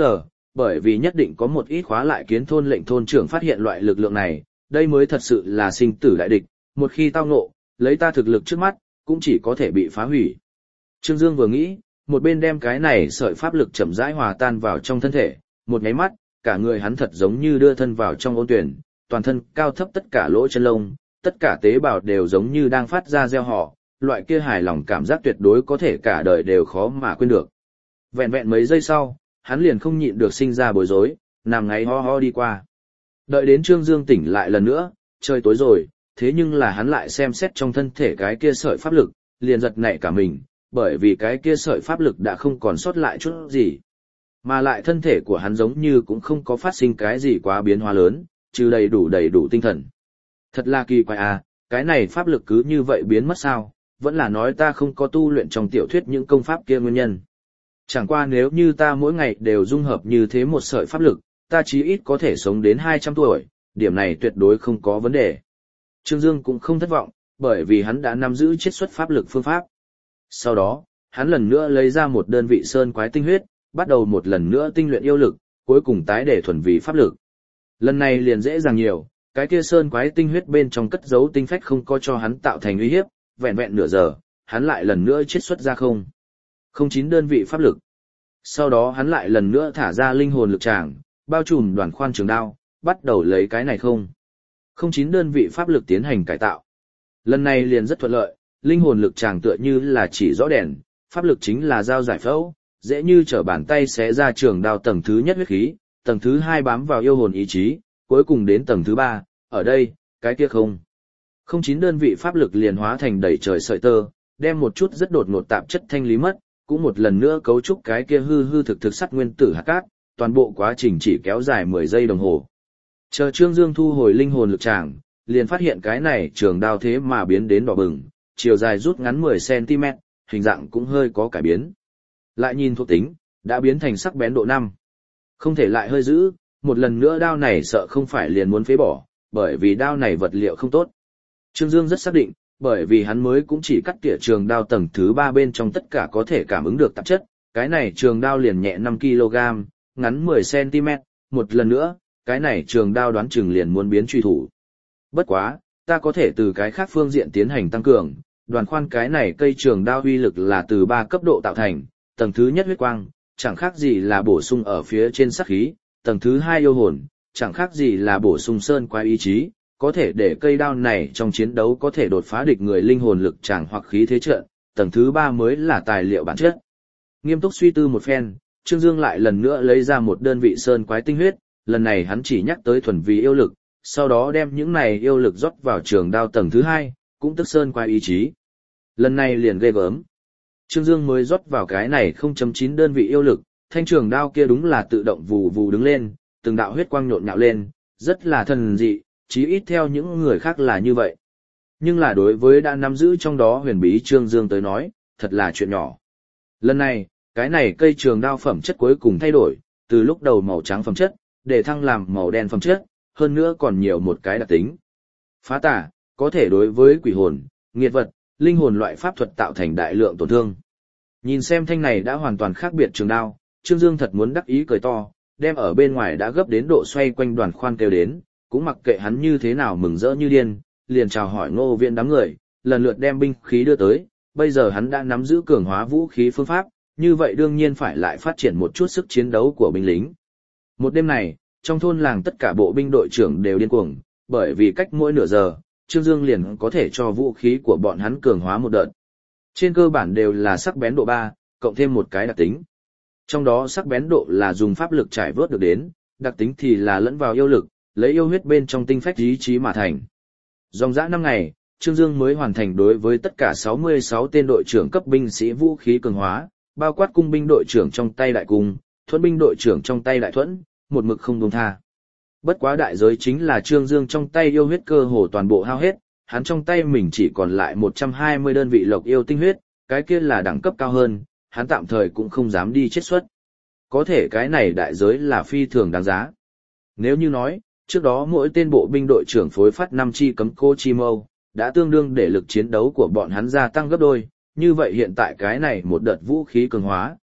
bởi vì nhất định có một ít khóa lại kiến thôn lệnh thôn trưởng phát hiện loại lực lượng này, đây mới thật sự là sinh tử đại địch, một khi tao ngộ, lấy ta thực lực trước mắt, cũng chỉ có thể bị phá hủy. Trương Dương vừa nghĩ, một bên đem cái này sợi pháp lực chậm rãi hòa tan vào trong thân thể, một nháy mắt, cả người hắn thật giống như đưa thân vào trong ôn tuyển, toàn thân cao thấp tất cả lỗ chân lông, tất cả tế bào đều giống như đang phát ra reo hò, loại kia hài lòng cảm giác tuyệt đối có thể cả đời đều khó mà quên được. Vẹn vẹn mấy giây sau, hắn liền không nhịn được sinh ra bối rối, nằm ngáy ho ho đi qua. Đợi đến Trương Dương tỉnh lại lần nữa, trời tối rồi, thế nhưng là hắn lại xem xét trong thân thể cái kia sợi pháp lực, liền giật nảy cả mình, bởi vì cái kia sợi pháp lực đã không còn sót lại chút gì. Mà lại thân thể của hắn giống như cũng không có phát sinh cái gì quá biến hóa lớn, trừ đầy đủ đầy đủ tinh thần. Thật là kỳ quái à, cái này pháp lực cứ như vậy biến mất sao, vẫn là nói ta không có tu luyện trong tiểu thuyết những công pháp kia nguyên nhân. Chẳng qua nếu như ta mỗi ngày đều dung hợp như thế một sợi pháp lực, ta chí ít có thể sống đến hai trăm tuổi, điểm này tuyệt đối không có vấn đề. Trương Dương cũng không thất vọng, bởi vì hắn đã nắm giữ chiết xuất pháp lực phương pháp. Sau đó, hắn lần nữa lấy ra một đơn vị sơn quái tinh huyết, bắt đầu một lần nữa tinh luyện yêu lực, cuối cùng tái để thuần vì pháp lực. Lần này liền dễ dàng nhiều, cái kia sơn quái tinh huyết bên trong cất giấu tinh phách không có cho hắn tạo thành uy hiếp, vẹn vẹn nửa giờ, hắn lại lần nữa chiết xuất ra không. Không chín đơn vị pháp lực. Sau đó hắn lại lần nữa thả ra linh hồn lực tràng, bao trùm đoàn khoan trường đao, bắt đầu lấy cái này không. Không chín đơn vị pháp lực tiến hành cải tạo. Lần này liền rất thuận lợi, linh hồn lực tràng tựa như là chỉ rõ đèn, pháp lực chính là dao giải phẫu, dễ như trở bàn tay xé ra trường đao tầng thứ nhất huyết khí, tầng thứ hai bám vào yêu hồn ý chí, cuối cùng đến tầng thứ ba, ở đây, cái kia không. Không chín đơn vị pháp lực liền hóa thành đầy trời sợi tơ, đem một chút rất đột ngột tạp chất thanh lý mất, cũng một lần nữa cấu trúc cái kia hư hư thực thực sắt nguyên tử hạt cát, toàn bộ quá trình chỉ kéo dài mười giây đồng hồ. Chờ Trương Dương thu hồi linh hồn lực tràng, liền phát hiện cái này trường đao thế mà biến đến đỏ bừng, chiều dài rút ngắn mười xăng ti mét, hình dạng cũng hơi có cải biến. Lại nhìn thuộc tính, đã biến thành sắc bén độ năm. Không thể lại hơi giữ, một lần nữa đao này sợ không phải liền muốn phế bỏ, bởi vì đao này vật liệu không tốt. Trương Dương rất xác định, bởi vì hắn mới cũng chỉ cắt tỉa trường đao tầng thứ ba bên trong tất cả có thể cảm ứng được tạp chất, cái này trường đao liền nhẹ năm ki lô gam, ngắn mười xăng ti mét, một lần nữa, cái này trường đao đoán chừng liền muốn biến truy thủ. Bất quá, ta có thể từ cái khác phương diện tiến hành tăng cường, đoàn khoan cái này cây trường đao uy lực là từ ba cấp độ tạo thành, tầng thứ nhất huyết quang, chẳng khác gì là bổ sung ở phía trên sắc khí, tầng thứ hai yêu hồn, chẳng khác gì là bổ sung sơn quái ý chí, có thể để cây đao này trong chiến đấu có thể đột phá địch người linh hồn lực tràng hoặc khí thế trận, tầng thứ ba mới là tài liệu bản chất. Nghiêm túc suy tư một phen, Trương Dương lại lần nữa lấy ra một đơn vị sơn quái tinh huyết, lần này hắn chỉ nhắc tới thuần vì yêu lực, sau đó đem những này yêu lực rót vào trường đao tầng thứ hai, cũng tức sơn quái ý chí. Lần này liền ghê gớm. Trương Dương mới rót vào cái này không chấm chín đơn vị yêu lực, thanh trường đao kia đúng là tự động vù vù đứng lên, từng đạo huyết quang nhộn nhạo lên, rất là thần dị, chí ít theo những người khác là như vậy. Nhưng là đối với đã nắm giữ trong đó huyền bí Trương Dương tới nói, thật là chuyện nhỏ. Lần này, cái này cây trường đao phẩm chất cuối cùng thay đổi, từ lúc đầu màu trắng phẩm chất, để thăng làm màu đen phẩm chất, hơn nữa còn nhiều một cái đặc tính. Phá tà, có thể đối với quỷ hồn, nghiệt vật, linh hồn loại pháp thuật tạo thành đại lượng tổn thương. Nhìn xem thanh này đã hoàn toàn khác biệt trường đao, Trương Dương thật muốn đắc ý cười to, đem ở bên ngoài đã gấp đến độ xoay quanh đoàn khoan kêu đến, cũng mặc kệ hắn như thế nào mừng rỡ như điên, liền chào hỏi Ngô Viễn đám người, lần lượt đem binh khí đưa tới, bây giờ hắn đã nắm giữ cường hóa vũ khí phương pháp, như vậy đương nhiên phải lại phát triển một chút sức chiến đấu của binh lính. Một đêm này, trong thôn làng tất cả bộ binh đội trưởng đều điên cuồng, bởi vì cách mỗi nửa giờ, Trương Dương liền có thể cho vũ khí của bọn hắn cường hóa một đợt. Trên cơ bản đều là sắc bén độ ba, cộng thêm một cái đặc tính. Trong đó sắc bén độ là dùng pháp lực trải vớt được đến, đặc tính thì là lẫn vào yêu lực, lấy yêu huyết bên trong tinh phách ý chí mà thành. Dòng dã năm ngày, Trương Dương mới hoàn thành đối với tất cả sáu mươi sáu tên đội trưởng cấp binh sĩ vũ khí cường hóa, bao quát cung binh đội trưởng trong tay đại cung, thuẫn binh đội trưởng trong tay đại thuẫn, một mực không buông tha. Bất quá đại giới chính là Trương Dương trong tay yêu huyết cơ hồ toàn bộ hao hết, hắn trong tay mình chỉ còn lại một trăm hai mươi đơn vị lộc yêu tinh huyết, cái kia là đẳng cấp cao hơn, hắn tạm thời cũng không dám đi chiết xuất. Có thể cái này đại giới là phi thường đáng giá. Nếu như nói, trước đó mỗi tên bộ binh đội trưởng phối phát năm chi cấm cô chi mâu, đã tương đương để lực chiến đấu của bọn hắn gia tăng gấp đôi, như vậy hiện tại cái này một đợt vũ khí cường hóa,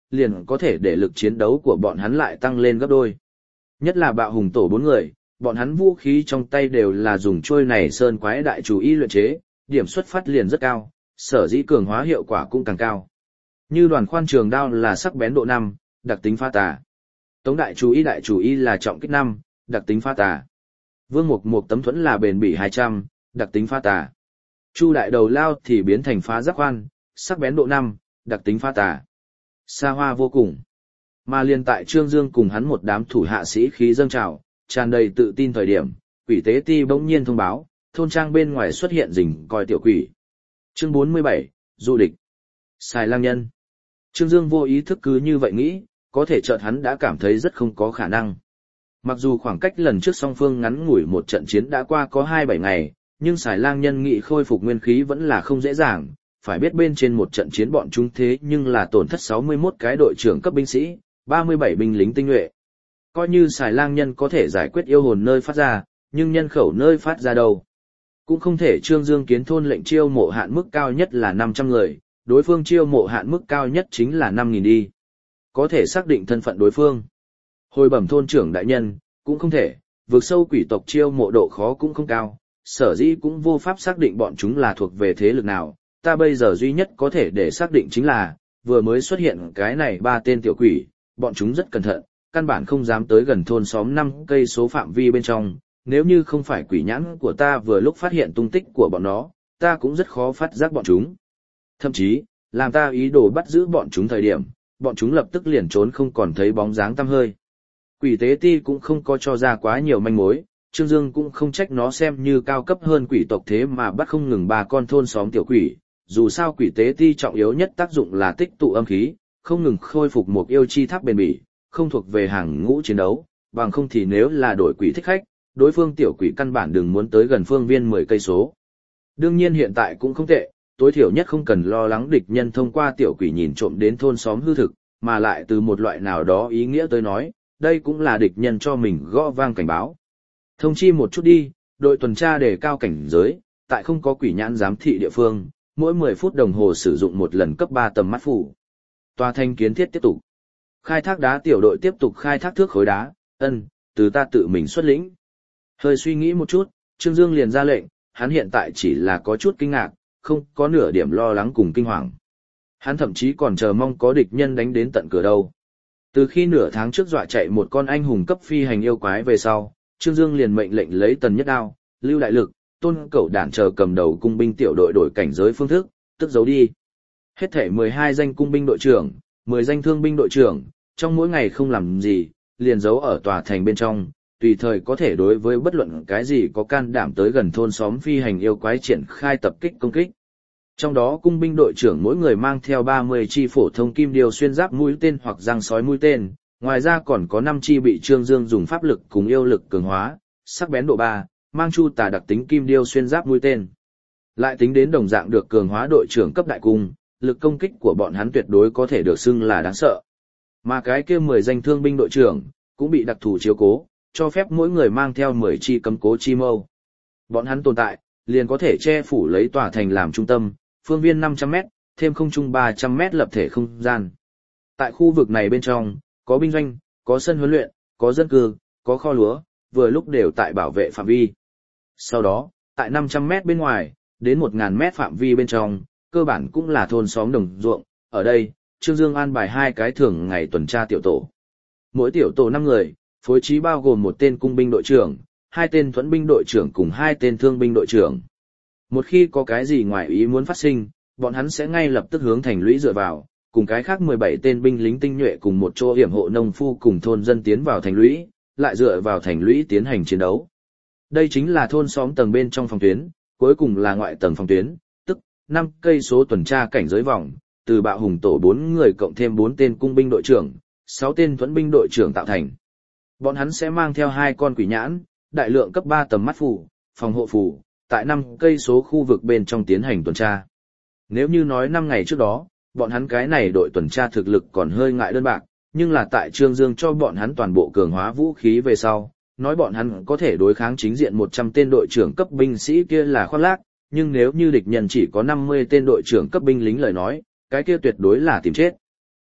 liền có thể để lực chiến đấu của bọn hắn lại tăng lên gấp đôi. Nhất là bạo hùng tổ bốn người, bọn hắn vũ khí trong tay đều là dùng trôi này sơn quái đại chủ y luyện chế, điểm xuất phát liền rất cao, sở dĩ cường hóa hiệu quả cũng càng cao. Như đoàn khoan trường đao là sắc bén độ năm, đặc tính phá tà. Tống đại chủ y đại chủ y là trọng kích năm, đặc tính phá tà. Vương Mục Mục tấm thuẫn là bền bỉ hai trăm, đặc tính phá tà. Chu đại đầu lao thì biến thành phá giác khoan, sắc bén độ năm, đặc tính phá tà. Xa hoa vô cùng. Mà liên tại Trương Dương cùng hắn một đám thủ hạ sĩ khí dâng trào, tràn đầy tự tin thời điểm, quỷ tế ti bỗng nhiên thông báo, thôn trang bên ngoài xuất hiện rình coi tiểu quỷ. Chương bốn mươi bảy, du địch. Xài lang nhân. Trương Dương vô ý thức cứ như vậy nghĩ, có thể chợt hắn đã cảm thấy rất không có khả năng. Mặc dù khoảng cách lần trước song phương ngắn ngủi một trận chiến đã qua có hai bảy ngày, nhưng xài lang nhân nghị khôi phục nguyên khí vẫn là không dễ dàng, phải biết bên trên một trận chiến bọn chúng thế nhưng là tổn thất sáu mươi mốt cái đội trưởng cấp binh sĩ, ba mươi bảy binh lính tinh nhuệ. Coi như xài lang nhân có thể giải quyết yêu hồn nơi phát ra, nhưng nhân khẩu nơi phát ra đâu. Cũng không thể Trương Dương kiến thôn lệnh chiêu mộ hạn mức cao nhất là năm trăm người, đối phương chiêu mộ hạn mức cao nhất chính là năm nghìn đi. Có thể xác định thân phận đối phương. Hồi bẩm thôn trưởng đại nhân, cũng không thể, vượt sâu quỷ tộc chiêu mộ độ khó cũng không cao, sở dĩ cũng vô pháp xác định bọn chúng là thuộc về thế lực nào. Ta bây giờ duy nhất có thể để xác định chính là, vừa mới xuất hiện cái này ba tên tiểu quỷ, bọn chúng rất cẩn thận, căn bản không dám tới gần thôn xóm năm cây số phạm vi bên trong, nếu như không phải quỷ nhãn của ta vừa lúc phát hiện tung tích của bọn nó, ta cũng rất khó phát giác bọn chúng. Thậm chí, làm ta ý đồ bắt giữ bọn chúng thời điểm, bọn chúng lập tức liền trốn không còn thấy bóng dáng tăm hơi. Quỷ tế ti cũng không có cho ra quá nhiều manh mối, Trương Dương cũng không trách nó xem như cao cấp hơn quỷ tộc thế mà bắt không ngừng ba con thôn xóm tiểu quỷ, dù sao quỷ tế ti trọng yếu nhất tác dụng là tích tụ âm khí, không ngừng khôi phục một yêu chi tháp bền bỉ, không thuộc về hàng ngũ chiến đấu, bằng không thì nếu là đổi quỷ thích khách, đối phương tiểu quỷ căn bản đừng muốn tới gần phương viên mười cây số. Đương nhiên hiện tại cũng không tệ, tối thiểu nhất không cần lo lắng địch nhân thông qua tiểu quỷ nhìn trộm đến thôn xóm hư thực, mà lại từ một loại nào đó ý nghĩa tới nói, đây cũng là địch nhân cho mình gõ vang cảnh báo. Thông chi một chút đi, đội tuần tra đề cao cảnh giới, tại không có quỷ nhãn giám thị địa phương, mỗi mười phút đồng hồ sử dụng một lần cấp ba tầm mắt phủ. Tòa thanh kiến thiết tiếp tục. Khai thác đá tiểu đội tiếp tục khai thác thước khối đá, ân, từ ta tự mình xuất lĩnh. Hơi suy nghĩ một chút, Trương Dương liền ra lệnh, hắn hiện tại chỉ là có chút kinh ngạc, không có nửa điểm lo lắng cùng kinh hoàng. Hắn thậm chí còn chờ mong có địch nhân đánh đến tận cửa đâu. Từ khi nửa tháng trước dọa chạy một con anh hùng cấp phi hành yêu quái về sau, Trương Dương liền mệnh lệnh lấy Tần Nhất Đao, Lưu Đại Lực, Tôn Cẩu Đản chờ cầm đầu cung binh tiểu đội đổi cảnh giới phương thức, tức giấu đi. Hết thể mười hai danh cung binh đội trưởng, mười danh thương binh đội trưởng, trong mỗi ngày không làm gì, liền giấu ở tòa thành bên trong, tùy thời có thể đối với bất luận cái gì có can đảm tới gần thôn xóm phi hành yêu quái triển khai tập kích công kích. Trong đó cung binh đội trưởng mỗi người mang theo ba mươi chi phổ thông kim điều xuyên giáp mũi tên hoặc răng sói mũi tên, ngoài ra còn có năm chi bị Trương Dương dùng pháp lực cùng yêu lực cường hóa, sắc bén độ ba, mang chu tà đặc tính kim điêu xuyên giáp mũi tên. Lại tính đến đồng dạng được cường hóa đội trưởng cấp đại cung, lực công kích của bọn hắn tuyệt đối có thể được xưng là đáng sợ. Mà cái kia mười danh thương binh đội trưởng cũng bị đặc thù chiếu cố, cho phép mỗi người mang theo mười chi cấm cố chi mâu. Bọn hắn tồn tại, liền có thể che phủ lấy tòa thành làm trung tâm, phương viên năm trăm mét, thêm không trung ba trăm mét lập thể không gian. Tại khu vực này bên trong, có binh doanh, có sân huấn luyện, có dân cư, có kho lúa, vừa lúc đều tại bảo vệ phạm vi. Sau đó, tại năm trăm mét bên ngoài, đến một nghìn mét phạm vi bên trong, cơ bản cũng là thôn xóm đồng ruộng. Ở đây, Trương Dương an bài hai cái thường ngày tuần tra tiểu tổ. Mỗi tiểu tổ năm người, phối trí bao gồm một tên cung binh đội trưởng, hai tên thuẫn binh đội trưởng cùng hai tên thương binh đội trưởng. Một khi có cái gì ngoài ý muốn phát sinh, bọn hắn sẽ ngay lập tức hướng thành lũy dựa vào, cùng cái khác mười bảy tên binh lính tinh nhuệ cùng một chỗ hiểm hộ nông phu cùng thôn dân tiến vào thành lũy, lại dựa vào thành lũy tiến hành chiến đấu. Đây chính là thôn xóm tầng bên trong phòng tuyến, cuối cùng là ngoại tầng phòng tuyến, tức năm cây số tuần tra cảnh giới vòng, từ bạo hùng tổ bốn người cộng thêm bốn tên cung binh đội trưởng, sáu tên thuẫn binh đội trưởng tạo thành. Bọn hắn sẽ mang theo hai con quỷ nhãn, đại lượng cấp ba tầm mắt phù, phòng hộ phù, tại năm cây số khu vực bên trong tiến hành tuần tra. Nếu như nói năm ngày trước đó, bọn hắn cái này đội tuần tra thực lực còn hơi ngại đơn bạc, nhưng là tại Trương Dương cho bọn hắn toàn bộ cường hóa vũ khí về sau, nói bọn hắn có thể đối kháng chính diện một trăm tên đội trưởng cấp binh sĩ kia là khoác lác, nhưng nếu như địch nhân chỉ có năm mươi tên đội trưởng cấp binh lính lời nói, cái kia tuyệt đối là tìm chết.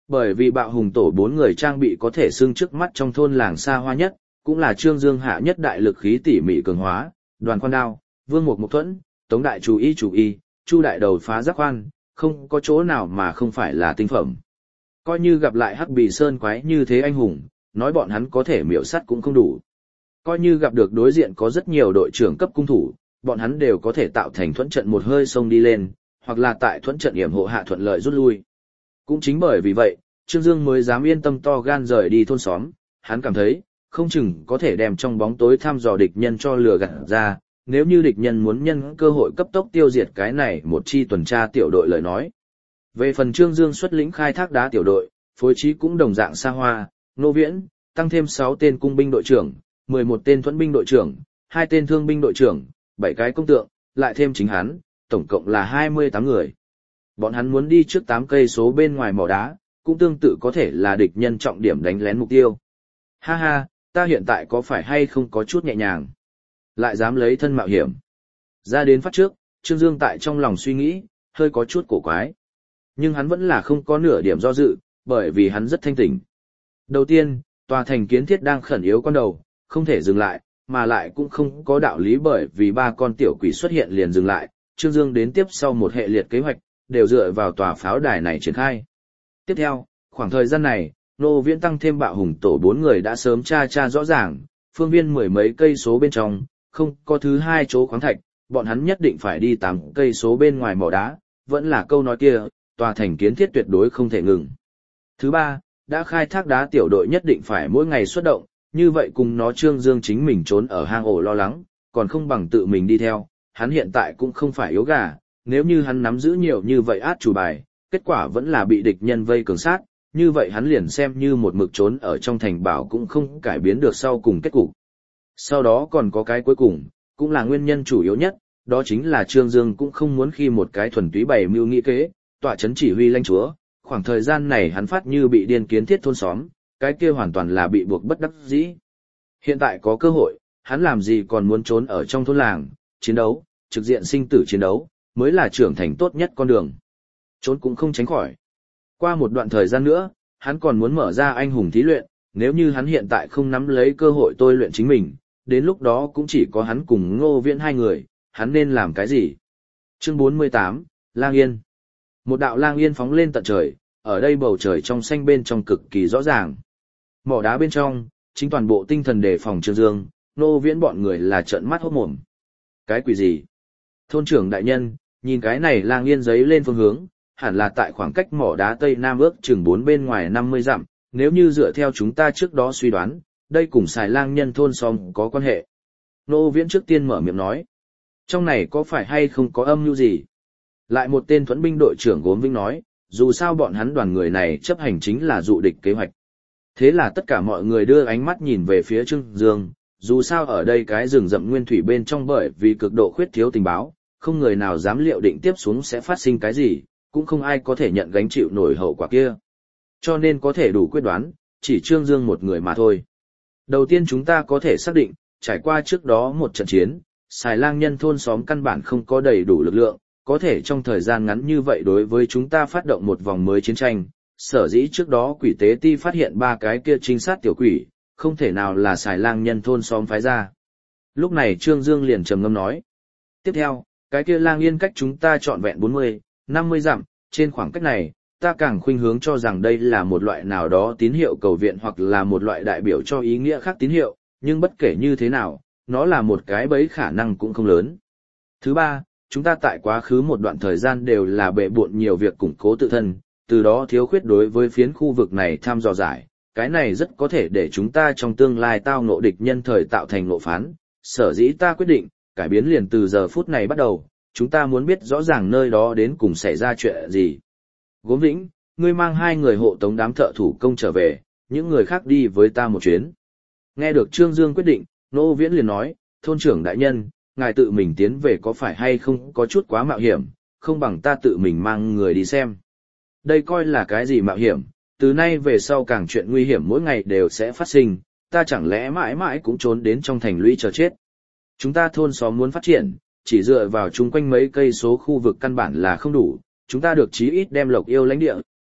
Bởi vì bạo hùng tổ bốn người trang bị có thể xưng trước mắt trong thôn làng xa hoa nhất, cũng là Trương Dương hạ nhất đại lực khí tỉ mỉ cường hóa, đoàn quan đao, vương mục mục thuẫn, tống đại chủ y chủ y, chu đại đầu phá giáp khoan, không có chỗ nào mà không phải là tinh phẩm. Coi như gặp lại hắc bì sơn quái như thế anh hùng, nói bọn hắn có thể miểu sắt cũng không đủ. Coi như gặp được đối diện có rất nhiều đội trưởng cấp cung thủ, bọn hắn đều có thể tạo thành thuẫn trận một hơi xông đi lên, hoặc là tại thuẫn trận yểm hộ hạ thuận lợi rút lui. Cũng chính bởi vì vậy, Trương Dương mới dám yên tâm to gan rời đi thôn xóm, hắn cảm thấy, không chừng có thể đem trong bóng tối thăm dò địch nhân cho lừa gạt ra, nếu như địch nhân muốn nhân cơ hội cấp tốc tiêu diệt cái này một chi tuần tra tiểu đội lời nói. Về phần Trương Dương xuất lĩnh khai thác đá tiểu đội, phối trí cũng đồng dạng xa hoa, nô viễn, tăng thêm sáu tên cung binh đội trưởng, mười một tên thuẫn binh đội trưởng, hai tên thương binh đội trưởng, bảy cái công tượng, lại thêm chính hắn, tổng cộng là hai mươi tám người. Bọn hắn muốn đi trước tám cây số bên ngoài mỏ đá, cũng tương tự có thể là địch nhân trọng điểm đánh lén mục tiêu. Ha ha, ta hiện tại có phải hay không có chút nhẹ nhàng? Lại dám lấy thân mạo hiểm. Ra đến phát trước, Trương Dương tại trong lòng suy nghĩ, hơi có chút cổ quái. Nhưng hắn vẫn là không có nửa điểm do dự, bởi vì hắn rất thanh tỉnh. Đầu tiên, tòa thành kiến thiết đang khẩn yếu con đầu, không thể dừng lại, mà lại cũng không có đạo lý bởi vì ba con tiểu quỷ xuất hiện liền dừng lại. Trương Dương đến tiếp sau một hệ liệt kế hoạch, đều dựa vào tòa pháo đài này triển khai. Tiếp theo, khoảng thời gian này, Nô Viễn tăng thêm bạo hùng tổ bốn người đã sớm tra tra rõ ràng, phương viên mười mấy cây số bên trong, không có thứ hai chỗ khoáng thạch, bọn hắn nhất định phải đi tám cây số bên ngoài mỏ đá, vẫn là câu nói kia, tòa thành kiến thiết tuyệt đối không thể ngừng. Thứ ba, đã khai thác đá tiểu đội nhất định phải mỗi ngày xuất động, như vậy cùng nó Trương Dương chính mình trốn ở hang ổ lo lắng, còn không bằng tự mình đi theo, hắn hiện tại cũng không phải yếu gà, nếu như hắn nắm giữ nhiều như vậy át chủ bài, kết quả vẫn là bị địch nhân vây cường sát, như vậy hắn liền xem như một mực trốn ở trong thành bảo cũng không cải biến được sau cùng kết cục. Sau đó còn có cái cuối cùng, cũng là nguyên nhân chủ yếu nhất, đó chính là Trương Dương cũng không muốn khi một cái thuần túy bày mưu nghĩ kế, tọa chấn chỉ huy lãnh chúa, khoảng thời gian này hắn phát như bị điên kiến thiết thôn xóm, cái kia hoàn toàn là bị buộc bất đắc dĩ. Hiện tại có cơ hội, hắn làm gì còn muốn trốn ở trong thôn làng, chiến đấu, trực diện sinh tử chiến đấu, mới là trưởng thành tốt nhất con đường. Trốn cũng không tránh khỏi. Qua một đoạn thời gian nữa, hắn còn muốn mở ra anh hùng thí luyện, nếu như hắn hiện tại không nắm lấy cơ hội tôi luyện chính mình, đến lúc đó cũng chỉ có hắn cùng Ngô Viễn hai người, hắn nên làm cái gì? Chương bốn mươi tám, Lang Yên. Một đạo lang yên phóng lên tận trời, ở đây bầu trời trong xanh bên trong cực kỳ rõ ràng. Mỏ đá bên trong, chính toàn bộ tinh thần đề phòng Trương Dương, Ngô Viễn bọn người là trợn mắt hốt mồm. Cái quỷ gì? Thôn trưởng đại nhân, nhìn cái này lang yên giấy lên phương hướng, hẳn là tại khoảng cách mỏ đá Tây Nam ước chừng bốn bên ngoài năm mươi dặm, nếu như dựa theo chúng ta trước đó suy đoán, đây cùng xài lang nhân thôn xóm có quan hệ. Ngô Viễn trước tiên mở miệng nói. Trong này có phải hay không có âm mưu gì? Lại một tên thuẫn binh đội trưởng Gốm Vĩnh nói, dù sao bọn hắn đoàn người này chấp hành chính là dụ địch kế hoạch. Thế là tất cả mọi người đưa ánh mắt nhìn về phía Trương Dương, dù sao ở đây cái rừng rậm nguyên thủy bên trong bởi vì cực độ khuyết thiếu tình báo, không người nào dám liệu định tiếp xuống sẽ phát sinh cái gì, cũng không ai có thể nhận gánh chịu nổi hậu quả kia. Cho nên có thể đủ quyết đoán, chỉ Trương Dương một người mà thôi. Đầu tiên chúng ta có thể xác định, trải qua trước đó một trận chiến, xài lang nhân thôn xóm căn bản không có đầy đủ lực lượng, có thể trong thời gian ngắn như vậy đối với chúng ta phát động một vòng mới chiến tranh. Sở dĩ trước đó quỷ tế ti phát hiện ba cái kia trinh sát tiểu quỷ, không thể nào là xài lang nhân thôn xóm phái ra. Lúc này Trương Dương liền trầm ngâm nói. Tiếp theo, cái kia lang yên cách chúng ta trọn vẹn bốn mươi, năm mươi dặm, trên khoảng cách này, ta càng khuynh hướng cho rằng đây là một loại nào đó tín hiệu cầu viện hoặc là một loại đại biểu cho ý nghĩa khác tín hiệu, nhưng bất kể như thế nào, nó là một cái bẫy khả năng cũng không lớn. Thứ ba, chúng ta tại quá khứ một đoạn thời gian đều là bệ bộn nhiều việc củng cố tự thân, từ đó thiếu khuyết đối với phiến khu vực này tham dò giải, cái này rất có thể để chúng ta trong tương lai tao ngộ địch nhân thời tạo thành ngộ phán, sở dĩ ta quyết định, cải biến liền từ giờ phút này bắt đầu, chúng ta muốn biết rõ ràng nơi đó đến cùng xảy ra chuyện gì. Gốm Vĩnh, ngươi mang hai người hộ tống đám thợ thủ công trở về, những người khác đi với ta một chuyến. Nghe được Trương Dương quyết định, Ngô Viễn liền nói, thôn trưởng đại nhân, ngài tự mình tiến về có phải hay không có chút quá mạo hiểm, không bằng ta tự mình mang người đi xem. Đây coi là cái gì mạo hiểm, từ nay về sau càng chuyện nguy hiểm mỗi ngày đều sẽ phát sinh, ta chẳng lẽ mãi mãi cũng trốn đến trong thành lũy chờ chết. Chúng ta thôn xóm muốn phát triển, chỉ dựa vào chung quanh mấy cây số khu vực căn bản là không đủ, chúng ta được chí ít đem Lộc Yêu lãnh địa,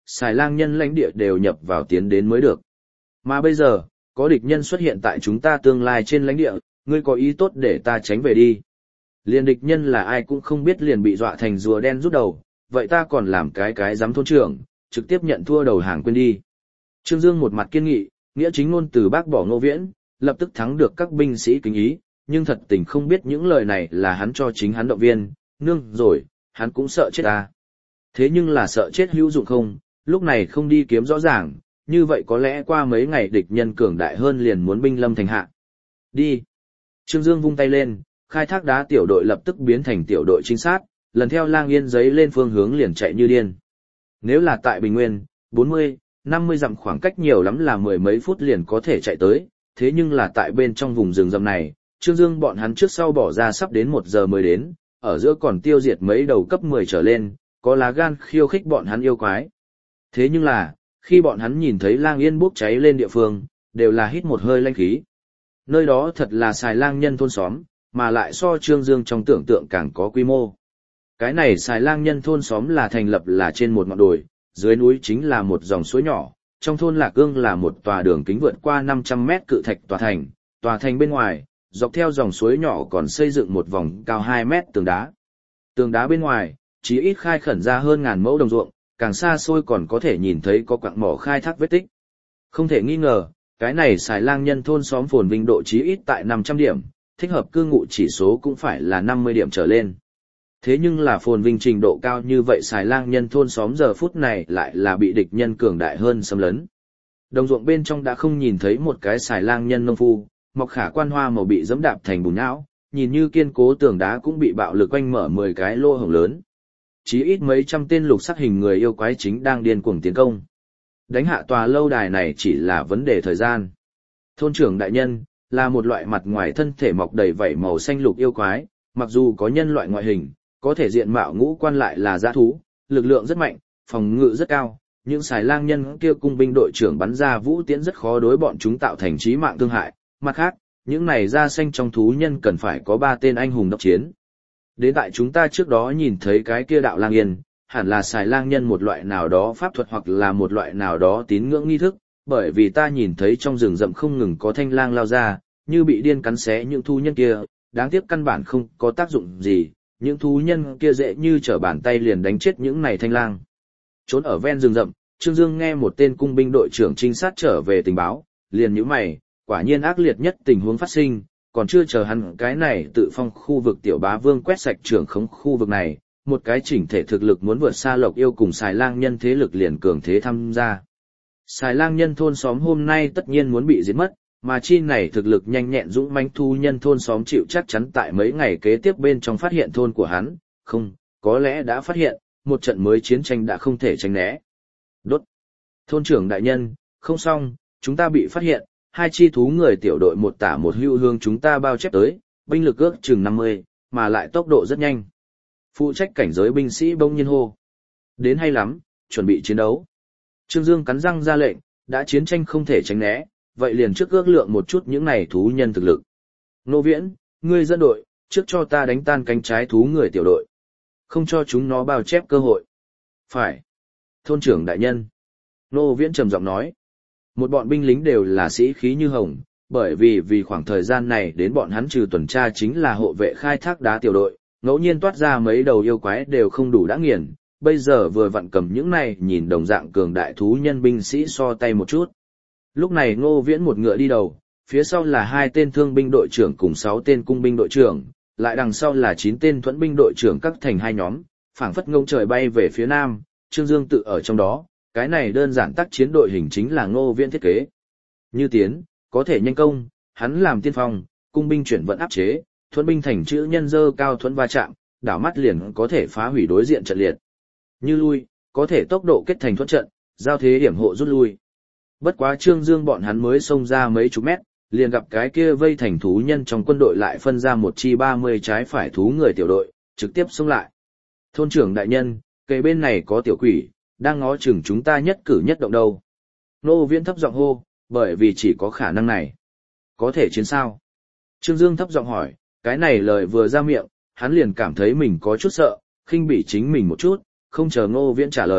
xài lang nhân lãnh địa đều nhập vào tiến đến mới được. Mà bây giờ, có địch nhân xuất hiện tại chúng ta tương lai trên lãnh địa, ngươi có ý tốt để ta tránh về đi. Liền địch nhân là ai cũng không biết liền bị dọa thành rùa đen rút đầu, vậy ta còn làm cái cái giám thôn trưởng, trực tiếp nhận thua đầu hàng quên đi. Trương Dương một mặt kiên nghị, nghĩa chính ngôn từ bác bỏ Ngô Viễn, lập tức thắng được các binh sĩ kính ý, nhưng thật tình không biết những lời này là hắn cho chính hắn động viên, nương rồi, hắn cũng sợ chết ta. Thế nhưng là sợ chết hữu dụng không, lúc này không đi kiếm rõ ràng, như vậy có lẽ qua mấy ngày địch nhân cường đại hơn liền muốn binh lâm thành hạ. Đi. Trương Dương vung tay lên, khai thác đá tiểu đội lập tức biến thành tiểu đội trinh sát, lần theo Lang Yên giấy lên phương hướng liền chạy như điên. Nếu là tại Bình Nguyên, bốn mươi, năm mươi dặm khoảng cách nhiều lắm là mười mấy phút liền có thể chạy tới, thế nhưng là tại bên trong vùng rừng rậm này, Trương Dương bọn hắn trước sau bỏ ra sắp đến một giờ mới đến, ở giữa còn tiêu diệt mấy đầu cấp mười trở lên, có lá gan khiêu khích bọn hắn yêu quái. Thế nhưng là, khi bọn hắn nhìn thấy Lang Yên bốc cháy lên địa phương, đều là hít một hơi lanh khí. Nơi đó thật là xài lang nhân thôn xóm, mà lại so Trương Dương trong tưởng tượng càng có quy mô. Cái này xài lang nhân thôn xóm là thành lập là trên một ngọn đồi, dưới núi chính là một dòng suối nhỏ, trong thôn Lạc Ương là một tòa đường kính vượt qua năm trăm mét cự thạch tòa thành, tòa thành bên ngoài, dọc theo dòng suối nhỏ còn xây dựng một vòng cao hai mét tường đá. Tường đá bên ngoài, chỉ ít khai khẩn ra hơn ngàn mẫu đồng ruộng, càng xa xôi còn có thể nhìn thấy có quặng mỏ khai thác vết tích. Không thể nghi ngờ, cái này xài lang nhân thôn xóm phồn vinh độ chí ít tại năm trăm điểm, thích hợp cư ngụ chỉ số cũng phải là năm mươi điểm trở lên. Thế nhưng là phồn vinh trình độ cao như vậy xài lang nhân thôn xóm giờ phút này lại là bị địch nhân cường đại hơn xâm lấn. Đồng ruộng bên trong đã không nhìn thấy một cái xài lang nhân nông phu, mọc khả quan hoa màu bị dẫm đạp thành bùn nhão, nhìn như kiên cố tường đá cũng bị bạo lực quanh mở mười cái lỗ hổng lớn. Chí ít mấy trăm tên lục sắc hình người yêu quái chính đang điên cuồng tiến công. Đánh hạ tòa lâu đài này chỉ là vấn đề thời gian. Thôn trưởng đại nhân là một loại mặt ngoài thân thể mọc đầy vảy màu xanh lục yêu quái, mặc dù có nhân loại ngoại hình, có thể diện mạo ngũ quan lại là dã thú, lực lượng rất mạnh, phòng ngự rất cao. Những xài lang nhân kia cung binh đội trưởng bắn ra vũ tiễn rất khó đối bọn chúng tạo thành chí mạng thương hại. Mặt khác, những này da xanh trong thú nhân cần phải có ba tên anh hùng đốc chiến. Đến tại chúng ta trước đó nhìn thấy cái kia đạo lang yên, hẳn là xài lang nhân một loại nào đó pháp thuật hoặc là một loại nào đó tín ngưỡng nghi thức, bởi vì ta nhìn thấy trong rừng rậm không ngừng có thanh lang lao ra, như bị điên cắn xé những thú nhân kia, đáng tiếc căn bản không có tác dụng gì, những thú nhân kia dễ như trở bàn tay liền đánh chết những này thanh lang. Trốn ở ven rừng rậm, Trương Dương nghe một tên cung binh đội trưởng trinh sát trở về tình báo, liền nhíu mày, quả nhiên ác liệt nhất tình huống phát sinh, còn chưa chờ hắn cái này tự phong khu vực tiểu bá vương quét sạch trưởng khống khu vực này, một cái chỉnh thể thực lực muốn vượt xa Lộc Yêu cùng xài lang nhân thế lực liền cường thế tham gia. Xài lang nhân thôn xóm hôm nay tất nhiên muốn bị giết mất, mà chi này thực lực nhanh nhẹn dũng mãnh thu nhân thôn xóm chịu chắc chắn tại mấy ngày kế tiếp bên trong phát hiện thôn của hắn, không, có lẽ đã phát hiện, một trận mới chiến tranh đã không thể tránh né. Đốt. Thôn trưởng đại nhân, không xong, chúng ta bị phát hiện, hai chi thú người tiểu đội một tả một hữu hướng chúng ta bao chép tới, binh lực ước chừng năm mươi, mà lại tốc độ rất nhanh. Phụ trách cảnh giới binh sĩ bỗng nhiên hô. Đến hay lắm, chuẩn bị chiến đấu. Trương Dương cắn răng ra lệnh, đã chiến tranh không thể tránh né, vậy liền trước ước lượng một chút những này thú nhân thực lực. Nô Viễn, ngươi dẫn đội, trước cho ta đánh tan cánh trái thú người tiểu đội. Không cho chúng nó bao chép cơ hội. Phải. Thôn trưởng đại nhân. Nô Viễn trầm giọng nói. Một bọn binh lính đều là sĩ khí như hồng, bởi vì vì khoảng thời gian này đến bọn hắn trừ tuần tra chính là hộ vệ khai thác đá tiểu đội, ngẫu nhiên toát ra mấy đầu yêu quái đều không đủ đã nghiền, bây giờ vừa vặn cầm những này nhìn đồng dạng cường đại thú nhân binh sĩ so tay một chút. Lúc này Ngô Viễn một ngựa đi đầu, phía sau là hai tên thương binh đội trưởng cùng sáu tên cung binh đội trưởng, lại đằng sau là chín tên thuẫn binh đội trưởng cắt thành hai nhóm, phảng phất ngông trời bay về phía nam, Trương Dương tự ở trong đó, cái này đơn giản tác chiến đội hình chính là Ngô Viễn thiết kế. Như tiến, có thể nhanh công, hắn làm tiên phong, cung binh chuyển vận áp chế, thuẫn binh thành chữ nhân dơ cao thuẫn va chạm, đảo mắt liền có thể phá hủy đối diện trận liệt. Như lui, có thể tốc độ kết thành thuẫn trận, giao thế điểm hộ rút lui. Bất quá Trương Dương bọn hắn mới xông ra mấy chục mét, liền gặp cái kia vây thành thú nhân trong quân đội lại phân ra một chi ba mươi trái phải thú người tiểu đội, trực tiếp xông lại. Thôn trưởng đại nhân, cây bên này có tiểu quỷ, đang ngó chừng chúng ta nhất cử nhất động đâu. Nô Viễn thấp giọng hô, bởi vì chỉ có khả năng này. Có thể chiến sao? Trương Dương thấp giọng hỏi, cái này lời vừa ra miệng, hắn liền cảm thấy mình có chút sợ, khinh bỉ chính mình một chút, không chờ Ngô Viễn trả lời,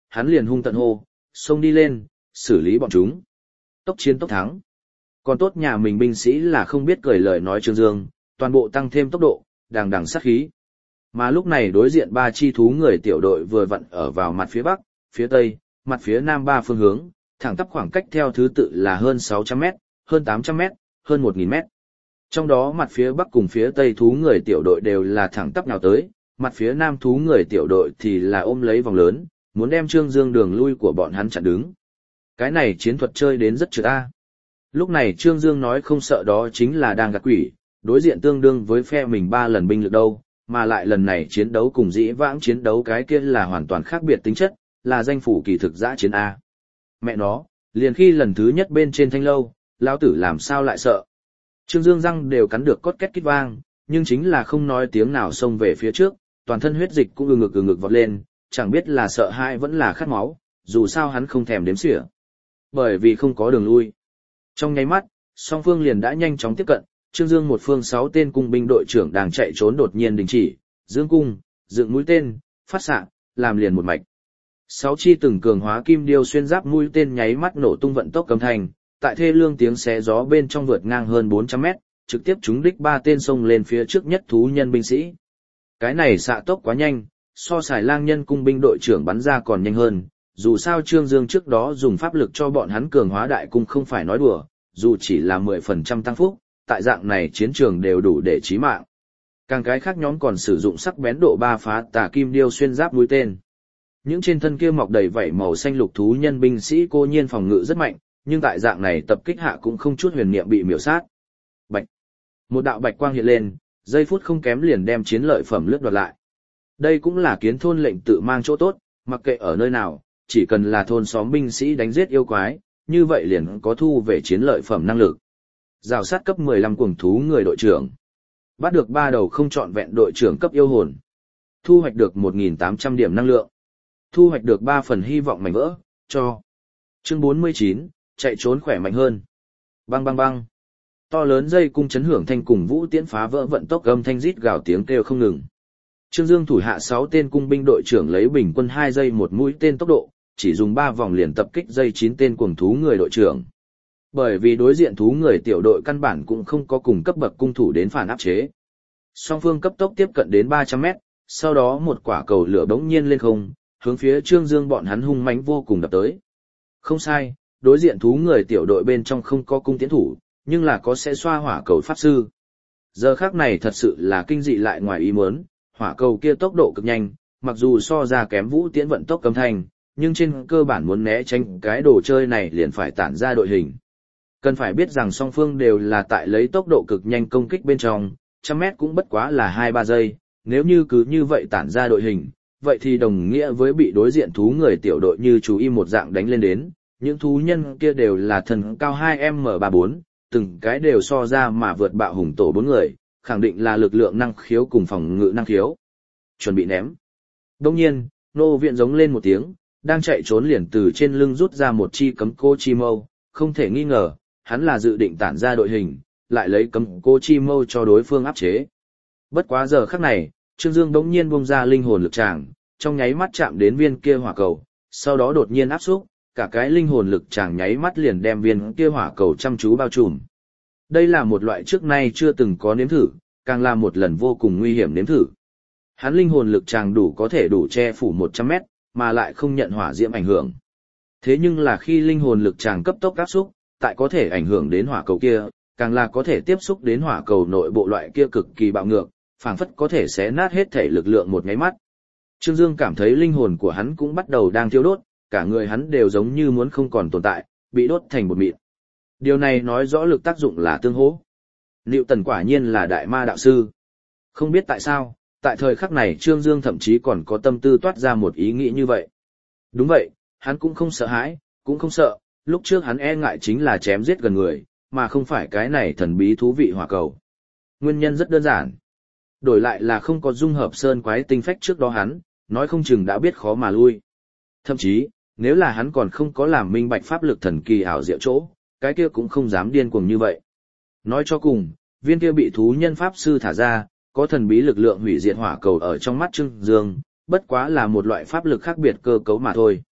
hắn liền hung tận hô, xông đi lên, xử lý bọn chúng. Tốc chiến tốc thắng. Còn tốt nhà mình binh sĩ là không biết cười lời nói Trương Dương, toàn bộ tăng thêm tốc độ, đằng đằng sát khí. Mà lúc này đối diện ba chi thú người tiểu đội vừa vặn ở vào mặt phía bắc, phía tây, mặt phía nam ba phương hướng, thẳng tắp khoảng cách theo thứ tự là hơn sáu trăm mét, hơn tám trăm mét, hơn một nghìn mét. Trong đó mặt phía bắc cùng phía tây thú người tiểu đội đều là thẳng tắp nào tới, mặt phía nam thú người tiểu đội thì là ôm lấy vòng lớn, muốn đem Trương Dương đường lui của bọn hắn chặn đứng. Cái này chiến thuật chơi đến rất trượt ta. Lúc này Trương Dương nói không sợ đó chính là đang gạt quỷ, đối diện tương đương với phe mình ba lần binh lực đâu, mà lại lần này chiến đấu cùng dĩ vãng chiến đấu cái kia là hoàn toàn khác biệt tính chất, là danh phủ kỳ thực dã chiến A. Mẹ nó, liền khi lần thứ nhất bên trên thanh lâu, lão tử làm sao lại sợ. Trương Dương răng đều cắn được cốt két kít vang, nhưng chính là không nói tiếng nào xông về phía trước, toàn thân huyết dịch cũng ừ ngực ừ ngực vọt lên, chẳng biết là sợ hãi vẫn là khát máu, dù sao hắn không thèm đếm xỉa. Bởi vì không có đường lui. Trong nháy mắt, song phương liền đã nhanh chóng tiếp cận, Trương Dương một phương sáu tên cung binh đội trưởng đang chạy trốn đột nhiên đình chỉ, dương cung, dựng mũi tên, phát xạ, làm liền một mạch. Sáu chi từng cường hóa kim điêu xuyên giáp mũi tên nháy mắt nổ tung vận tốc cấm thành, tại thê lương tiếng xé gió bên trong vượt ngang hơn bốn trăm mét, trực tiếp trúng đích ba tên xông lên phía trước nhất thú nhân binh sĩ. Cái này xạ tốc quá nhanh, so sải lang nhân cung binh đội trưởng bắn ra còn nhanh hơn, dù sao Trương Dương trước đó dùng pháp lực cho bọn hắn cường hóa đại cung không phải nói đùa, dù chỉ là mười phần trăm tăng phúc, tại dạng này chiến trường đều đủ để chí mạng. Càng cái khác nhóm còn sử dụng sắc bén độ ba phá tà kim điêu xuyên giáp mũi tên. Những trên thân kia mọc đầy vảy màu xanh lục thú nhân binh sĩ cô nhiên phòng ngự rất mạnh, nhưng tại dạng này tập kích hạ cũng không chút huyền niệm bị miểu sát. Bạch. Một đạo bạch quang hiện lên, giây phút không kém liền đem chiến lợi phẩm lướt đoạt lại. Đây cũng là kiến thôn lệnh tự mang chỗ tốt, mặc kệ ở nơi nào, chỉ cần là thôn xóm binh sĩ đánh giết yêu quái, như vậy liền có thu về chiến lợi phẩm năng lực. Rào sát cấp mười lăm cuồng thú người đội trưởng. Bắt được ba đầu không trọn vẹn đội trưởng cấp yêu hồn. Thu hoạch được một nghìn tám trăm điểm năng lượng. Thu hoạch được ba phần hy vọng mảnh vỡ, cho. Chương bốn mươi chín, chạy trốn khỏe mạnh hơn. Bang bang bang. To lớn dây cung chấn hưởng thanh cùng vũ tiễn phá vỡ vận tốc gầm thanh rít gào tiếng kêu không ngừng. Trương Dương thủ hạ sáu tên cung binh đội trưởng lấy bình quân hai giây một mũi tên tốc độ, chỉ dùng ba vòng liền tập kích dây chín tên cuồng thú người đội trưởng. Bởi vì đối diện thú người tiểu đội căn bản cũng không có cùng cấp bậc cung thủ đến phản áp chế. Song phương cấp tốc tiếp cận đến ba trăm mét, sau đó một quả cầu lửa bỗng nhiên lên không, hướng phía Trương Dương bọn hắn hung mãnh vô cùng đập tới. Không sai, đối diện thú người tiểu đội bên trong không có cung tiến thủ, nhưng là có sẽ xoa hỏa cầu pháp sư. Giờ khắc này thật sự là kinh dị lại ngoài ý muốn, hỏa cầu kia tốc độ cực nhanh, mặc dù so ra kém vũ tiễn vận tốc cấm thanh, nhưng trên cơ bản muốn né tránh cái đồ chơi này liền phải tản ra đội hình. Cần phải biết rằng song phương đều là tại lấy tốc độ cực nhanh công kích bên trong, trăm mét cũng bất quá là hai ba giây, nếu như cứ như vậy tản ra đội hình, vậy thì đồng nghĩa với bị đối diện thú người tiểu đội như chú y một dạng đánh lên đến, những thú nhân kia đều là thần cao hai M ba bốn, từng cái đều so ra mà vượt bạo hùng tổ bốn người, khẳng định là lực lượng năng khiếu cùng phòng ngự năng khiếu. Chuẩn bị ném. Đông nhiên, nô viện giống lên một tiếng, đang chạy trốn liền từ trên lưng rút ra một chi cấm cô chi mâu, không thể nghi ngờ, hắn là dự định tản ra đội hình, lại lấy cấm cô chi mâu cho đối phương áp chế. Bất quá giờ khắc này, Trương Dương bỗng nhiên bung ra linh hồn lực tràng, trong nháy mắt chạm đến viên kia hỏa cầu, sau đó đột nhiên áp xúc, cả cái linh hồn lực tràng nháy mắt liền đem viên kia hỏa cầu chăm chú bao trùm. Đây là một loại trước nay chưa từng có nếm thử, càng là một lần vô cùng nguy hiểm nếm thử. Hắn linh hồn lực tràng đủ có thể đủ che phủ một trăm mét, mà lại không nhận hỏa diễm ảnh hưởng. Thế nhưng là khi linh hồn lực tràng cấp tốc áp xúc, tại có thể ảnh hưởng đến hỏa cầu kia, càng là có thể tiếp xúc đến hỏa cầu nội bộ loại kia cực kỳ bạo ngược, phảng phất có thể xé nát hết thể lực lượng một nháy mắt. Trương Dương cảm thấy linh hồn của hắn cũng bắt đầu đang thiêu đốt, cả người hắn đều giống như muốn không còn tồn tại, bị đốt thành bột mịn. Điều này nói rõ lực tác dụng là tương hỗ. Liệu Tần quả nhiên là đại ma đạo sư. Không biết tại sao, tại thời khắc này Trương Dương thậm chí còn có tâm tư toát ra một ý nghĩ như vậy. Đúng vậy, hắn cũng không sợ hãi, cũng không sợ, lúc trước hắn e ngại chính là chém giết gần người, mà không phải cái này thần bí thú vị hỏa cầu. Nguyên nhân rất đơn giản. Đổi lại là không có dung hợp sơn quái tinh phách trước đó hắn, nói không chừng đã biết khó mà lui. Thậm chí, nếu là hắn còn không có làm minh bạch pháp lực thần kỳ ảo diệu chỗ, cái kia cũng không dám điên cuồng như vậy. Nói cho cùng, viên kia bị thú nhân pháp sư thả ra, có thần bí lực lượng hủy diệt hỏa cầu ở trong mắt Trương Dương, bất quá là một loại pháp lực khác biệt cơ cấu mà thôi.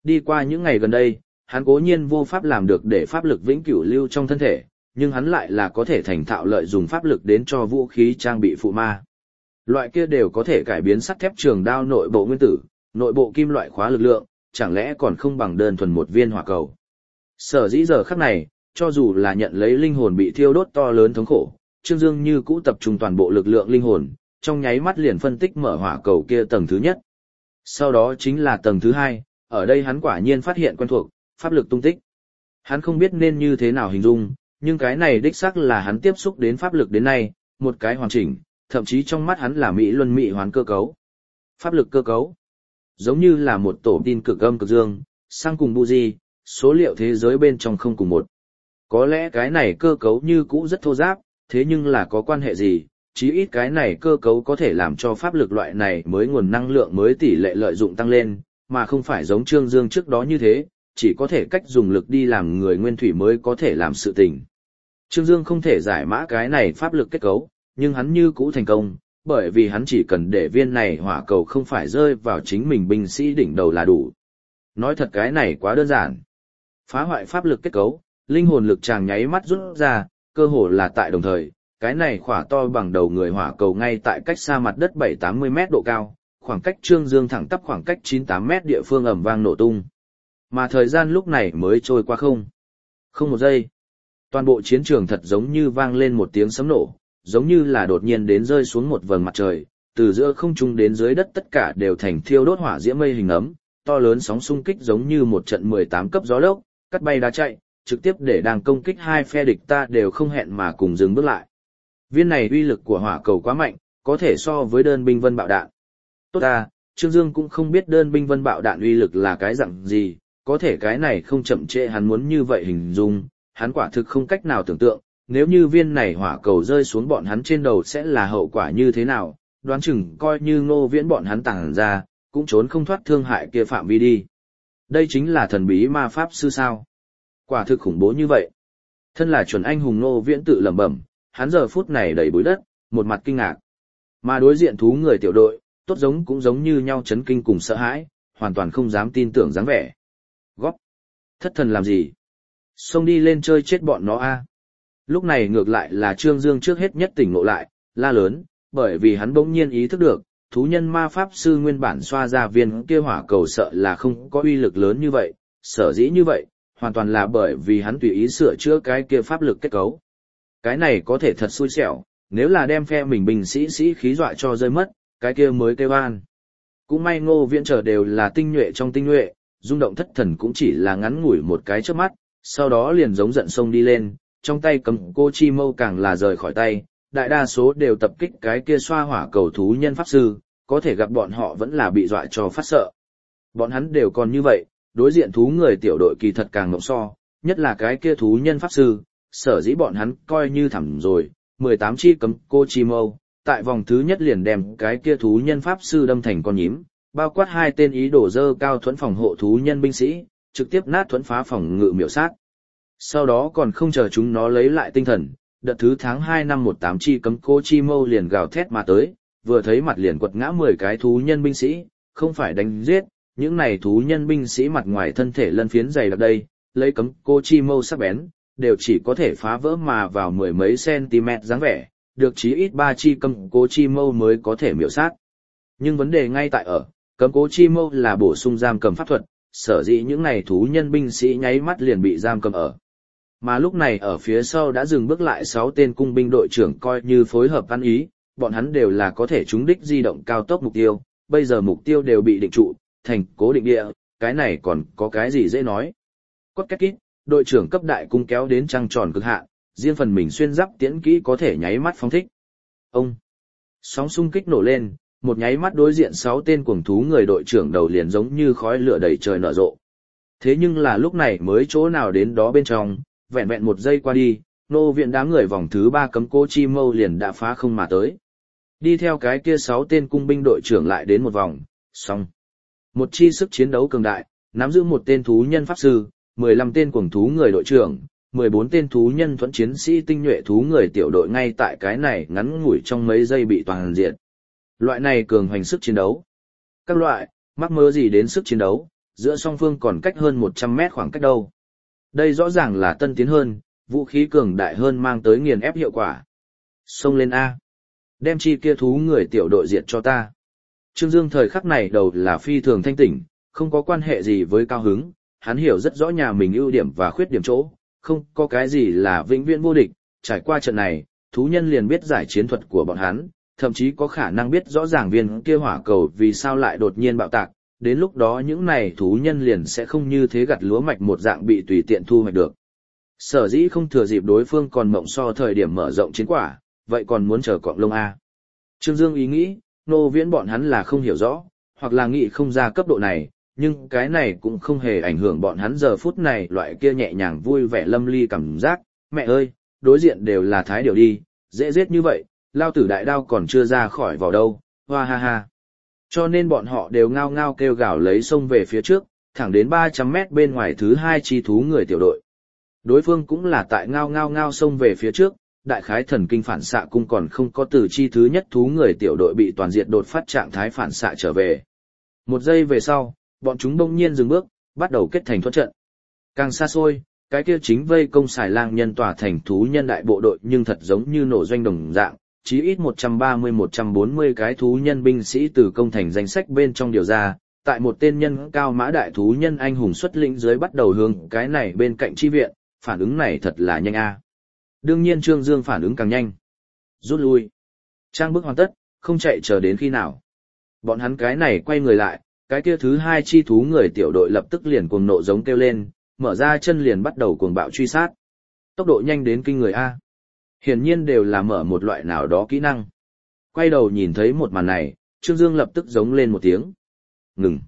Đi qua những ngày gần đây, hắn cố nhiên vô pháp làm được để pháp lực vĩnh cửu lưu trong thân thể, nhưng hắn lại là có thể thành thạo lợi dùng pháp lực đến cho vũ khí trang bị phụ ma. Loại kia đều có thể cải biến sắt thép trường đao nội bộ nguyên tử, nội bộ kim loại khóa lực lượng, chẳng lẽ còn không bằng đơn thuần một viên hỏa cầu. Sở dĩ giờ khắc này, cho dù là nhận lấy linh hồn bị thiêu đốt to lớn thống khổ, Trương Dương như cũ tập trung toàn bộ lực lượng linh hồn, trong nháy mắt liền phân tích mở hỏa cầu kia tầng thứ nhất. Sau đó chính là tầng thứ hai, ở đây hắn quả nhiên phát hiện quen thuộc, pháp lực tung tích. Hắn không biết nên như thế nào hình dung, nhưng cái này đích xác là hắn tiếp xúc đến pháp lực đến nay, một cái hoàn chỉnh, thậm chí trong mắt hắn là mỹ luân mỹ hoán cơ cấu. Pháp lực cơ cấu, giống như là một tổ tin cực âm cực dương, sang cùng buji, số liệu thế giới bên trong không cùng một. Có lẽ cái này cơ cấu như cũ rất thô giáp, thế nhưng là có quan hệ gì, chí ít cái này cơ cấu có thể làm cho pháp lực loại này mới nguồn năng lượng mới tỷ lệ lợi dụng tăng lên, mà không phải giống Trương Dương trước đó như thế, chỉ có thể cách dùng lực đi làm người nguyên thủy mới có thể làm sự tình. Trương Dương không thể giải mã cái này pháp lực kết cấu, nhưng hắn như cũ thành công, bởi vì hắn chỉ cần để viên này hỏa cầu không phải rơi vào chính mình binh sĩ đỉnh đầu là đủ. Nói thật cái này quá đơn giản. Phá hoại pháp lực kết cấu, linh hồn lực chàng nháy mắt rút ra, cơ hồ là tại đồng thời, cái này khỏa to bằng đầu người hỏa cầu ngay tại cách xa mặt đất bảy tám mươi mét độ cao, khoảng cách Trương Dương thẳng tắp khoảng cách chín tám mét địa phương ầm vang nổ tung. Mà thời gian lúc này mới trôi qua không. Không một giây. Toàn bộ chiến trường thật giống như vang lên một tiếng sấm nổ, giống như là đột nhiên đến rơi xuống một vầng mặt trời, từ giữa không trung đến dưới đất tất cả đều thành thiêu đốt hỏa diễm mây hình ấm, to lớn sóng xung kích giống như một trận mười tám cấp gió lốc, cắt bay đá chạy, trực tiếp để đang công kích hai phe địch ta đều không hẹn mà cùng dừng bước lại. Viên này uy lực của hỏa cầu quá mạnh, có thể so với đơn binh vân bạo đạn. Tốt ta, Trương Dương cũng không biết đơn binh vân bạo đạn uy lực là cái dạng gì, có thể cái này không chậm trễ hắn muốn như vậy hình dung, hắn quả thực không cách nào tưởng tượng, nếu như viên này hỏa cầu rơi xuống bọn hắn trên đầu sẽ là hậu quả như thế nào, đoán chừng coi như Ngô Viễn bọn hắn tàng ra, cũng trốn không thoát thương hại kia phạm vi đi. Đây chính là thần bí ma pháp sư sao? Quả thực khủng bố như vậy. Thân là chuẩn anh hùng Ngô Viễn tự lẩm bẩm, hắn giờ phút này đầy bụi đất, một mặt kinh ngạc. Mà đối diện thú người tiểu đội, tốt giống cũng giống như nhau chấn kinh cùng sợ hãi, hoàn toàn không dám tin tưởng dáng vẻ. Góp! Thất thần làm gì? Xông đi lên chơi chết bọn nó a. Lúc này ngược lại là Trương Dương trước hết nhất tỉnh ngộ lại, la lớn, bởi vì hắn bỗng nhiên ý thức được, thú nhân ma pháp sư nguyên bản xoa ra viên kia hỏa cầu sợ là không có uy lực lớn như vậy, sở dĩ như vậy, hoàn toàn là bởi vì hắn tùy ý sửa chữa cái kia pháp lực kết cấu. Cái này có thể thật xui xẻo, nếu là đem phe mình binh sĩ sĩ khí dọa cho rơi mất, cái kia mới kêu an. Cũng may Ngô Viễn trở đều là tinh nhuệ trong tinh nhuệ, rung động thất thần cũng chỉ là ngắn ngủi một cái chớp mắt, sau đó liền giống giận sông đi lên, trong tay cầm cô chi mâu càng là rời khỏi tay, đại đa số đều tập kích cái kia xoa hỏa cầu thú nhân pháp sư, có thể gặp bọn họ vẫn là bị dọa cho phát sợ. Bọn hắn đều còn như vậy, đối diện thú người tiểu đội kỳ thật càng ngộng so, nhất là cái kia thú nhân pháp sư, sở dĩ bọn hắn coi như thẳm rồi, mười tám chi cấm cô chi mâu, tại vòng thứ nhất liền đem cái kia thú nhân pháp sư đâm thành con nhím, bao quát hai tên ý đồ dơ cao thuẫn phòng hộ thú nhân binh sĩ, trực tiếp nát thuẫn phá phòng ngự miểu sát. Sau đó còn không chờ chúng nó lấy lại tinh thần, đợt thứ tháng hai năm một tám chi cấm cô chi mâu liền gào thét mà tới, vừa thấy mặt liền quật ngã mười cái thú nhân binh sĩ, không phải đánh giết, những này thú nhân binh sĩ mặt ngoài thân thể lân phiến dày đặc đây, lấy cấm cô chi mâu sắc bén, đều chỉ có thể phá vỡ mà vào mười mấy cm dáng vẻ, được chí ít ba chi cấm cô chi mâu mới có thể miểu sát. Nhưng vấn đề ngay tại ở, cấm cố chi mâu là bổ sung giam cầm pháp thuật, sở dĩ những này thú nhân binh sĩ nháy mắt liền bị giam cầm ở. Mà lúc này ở phía sau đã dừng bước lại sáu tên cung binh đội trưởng coi như phối hợp ăn ý, bọn hắn đều là có thể trúng đích di động cao tốc mục tiêu, bây giờ mục tiêu đều bị định trụ, thành cố định địa, cái này còn có cái gì dễ nói. Cốt két kít, đội trưởng cấp đại cung kéo đến trăng tròn cực hạn, riêng phần mình xuyên giáp tiễn kỹ có thể nháy mắt phóng thích. Ông! Sóng xung kích nổ lên, một nháy mắt đối diện sáu tên cuồng thú người đội trưởng đầu liền giống như khói lửa đầy trời nở rộ. Thế nhưng là lúc này mới chỗ nào đến đó bên trong, vẹn vẹn một giây qua đi, Ngô Viễn đám người vòng thứ ba cấm cô chi mâu liền đã phá không mà tới. Đi theo cái kia sáu tên cung binh đội trưởng lại đến một vòng, xong. Một chi sức chiến đấu cường đại, nắm giữ một tên thú nhân pháp sư, mười lăm tên cuồng thú người đội trưởng, mười bốn tên thú nhân thuẫn chiến sĩ tinh nhuệ thú người tiểu đội ngay tại cái này ngắn ngủi trong mấy giây bị toàn diện. Loại này cường hoành sức chiến đấu. Các loại, mắc mơ gì đến sức chiến đấu, giữa song phương còn cách hơn một trăm mét khoảng cách đâu. Đây rõ ràng là tân tiến hơn, vũ khí cường đại hơn mang tới nghiền ép hiệu quả. Xông lên A. Đem chi kia thú người tiểu đội diệt cho ta. Trương Dương thời khắc này đầu là phi thường thanh tỉnh, không có quan hệ gì với cao hứng, hắn hiểu rất rõ nhà mình ưu điểm và khuyết điểm chỗ, không có cái gì là vĩnh viễn vô địch, trải qua trận này, thú nhân liền biết giải chiến thuật của bọn hắn, thậm chí có khả năng biết rõ ràng viên kia hỏa cầu vì sao lại đột nhiên bạo tạc, đến lúc đó những này thú nhân liền sẽ không như thế gặt lúa mạch một dạng bị tùy tiện thu hoạch được. Sở dĩ không thừa dịp đối phương còn mộng so thời điểm mở rộng chiến quả, vậy còn muốn chờ cọng lông A. Trương Dương ý nghĩ, Nô Viễn bọn hắn là không hiểu rõ, hoặc là nghĩ không ra cấp độ này, nhưng cái này cũng không hề ảnh hưởng bọn hắn giờ phút này loại kia nhẹ nhàng vui vẻ lâm ly cảm giác. Mẹ ơi, đối diện đều là thái điều đi, dễ giết như vậy, lao tử đại đao còn chưa ra khỏi vỏ đâu, hoa ha ha. Cho nên bọn họ đều ngao ngao kêu gào lấy sông về phía trước, thẳng đến ba trăm mét bên ngoài thứ hai chi thú người tiểu đội. Đối phương cũng là tại ngao ngao ngao sông về phía trước, đại khái thần kinh phản xạ cung còn không có từ chi thứ nhất thú người tiểu đội bị toàn diện đột phát trạng thái phản xạ trở về. Một giây về sau, bọn chúng bỗng nhiên dừng bước, bắt đầu kết thành thuẫn trận. Càng xa xôi, cái kia chính vây công xài lang nhân tỏa thành thú nhân đại bộ đội nhưng thật giống như nổ doanh đồng dạng, chí ít một trăm ba mươi một trăm bốn mươi cái thú nhân binh sĩ từ công thành danh sách bên trong điều ra, tại một tên nhân cao mã đại thú nhân anh hùng xuất lĩnh dưới bắt đầu hướng cái này bên cạnh chi viện, phản ứng này thật là nhanh a. Đương nhiên Trương Dương phản ứng càng nhanh. Rút lui. Trang bức hoàn tất, không chạy chờ đến khi nào. Bọn hắn cái này quay người lại, cái kia thứ hai chi thú người tiểu đội lập tức liền cuồng nộ giống kêu lên, mở ra chân liền bắt đầu cuồng bạo truy sát. Tốc độ nhanh đến kinh người A. Hiển nhiên đều là mở một loại nào đó kỹ năng. Quay đầu nhìn thấy một màn này, Trương Dương lập tức giống lên một tiếng. Ngừng.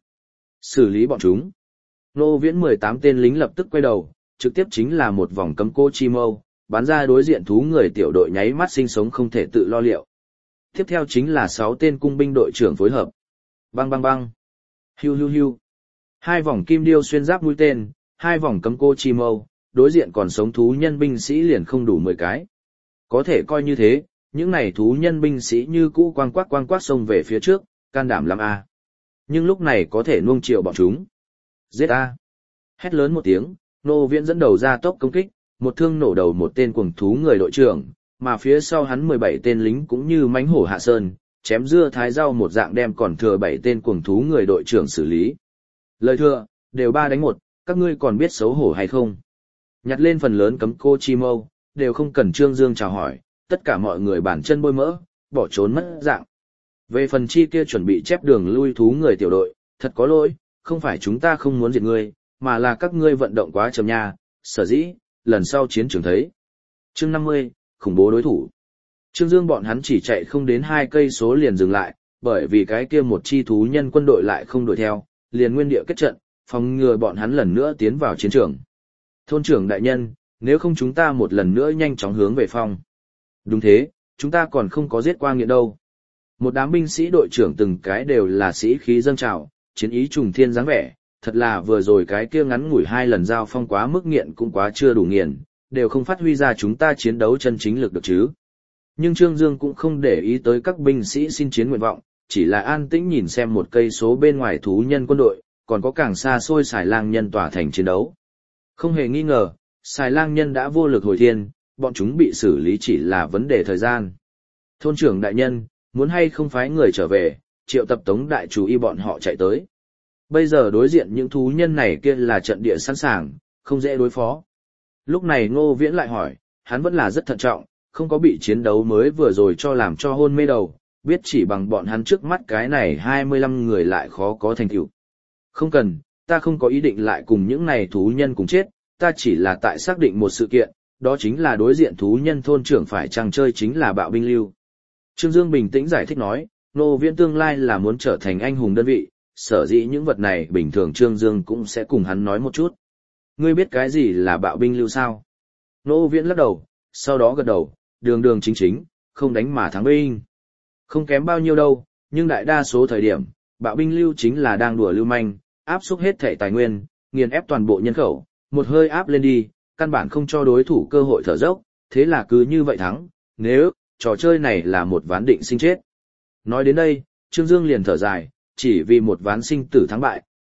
Xử lý bọn chúng. Nô Viễn mười tám tên lính lập tức quay đầu, trực tiếp chính là một vòng cấm cô chi mâu, bắn ra đối diện thú người tiểu đội nháy mắt sinh sống không thể tự lo liệu. Tiếp theo chính là sáu tên cung binh đội trưởng phối hợp. Bang bang bang. Hiu hiu hiu. Hai vòng kim điêu xuyên giáp mũi tên, hai vòng cấm cô chi mâu, đối diện còn sống thú nhân binh sĩ liền không đủ mười cái. Có thể coi như thế, những này thú nhân binh sĩ như cũ quang quắc quang quắc xông về phía trước, can đảm lắm a. Nhưng lúc này có thể nuông chiều bọn chúng. Giết a. Hét lớn một tiếng, Nô Viễn dẫn đầu ra tốc công kích, một thương nổ đầu một tên cuồng thú người đội trưởng, mà phía sau hắn mười bảy tên lính cũng như mãnh hổ hạ sơn, chém dưa thái rau một dạng đem còn thừa bảy tên cuồng thú người đội trưởng xử lý. Lời thừa, đều ba đánh một, các ngươi còn biết xấu hổ hay không? Nhặt lên phần lớn cấm cô chi mâu, đều không cần Trương Dương chào hỏi, tất cả mọi người bản chân bôi mỡ, bỏ trốn mất dạng. Về phần chi kia chuẩn bị chép đường lui thú người tiểu đội, thật có lỗi, không phải chúng ta không muốn diệt ngươi, mà là các ngươi vận động quá chậm nha, sở dĩ, lần sau chiến trường thấy. Chương năm mươi, khủng bố đối thủ. Trương Dương bọn hắn chỉ chạy không đến hai cây số liền dừng lại, bởi vì cái kia một chi thú nhân quân đội lại không đuổi theo, liền nguyên địa kết trận, phòng ngừa bọn hắn lần nữa tiến vào chiến trường. Thôn trưởng đại nhân, nếu không chúng ta một lần nữa nhanh chóng hướng về phong. Đúng thế, chúng ta còn không có giết qua nghiện đâu. Một đám binh sĩ đội trưởng từng cái đều là sĩ khí dâng trào, chiến ý trùng thiên dáng vẻ, thật là vừa rồi cái kia ngắn ngủi hai lần giao phong quá mức nghiện cũng quá chưa đủ nghiền, đều không phát huy ra chúng ta chiến đấu chân chính lực được chứ. Nhưng Trương Dương cũng không để ý tới các binh sĩ xin chiến nguyện vọng, chỉ là an tĩnh nhìn xem một cây số bên ngoài thú nhân quân đội, còn có càng xa xôi xài lang nhân tỏa thành chiến đấu. Không hề nghi ngờ, xài lang nhân đã vô lực hồi thiên, bọn chúng bị xử lý chỉ là vấn đề thời gian. Thôn trưởng đại nhân, muốn hay không phái người trở về, triệu tập tống đại chủ y bọn họ chạy tới. Bây giờ đối diện những thú nhân này kia là trận địa sẵn sàng, không dễ đối phó. Lúc này Ngô Viễn lại hỏi, hắn vẫn là rất thận trọng, không có bị chiến đấu mới vừa rồi cho làm cho hôn mê đầu, biết chỉ bằng bọn hắn trước mắt cái này hai mươi lăm người lại khó có thành tựu. Không cần, ta không có ý định lại cùng những này thú nhân cùng chết, ta chỉ là tại xác định một sự kiện, đó chính là đối diện thú nhân thôn trưởng phải chăng chơi chính là bạo binh lưu. Trương Dương bình tĩnh giải thích nói, Ngô Viễn tương lai là muốn trở thành anh hùng đơn vị, sở dĩ những vật này bình thường Trương Dương cũng sẽ cùng hắn nói một chút. Ngươi biết cái gì là bạo binh lưu sao? Ngô Viễn lắc đầu, sau đó gật đầu, đường đường chính chính, không đánh mà thắng binh. Không kém bao nhiêu đâu, nhưng đại đa số thời điểm, bạo binh lưu chính là đang đùa lưu manh, áp xúc hết thể tài nguyên, nghiền ép toàn bộ nhân khẩu, một hơi áp lên đi, căn bản không cho đối thủ cơ hội thở dốc, thế là cứ như vậy thắng, nếu, trò chơi này là một ván định sinh chết. Nói đến đây, Trương Dương liền thở dài, chỉ vì một ván sinh tử thắng bại,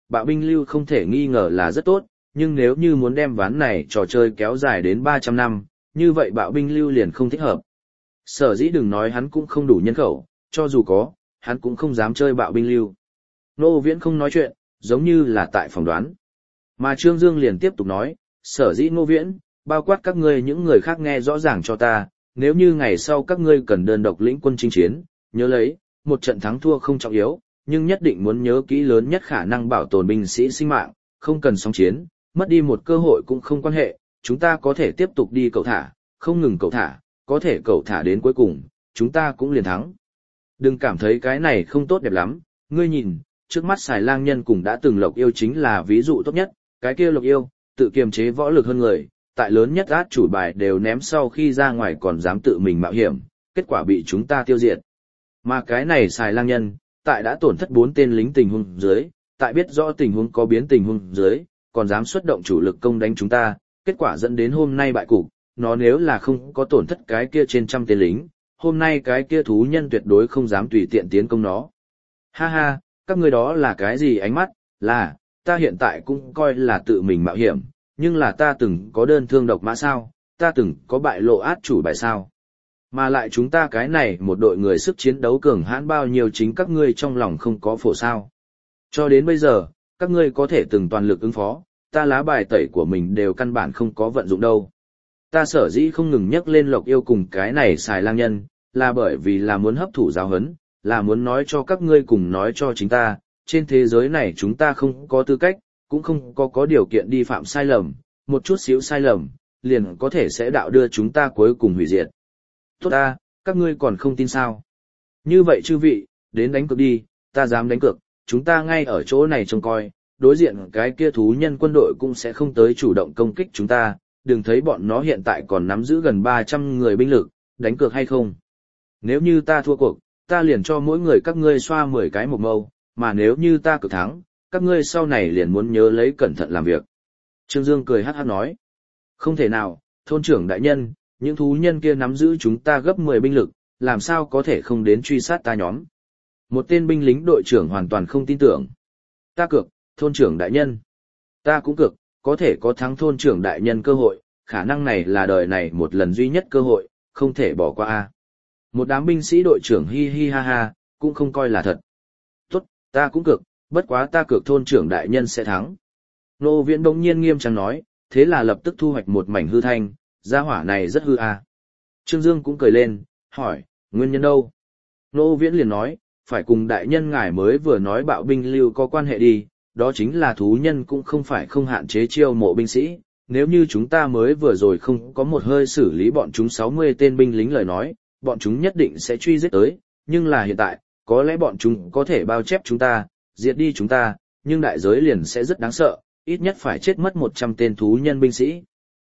bạo binh lưu không thể nghi ngờ là rất tốt, nhưng nếu như muốn đem ván này trò chơi kéo dài đến ba trăm năm, như vậy bạo binh lưu liền không thích hợp. Sở dĩ đừng nói hắn cũng không đủ nhân khẩu, cho dù có, hắn cũng không dám chơi bạo binh lưu. Ngô Viễn không nói chuyện, giống như là tại phỏng đoán. Mà Trương Dương liền tiếp tục nói, sở dĩ Ngô Viễn, bao quát các ngươi những người khác nghe rõ ràng cho ta, nếu như ngày sau các ngươi cần đơn độc lĩnh quân chinh chiến, nhớ lấy, một trận thắng thua không trọng yếu, nhưng nhất định muốn nhớ kỹ lớn nhất khả năng bảo tồn binh sĩ sinh mạng, không cần sóng chiến, mất đi một cơ hội cũng không quan hệ, chúng ta có thể tiếp tục đi cậu thả, không ngừng cậu thả, có thể cậu thả đến cuối cùng, chúng ta cũng liền thắng. Đừng cảm thấy cái này không tốt đẹp lắm, ngươi nhìn, trước mắt xài lang nhân cùng đã từng Lộc Yêu chính là ví dụ tốt nhất, cái kia Lộc Yêu, tự kiềm chế võ lực hơn người, tại lớn nhất át chủ bài đều ném sau khi ra ngoài còn dám tự mình mạo hiểm, kết quả bị chúng ta tiêu diệt. Mà cái này xài lang nhân, tại đã tổn thất bốn tên lính tình huống dưới, tại biết rõ tình huống có biến tình huống dưới, còn dám xuất động chủ lực công đánh chúng ta, kết quả dẫn đến hôm nay bại cục, nó nếu là không có tổn thất cái kia trên trăm tên lính, hôm nay cái kia thú nhân tuyệt đối không dám tùy tiện tiến công nó. Ha ha, các ngươi đó là cái gì ánh mắt, là, ta hiện tại cũng coi là tự mình mạo hiểm, nhưng là ta từng có đơn thương độc mã sao, ta từng có bại lộ át chủ bài sao. Mà lại chúng ta cái này một đội người sức chiến đấu cường hãn bao nhiêu chính các ngươi trong lòng không có phổ sao. Cho đến bây giờ, các ngươi có thể từng toàn lực ứng phó, ta lá bài tẩy của mình đều căn bản không có vận dụng đâu. Ta sở dĩ không ngừng nhắc lên Lộc Yêu cùng cái này xài lang nhân, là bởi vì là muốn hấp thụ giáo huấn, là muốn nói cho các ngươi cùng nói cho chính ta, trên thế giới này chúng ta không có tư cách, cũng không có có điều kiện đi phạm sai lầm, một chút xíu sai lầm, liền có thể sẽ đạo đưa chúng ta cuối cùng hủy diệt. Tốt ta, các ngươi còn không tin sao? Như vậy chư vị, đến đánh cược đi, ta dám đánh cược, chúng ta ngay ở chỗ này trông coi, đối diện cái kia thú nhân quân đội cũng sẽ không tới chủ động công kích chúng ta, đừng thấy bọn nó hiện tại còn nắm giữ gần ba trăm người binh lực, đánh cược hay không? Nếu như ta thua cuộc, ta liền cho mỗi người các ngươi xoa mười cái một mâu, mà nếu như ta cược thắng, các ngươi sau này liền muốn nhớ lấy cẩn thận làm việc. Trương Dương cười hát hát nói, không thể nào, thôn trưởng đại nhân, những thú nhân kia nắm giữ chúng ta gấp mười binh lực, làm sao có thể không đến truy sát ta nhóm. Một tên binh lính đội trưởng hoàn toàn không tin tưởng. Ta cược, thôn trưởng đại nhân. Ta cũng cược, có thể có thắng thôn trưởng đại nhân cơ hội, khả năng này là đời này một lần duy nhất cơ hội, không thể bỏ qua a. Một đám binh sĩ đội trưởng hi hi ha ha, cũng không coi là thật. Tốt, ta cũng cược, bất quá ta cược thôn trưởng đại nhân sẽ thắng. Nô Viễn bỗng nhiên nghiêm trang nói, thế là lập tức thu hoạch một mảnh hư thanh, gia hỏa này rất hư a. Trương Dương cũng cười lên, hỏi, nguyên nhân đâu? Nô Viễn liền nói, phải cùng đại nhân ngài mới vừa nói bạo binh lưu có quan hệ đi, đó chính là thú nhân cũng không phải không hạn chế chiêu mộ binh sĩ, nếu như chúng ta mới vừa rồi không có một hơi xử lý bọn chúng sáu mươi tên binh lính lời nói, bọn chúng nhất định sẽ truy giết tới, nhưng là hiện tại, có lẽ bọn chúng có thể bao chép chúng ta, diệt đi chúng ta, nhưng đại giới liền sẽ rất đáng sợ, ít nhất phải chết mất một trăm tên thú nhân binh sĩ.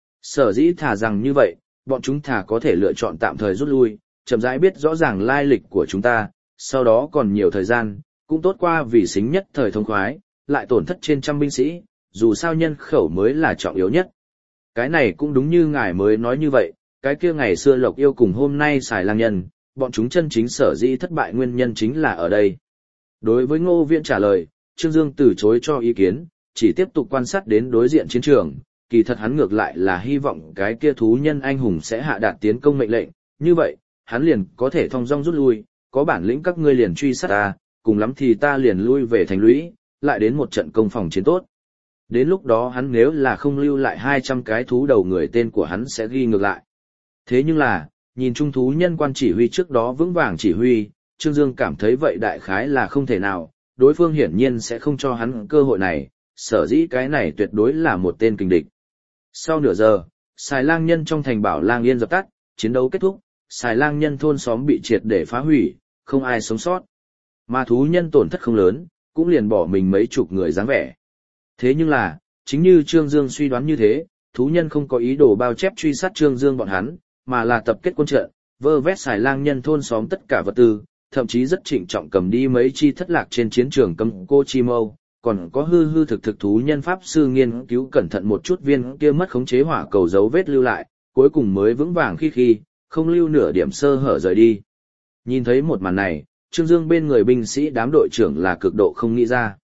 Sở dĩ thà rằng như vậy, bọn chúng thà có thể lựa chọn tạm thời rút lui, chậm rãi biết rõ ràng lai lịch của chúng ta, sau đó còn nhiều thời gian, cũng tốt qua vì xính nhất thời thông khoái, lại tổn thất trên trăm binh sĩ, dù sao nhân khẩu mới là trọng yếu nhất. Cái này cũng đúng như ngài mới nói như vậy, cái kia ngày xưa Lộc Yêu cùng hôm nay xài lang nhân, bọn chúng chân chính sở dĩ thất bại nguyên nhân chính là ở đây. Đối với Ngô Viễn trả lời, Trương Dương từ chối cho ý kiến, chỉ tiếp tục quan sát đến đối diện chiến trường, kỳ thật hắn ngược lại là hy vọng cái kia thú nhân anh hùng sẽ hạ đạt tiến công mệnh lệnh, như vậy, hắn liền có thể thong dong rút lui, có bản lĩnh các ngươi liền truy sát ta, cùng lắm thì ta liền lui về thành lũy, lại đến một trận công phòng chiến tốt. Đến lúc đó hắn nếu là không lưu lại hai trăm cái thú đầu người tên của hắn sẽ ghi ngược lại. Thế nhưng là, nhìn trung thú nhân quan chỉ huy trước đó vững vàng chỉ huy, Trương Dương cảm thấy vậy đại khái là không thể nào, đối phương hiển nhiên sẽ không cho hắn cơ hội này, sở dĩ cái này tuyệt đối là một tên kình địch. Sau nửa giờ, xài lang nhân trong thành bảo lang yên dập tắt, chiến đấu kết thúc, xài lang nhân thôn xóm bị triệt để phá hủy, không ai sống sót. Mà thú nhân tổn thất không lớn, cũng liền bỏ mình mấy chục người dáng vẻ. Thế nhưng là, chính như Trương Dương suy đoán như thế, thú nhân không có ý đồ bao chép truy sát Trương Dương bọn hắn, mà là tập kết quân trận, vơ vét xài lang nhân thôn xóm tất cả vật tư, thậm chí rất trịnh trọng cầm đi mấy chi thất lạc trên chiến trường cầm cô chi mâu, còn có hư hư thực thực thú nhân pháp sư nghiên cứu cẩn thận một chút viên kia mất khống chế hỏa cầu dấu vết lưu lại, cuối cùng mới vững vàng khi khi, không lưu nửa điểm sơ hở rời đi. Nhìn thấy một màn này, Trương Dương bên người binh sĩ đám đội trưởng là cực độ không nghĩ ra.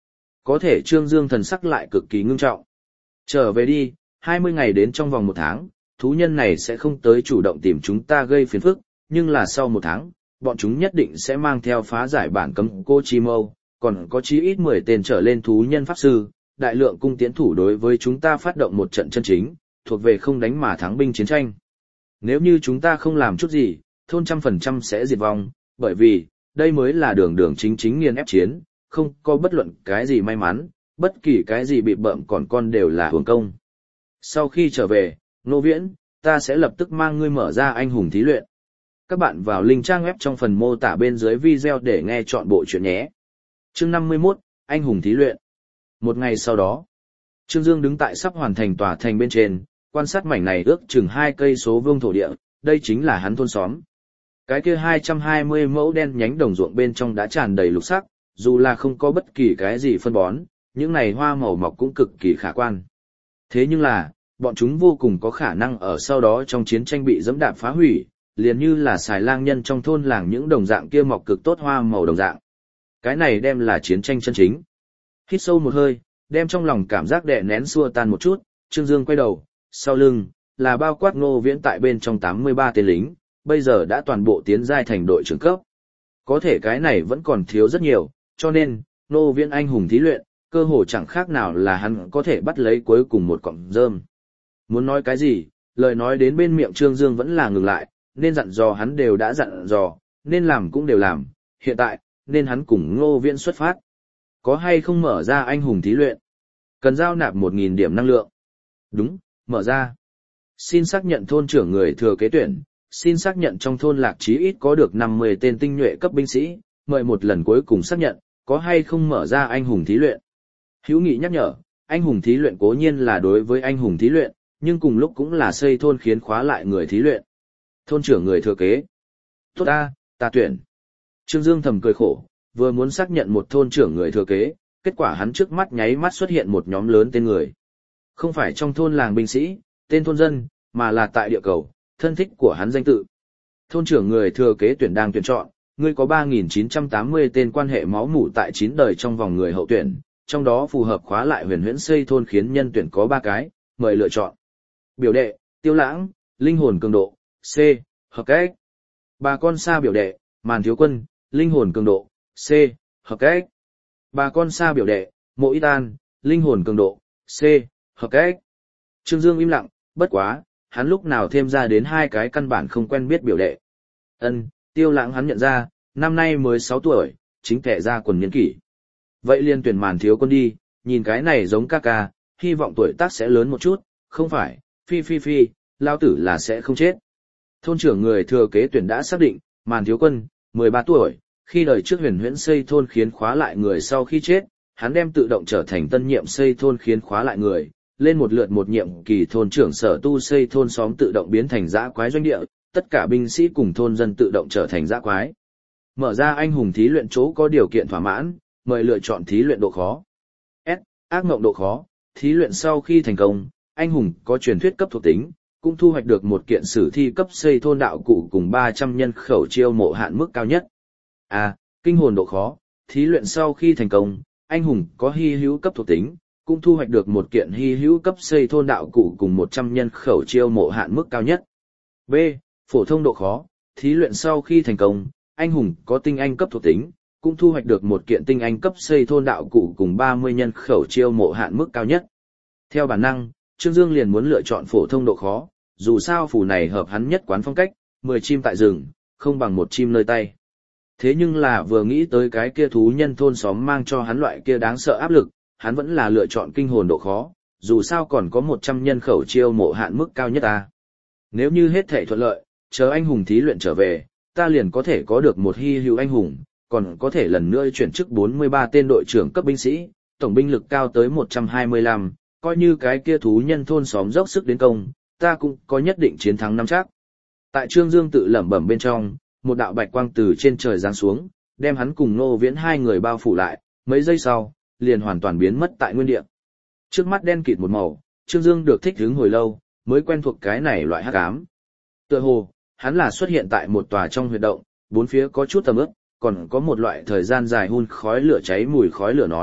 Có thể Trương Dương thần sắc lại cực kỳ ngưng trọng. Trở về đi, hai mươi ngày đến trong vòng một tháng, thú nhân này sẽ không tới chủ động tìm chúng ta gây phiền phức, nhưng là sau một tháng, bọn chúng nhất định sẽ mang theo phá giải bản cấm cô chi mâu, còn có chí ít mười tên trở lên thú nhân pháp sư, đại lượng cung tiễn thủ đối với chúng ta phát động một trận chân chính, thuộc về không đánh mà thắng binh chiến tranh. Nếu như chúng ta không làm chút gì, thôn trăm phần trăm sẽ diệt vong, bởi vì, đây mới là đường đường chính chính nghiền ép chiến, không có bất luận cái gì may mắn, bất kỳ cái gì bị bợm còn con đều là hưởng công. Sau khi trở về, Ngô Viễn, ta sẽ lập tức mang ngươi mở ra anh hùng thí luyện. Các bạn vào link trang web trong phần mô tả bên dưới video để nghe chọn bộ chuyện nhé. Chương năm mươi mốt, anh hùng thí luyện. Một ngày sau đó, Trương Dương đứng tại sắp hoàn thành tòa thành bên trên, quan sát mảnh này ước chừng hai cây số vuông thổ địa, đây chính là hắn thôn xóm. Cái kia hai trăm hai mươi mẫu đen nhánh đồng ruộng bên trong đã tràn đầy lục sắc, dù là không có bất kỳ cái gì phân bón, những này hoa màu mọc cũng cực kỳ khả quan. Thế nhưng là, bọn chúng vô cùng có khả năng ở sau đó trong chiến tranh bị dẫm đạp phá hủy, liền như là xài lang nhân trong thôn làng những đồng dạng kia mọc cực tốt hoa màu đồng dạng. Cái này đem là chiến tranh chân chính. Hít sâu một hơi, đem trong lòng cảm giác đè nén xua tan một chút, Trương Dương quay đầu, sau lưng, là bao quát Ngô Viễn tại bên trong tám mươi ba tên lính, bây giờ đã toàn bộ tiến giai thành đội trưởng cấp. Có thể cái này vẫn còn thiếu rất nhiều, cho nên, Ngô Viễn anh hùng thí luyện, cơ hồ chẳng khác nào là hắn có thể bắt lấy cuối cùng một cọng rơm. Muốn nói cái gì, lời nói đến bên miệng Trương Dương vẫn là ngừng lại, nên dặn dò hắn đều đã dặn dò, nên làm cũng đều làm, hiện tại, nên hắn cùng Ngô Viễn xuất phát. Có hay không mở ra anh hùng thí luyện? Cần giao nạp một nghìn điểm năng lượng. Đúng, mở ra. Xin xác nhận thôn trưởng người thừa kế tuyển, xin xác nhận trong thôn lạc chí ít có được năm mươi tên tinh nhuệ cấp binh sĩ, mời một lần cuối cùng xác nhận, có hay không mở ra anh hùng thí luyện. Hữu Nghị nhắc nhở, anh hùng thí luyện cố nhiên là đối với anh hùng thí luyện, nhưng cùng lúc cũng là xây thôn khiến khóa lại người thí luyện. Thôn trưởng người thừa kế. Tốt ta, ta tuyển. Trương Dương thầm cười khổ, vừa muốn xác nhận một thôn trưởng người thừa kế, kết quả hắn trước mắt nháy mắt xuất hiện một nhóm lớn tên người. Không phải trong thôn làng binh sĩ, tên thôn dân, mà là tại địa cầu, thân thích của hắn danh tự. Thôn trưởng người thừa kế tuyển đang tuyển chọn, ngươi có ba nghìn chín trăm tám mươi tên quan hệ máu mủ tại chín đời trong vòng người hậu tuyển, trong đó phù hợp khóa lại huyền huyễn xây thôn khiến nhân tuyển có ba cái, mời lựa chọn. Biểu đệ, Tiêu Lãng, linh hồn cường độ, C, hợp cách. Bà con xa biểu đệ, Màn Thiếu Quân, linh hồn cường độ, C, hợp cách. Bà con xa biểu đệ, Mộ Y Tan, linh hồn cường độ, C, hợp cách. Trương Dương im lặng, bất quá, hắn lúc nào thêm ra đến hai cái căn bản không quen biết biểu đệ. Ân, Tiêu Lãng hắn nhận ra, năm nay mới sáu tuổi, chính kẻ ra quần niên kỷ. Vậy liền tuyển Màn Thiếu Quân đi, nhìn cái này giống ca ca, hy vọng tuổi tác sẽ lớn một chút, không phải, phi phi phi, lao tử là sẽ không chết. Thôn trưởng người thừa kế tuyển đã xác định, Màn Thiếu Quân, mười ba tuổi, khi đời trước huyền huyễn xây thôn khiến khóa lại người sau khi chết, hắn đem tự động trở thành tân nhiệm xây thôn khiến khóa lại người, lên một lượt một nhiệm kỳ thôn trưởng sở tu xây thôn xóm tự động biến thành dã quái doanh địa, tất cả binh sĩ cùng thôn dân tự động trở thành dã quái. Mở ra anh hùng thí luyện chỗ có điều kiện thỏa mãn, mời lựa chọn thí luyện độ khó. S. Ác mộng độ khó, thí luyện sau khi thành công, anh hùng có truyền thuyết cấp thuộc tính, cũng thu hoạch được một kiện sử thi cấp xây thôn đạo cụ cùng ba trăm nhân khẩu chiêu mộ hạn mức cao nhất. A. Kinh hồn độ khó, thí luyện sau khi thành công, anh hùng có hy hữu cấp thuộc tính, cũng thu hoạch được một kiện hy hữu cấp xây thôn đạo cụ cùng một trăm nhân khẩu chiêu mộ hạn mức cao nhất. B. Phổ thông độ khó, thí luyện sau khi thành công, anh hùng có tinh anh cấp thuộc tính, cũng thu hoạch được một kiện tinh anh cấp xây thôn đạo cụ cùng ba mươi nhân khẩu chiêu mộ hạn mức cao nhất. Theo bản năng, Trương Dương liền muốn lựa chọn phổ thông độ khó, dù sao phù này hợp hắn nhất quán phong cách, mười chim tại rừng, không bằng một chim nơi tay. Thế nhưng là vừa nghĩ tới cái kia thú nhân thôn xóm mang cho hắn loại kia đáng sợ áp lực, hắn vẫn là lựa chọn kinh hồn độ khó, dù sao còn có một trăm nhân khẩu chiêu mộ hạn mức cao nhất ta. Nếu như hết thể thuận lợi, chờ anh hùng thí luyện trở về, ta liền có thể có được một hy hữu anh hùng, còn có thể lần nữa chuyển chức bốn mươi ba tên đội trưởng cấp binh sĩ, tổng binh lực cao tới một trăm hai mươi lăm, coi như cái kia thú nhân thôn xóm dốc sức đến công, ta cũng có nhất định chiến thắng nắm chắc. Tại Trương Dương tự lẩm bẩm bên trong, một đạo bạch quang từ trên trời giáng xuống, đem hắn cùng Ngô Viễn hai người bao phủ lại, mấy giây sau, liền hoàn toàn biến mất tại nguyên địa. Trước mắt đen kịt một màu, Trương Dương được thích ứng hồi lâu, mới quen thuộc cái này loại hắc ám. Tựa hồ, hắn là xuất hiện tại một tòa trong huyệt động, bốn phía có chút tầm ướp, còn có một loại thời gian dài hun khói lửa cháy mùi khói lửa nói,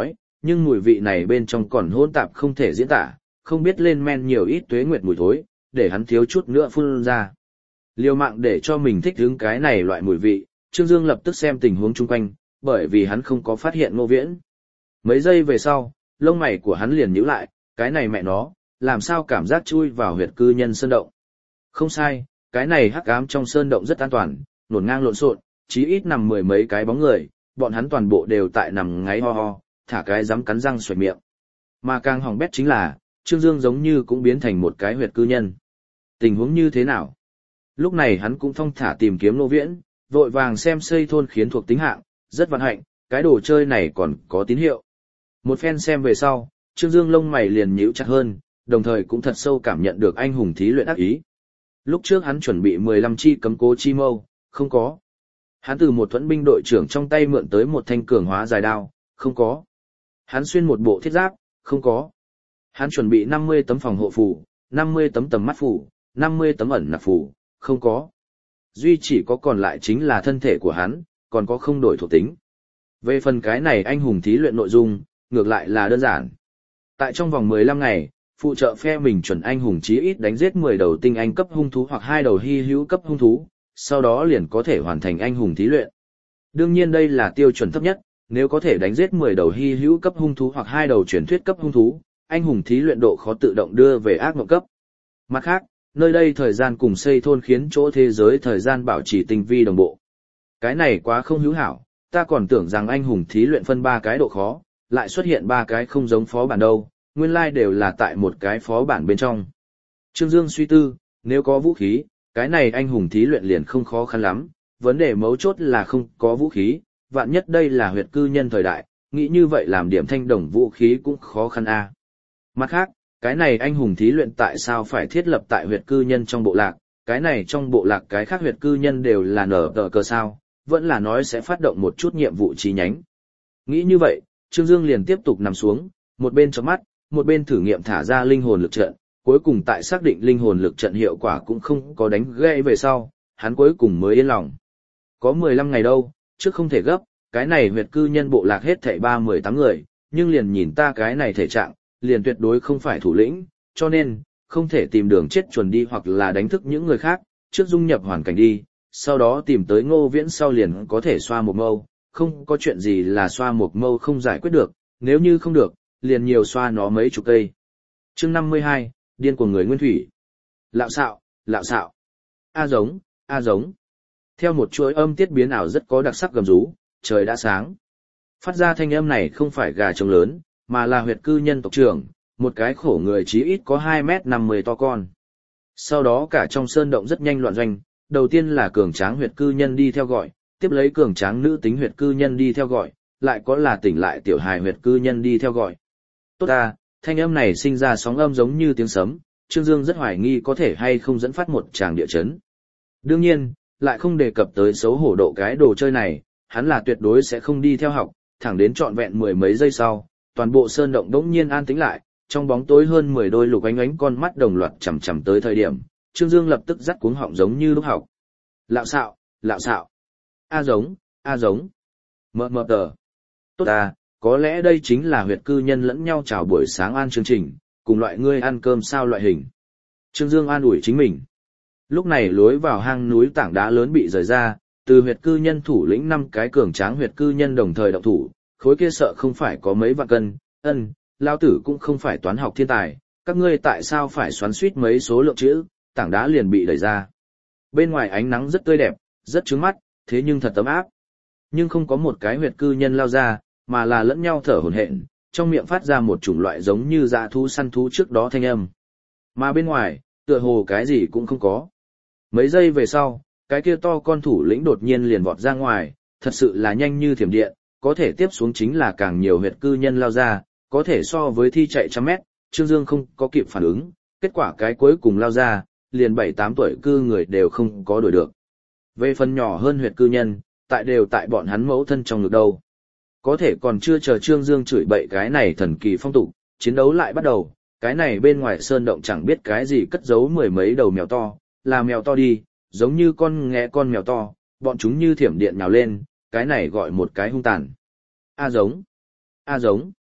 nhưng mùi vị này bên trong còn hỗn tạp không thể diễn tả, không biết lên men nhiều ít tuế nguyệt mùi thối, để hắn thiếu chút nữa phun ra. Liều mạng để cho mình thích hứng cái này loại mùi vị, Trương Dương lập tức xem tình huống chung quanh, bởi vì hắn không có phát hiện Ngô Viễn. Mấy giây về sau, lông mày của hắn liền nhíu lại, cái này mẹ nó, làm sao cảm giác chui vào huyệt cư nhân sơn động. Không sai, cái này hắc ám trong sơn động rất an toàn, nổn ngang lộn xộn, chí ít nằm mười mấy cái bóng người, bọn hắn toàn bộ đều tại nằm ngáy ho ho, thả cái dám cắn răng xoạch miệng. Mà càng hỏng bét chính là, Trương Dương giống như cũng biến thành một cái huyệt cư nhân. Tình huống như thế nào? Lúc này hắn cũng thong thả tìm kiếm Ngô Viễn, vội vàng xem xây thôn khiến thuộc tính hạng, rất vận hạnh, cái đồ chơi này còn có tín hiệu. Một phen xem về sau, Trương Dương lông mày liền nhíu chặt hơn, đồng thời cũng thật sâu cảm nhận được anh hùng thí luyện ác ý. Lúc trước hắn chuẩn bị mười lăm chi cấm cố chi mâu, không có. Hắn từ một thuẫn binh đội trưởng trong tay mượn tới một thanh cường hóa dài đao, không có. Hắn xuyên một bộ thiết giáp, không có. Hắn chuẩn bị năm mươi tấm phòng hộ phù, năm mươi tấm tầm mắt phù, năm mươi tấm ẩn nặc phù, không có. Duy chỉ có còn lại chính là thân thể của hắn, còn có không đổi thuộc tính. Về phần cái này anh hùng thí luyện nội dung, ngược lại là đơn giản. Tại trong vòng mười lăm ngày, phụ trợ phe mình chuẩn anh hùng chí ít đánh giết mười đầu tinh anh cấp hung thú hoặc hai đầu hy hữu cấp hung thú, sau đó liền có thể hoàn thành anh hùng thí luyện. Đương nhiên đây là tiêu chuẩn thấp nhất, nếu có thể đánh giết mười đầu hy hữu cấp hung thú hoặc hai đầu truyền thuyết cấp hung thú, anh hùng thí luyện độ khó tự động đưa về ác mộng cấp. Mặt khác, nơi đây thời gian cùng xây thôn khiến chỗ thế giới thời gian bảo trì tinh vi đồng bộ. Cái này quá không hữu hảo, ta còn tưởng rằng anh hùng thí luyện phân ba cái độ khó, lại xuất hiện ba cái không giống phó bản đâu, nguyên lai like đều là tại một cái phó bản bên trong. Trương Dương suy tư, nếu có vũ khí, cái này anh hùng thí luyện liền không khó khăn lắm, vấn đề mấu chốt là không có vũ khí, vạn nhất đây là huyệt cư nhân thời đại, nghĩ như vậy làm điểm thanh đồng vũ khí cũng khó khăn a. Mặt khác, cái này anh hùng thí luyện tại sao phải thiết lập tại huyệt cư nhân trong bộ lạc, cái này trong bộ lạc cái khác huyệt cư nhân đều là nở tờ cờ sao, vẫn là nói sẽ phát động một chút nhiệm vụ chi nhánh. Nghĩ như vậy, Trương Dương liền tiếp tục nằm xuống, một bên chớp mắt, một bên thử nghiệm thả ra linh hồn lực trận, cuối cùng tại xác định linh hồn lực trận hiệu quả cũng không có đánh gãy về sau, hắn cuối cùng mới yên lòng. Có mười lăm ngày đâu, trước không thể gấp, cái này huyệt cư nhân bộ lạc hết thảy ba mươi tám người, nhưng liền nhìn ta cái này thể trạng, liền tuyệt đối không phải thủ lĩnh, cho nên, không thể tìm đường chết chuẩn đi hoặc là đánh thức những người khác, trước dung nhập hoàn cảnh đi, sau đó tìm tới Ngô Viễn sau liền có thể xoa một mâu, không có chuyện gì là xoa một mâu không giải quyết được, nếu như không được, liền nhiều xoa nó mấy chục cây. Chương năm mươi hai, điên của người nguyên thủy. Lạo xạo, lạo xạo. A giống, a giống. Theo một chuỗi âm tiết biến ảo rất có đặc sắc gầm rú, trời đã sáng. Phát ra thanh âm này không phải gà trống lớn, mà là huyệt cư nhân tộc trưởng, một cái khổ người chí ít có hai mét năm mươi to con. Sau đó cả trong sơn động rất nhanh loạn doanh, đầu tiên là cường tráng huyệt cư nhân đi theo gọi, tiếp lấy cường tráng nữ tính huyệt cư nhân đi theo gọi, lại có là tỉnh lại tiểu hài huyệt cư nhân đi theo gọi. Tốt ta, thanh âm này sinh ra sóng âm giống như tiếng sấm, Trương Dương rất hoài nghi có thể hay không dẫn phát một tràng địa chấn. Đương nhiên, lại không đề cập tới xấu hổ độ cái đồ chơi này, hắn là tuyệt đối sẽ không đi theo học, thẳng đến trọn vẹn mười mấy giây sau, toàn bộ sơn động đống nhiên an tĩnh lại, trong bóng tối hơn mười đôi lục ánh ánh con mắt đồng loạt chằm chằm tới thời điểm, Trương Dương lập tức dắt cuống họng giống như lúc học. Lạo xạo, lạo xạo. A giống, a giống. Mờ mờ tờ. Tốt à, có lẽ đây chính là huyệt cư nhân lẫn nhau chào buổi sáng an chương trình, cùng loại ngươi ăn cơm sao loại hình. Trương Dương an ủi chính mình. Lúc này lối vào hang núi tảng đá lớn bị rời ra, từ huyệt cư nhân thủ lĩnh năm cái cường tráng huyệt cư nhân đồng thời động thủ, khối kia sợ không phải có mấy vạn cân, ân, lao tử cũng không phải toán học thiên tài, các ngươi tại sao phải xoắn suýt mấy số lượng chữ, tảng đá liền bị đẩy ra. Bên ngoài ánh nắng rất tươi đẹp, rất chói mắt, thế nhưng thật ấm áp. Nhưng không có một cái huyệt cư nhân lao ra, mà là lẫn nhau thở hổn hển, trong miệng phát ra một chủng loại giống như dã thú săn thú trước đó thanh âm. Mà bên ngoài, tựa hồ cái gì cũng không có. Mấy giây về sau, cái kia to con thủ lĩnh đột nhiên liền vọt ra ngoài, thật sự là nhanh như thiểm điện, có thể tiếp xuống chính là càng nhiều huyệt cư nhân lao ra, có thể so với thi chạy trăm mét, Trương Dương không có kịp phản ứng, kết quả cái cuối cùng lao ra, liền bảy tám tuổi cư người đều không có đuổi được. Về phần nhỏ hơn huyệt cư nhân, tại đều tại bọn hắn mẫu thân trong ngực đâu. Có thể còn chưa chờ Trương Dương chửi bậy cái này thần kỳ phong tục, chiến đấu lại bắt đầu, cái này bên ngoài sơn động chẳng biết cái gì cất giấu mười mấy đầu mèo to, là mèo to đi, giống như con nghé con mèo to, bọn chúng như thiểm điện nhào lên, cái này gọi một cái hung tàn. A giống, a giống.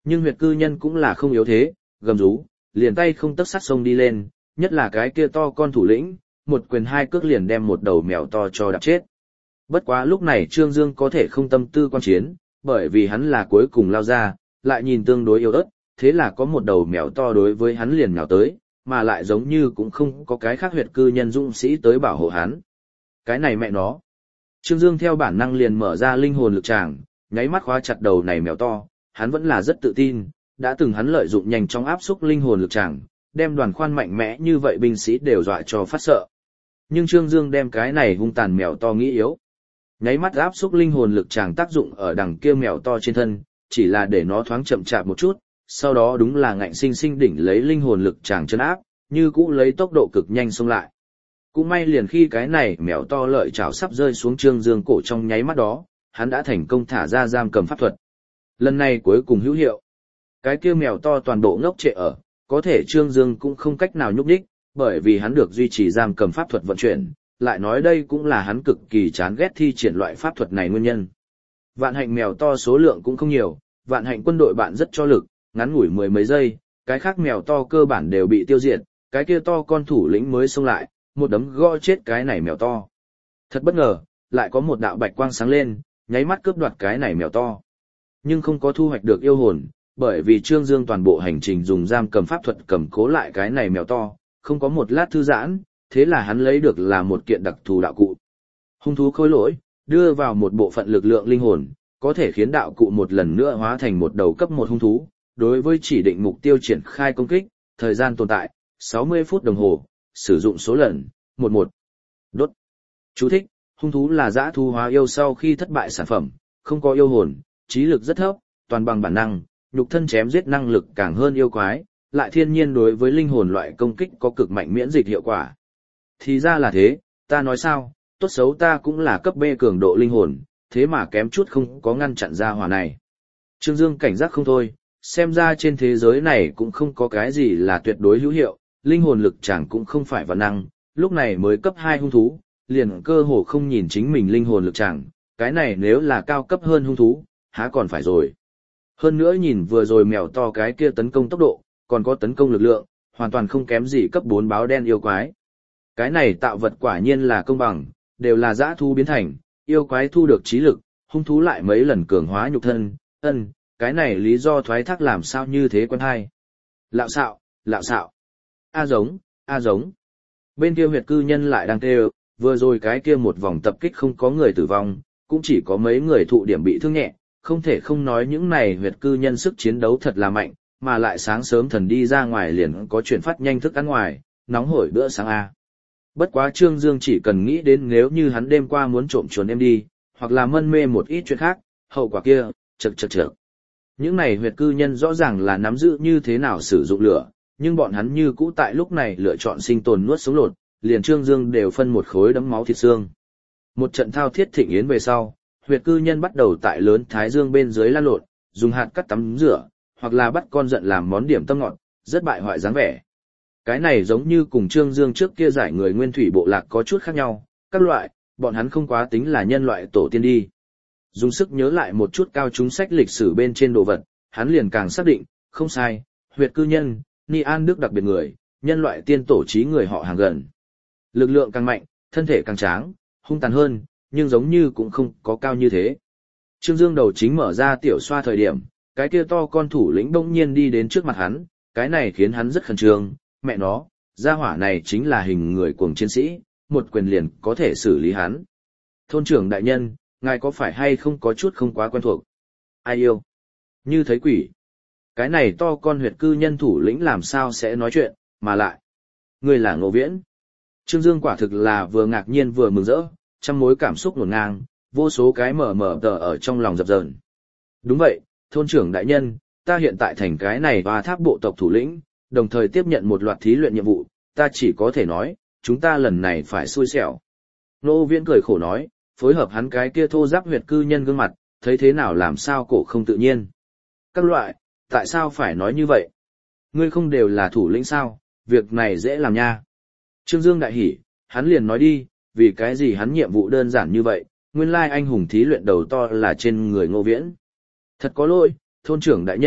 Nhưng huyệt cư nhân cũng là không yếu thế, gầm rú, liền tay không tấc sắt sông đi lên, nhất là cái kia to con thủ lĩnh, một quyền hai cước liền đem một đầu mèo to cho đạp chết. Bất quá lúc này Trương Dương có thể không tâm tư quan chiến, bởi vì hắn là cuối cùng lao ra, lại nhìn tương đối yếu ớt, thế là có một đầu mèo to đối với hắn liền nhào tới, mà lại giống như cũng không có cái khác huyệt cư nhân dũng sĩ tới bảo hộ hắn. Cái này mẹ nó. Trương Dương theo bản năng liền mở ra linh hồn lực tràng, nháy mắt khóa chặt đầu này mèo to, hắn vẫn là rất tự tin, đã từng hắn lợi dụng nhanh chóng áp xúc linh hồn lực tràng, đem đoàn khoan mạnh mẽ như vậy binh sĩ đều dọa cho phát sợ. Nhưng Trương Dương đem cái này hung tàn mèo to nghĩ yếu. Nháy mắt áp xúc linh hồn lực tràng tác dụng ở đằng kia mèo to trên thân, chỉ là để nó thoáng chậm chạp một chút, sau đó đúng là ngạnh sinh sinh đỉnh lấy linh hồn lực tràng chân áp, như cũ lấy tốc độ cực nhanh xông lại. Cũng may liền khi cái này mèo to lợi chảo sắp rơi xuống Trương Dương cổ trong nháy mắt đó, hắn đã thành công thả ra giam cầm pháp thuật. Lần này cuối cùng hữu hiệu. Cái kia mèo to toàn bộ ngốc trệ ở, có thể Trương Dương cũng không cách nào nhúc nhích, bởi vì hắn được duy trì giam cầm pháp thuật vận chuyển, lại nói đây cũng là hắn cực kỳ chán ghét thi triển loại pháp thuật này nguyên nhân. Vạn hạnh mèo to số lượng cũng không nhiều, vạn hạnh quân đội bạn rất cho lực, ngắn ngủi mười mấy giây, cái khác mèo to cơ bản đều bị tiêu diệt, cái kia to con thủ lĩnh mới xông lại, một đấm gõ chết cái này mèo to. Thật bất ngờ, lại có một đạo bạch quang sáng lên, nháy mắt cướp đoạt cái này mèo to. Nhưng không có thu hoạch được yêu hồn, bởi vì Trương Dương toàn bộ hành trình dùng giam cầm pháp thuật cầm cố lại cái này mèo to, không có một lát thư giãn, thế là hắn lấy được là một kiện đặc thù đạo cụ. Hung thú khôi lỗi, đưa vào một bộ phận lực lượng linh hồn, có thể khiến đạo cụ một lần nữa hóa thành một đầu cấp một hung thú, đối với chỉ định mục tiêu triển khai công kích, thời gian tồn tại, sáu mươi phút đồng hồ, sử dụng số lần, một một. Đốt. Chú thích, hung thú là dã thú hóa yêu sau khi thất bại sản phẩm, không có yêu hồn, trí lực rất thấp, toàn bằng bản năng, nhục thân chém giết năng lực càng hơn yêu quái, lại thiên nhiên đối với linh hồn loại công kích có cực mạnh miễn dịch hiệu quả. Thì ra là thế, ta nói sao, tốt xấu ta cũng là cấp B cường độ linh hồn, thế mà kém chút không có ngăn chặn ra hỏa này. Trương Dương cảnh giác không thôi, xem ra trên thế giới này cũng không có cái gì là tuyệt đối hữu hiệu, linh hồn lực chẳng cũng không phải vật năng, lúc này mới cấp hai hung thú, liền cơ hồ không nhìn chính mình linh hồn lực chẳng, cái này nếu là cao cấp hơn hung thú, há còn phải rồi. Hơn nữa nhìn vừa rồi mèo to cái kia tấn công tốc độ, còn có tấn công lực lượng, hoàn toàn không kém gì cấp bốn báo đen yêu quái. Cái này tạo vật quả nhiên là công bằng, đều là dã thú biến thành, yêu quái thu được trí lực, hung thú lại mấy lần cường hóa nhục thân, ân, cái này lý do thoái thác làm sao như thế quen hay. Lạo xạo, lạo xạo. A giống, a giống. Bên kia huyệt cư nhân lại đang kêu, vừa rồi cái kia một vòng tập kích không có người tử vong, cũng chỉ có mấy người thụ điểm bị thương nhẹ, không thể không nói những này huyệt cư nhân sức chiến đấu thật là mạnh, mà lại sáng sớm thần đi ra ngoài liền có chuyển phát nhanh thức ăn ngoài, nóng hổi bữa sáng A. Bất quá Trương Dương chỉ cần nghĩ đến nếu như hắn đêm qua muốn trộm chuồn em đi, hoặc là mân mê một ít chuyện khác, hậu quả kia, chật chật chật. Những này huyệt cư nhân rõ ràng là nắm giữ như thế nào sử dụng lửa, nhưng bọn hắn như cũ tại lúc này lựa chọn sinh tồn nuốt sống lột, liền Trương Dương đều phân một khối đấm máu thịt xương. Một trận thao thiết thịnh yến về sau, huyệt cư nhân bắt đầu tại lớn thái dương bên dưới lan lộn, dùng hạt cắt tắm rửa, hoặc là bắt con giận làm món điểm tâm ngọt, rất bại hoại dáng vẻ. Cái này giống như cùng Trương Dương trước kia giải người nguyên thủy bộ lạc có chút khác nhau, các loại, bọn hắn không quá tính là nhân loại tổ tiên đi. Dùng sức nhớ lại một chút cao chúng sách lịch sử bên trên đồ vật, hắn liền càng xác định, không sai, huyệt cư nhân, Ni An Đức đặc biệt người, nhân loại tiên tổ trí người họ hàng gần. Lực lượng càng mạnh, thân thể càng tráng, hung tàn hơn, nhưng giống như cũng không có cao như thế. Trương Dương đầu chính mở ra tiểu xoa thời điểm, cái kia to con thủ lĩnh bỗng nhiên đi đến trước mặt hắn, cái này khiến hắn rất khẩn trương, mẹ nó, gia hỏa này chính là hình người cuồng chiến sĩ, một quyền liền có thể xử lý hắn. Thôn trưởng đại nhân, ngài có phải hay không có chút không quá quen thuộc? Ai yêu? Như thấy quỷ. Cái này to con huyệt cư nhân thủ lĩnh làm sao sẽ nói chuyện, mà lại. Người là Ngô Viễn. Trương Dương quả thực là vừa ngạc nhiên vừa mừng rỡ, trăm mối cảm xúc ngổn ngang, vô số cái mở mở tờ ở trong lòng dập dờn. Đúng vậy, thôn trưởng đại nhân, ta hiện tại thành cái này và tháp bộ tộc thủ lĩnh, đồng thời tiếp nhận một loạt thí luyện nhiệm vụ, ta chỉ có thể nói, chúng ta lần này phải xui xẻo. Ngô Viễn cười khổ nói, phối hợp hắn cái kia thô giáp huyệt cư nhân gương mặt, thấy thế nào làm sao cổ không tự nhiên. Các loại, tại sao phải nói như vậy? Ngươi không đều là thủ lĩnh sao, việc này dễ làm nha. Trương Dương đại hỉ, hắn liền nói đi, vì cái gì hắn nhiệm vụ đơn giản như vậy, nguyên lai anh hùng thí luyện đầu to là trên người Ngô Viễn. Thật có lỗi, thôn trưởng đại nhân,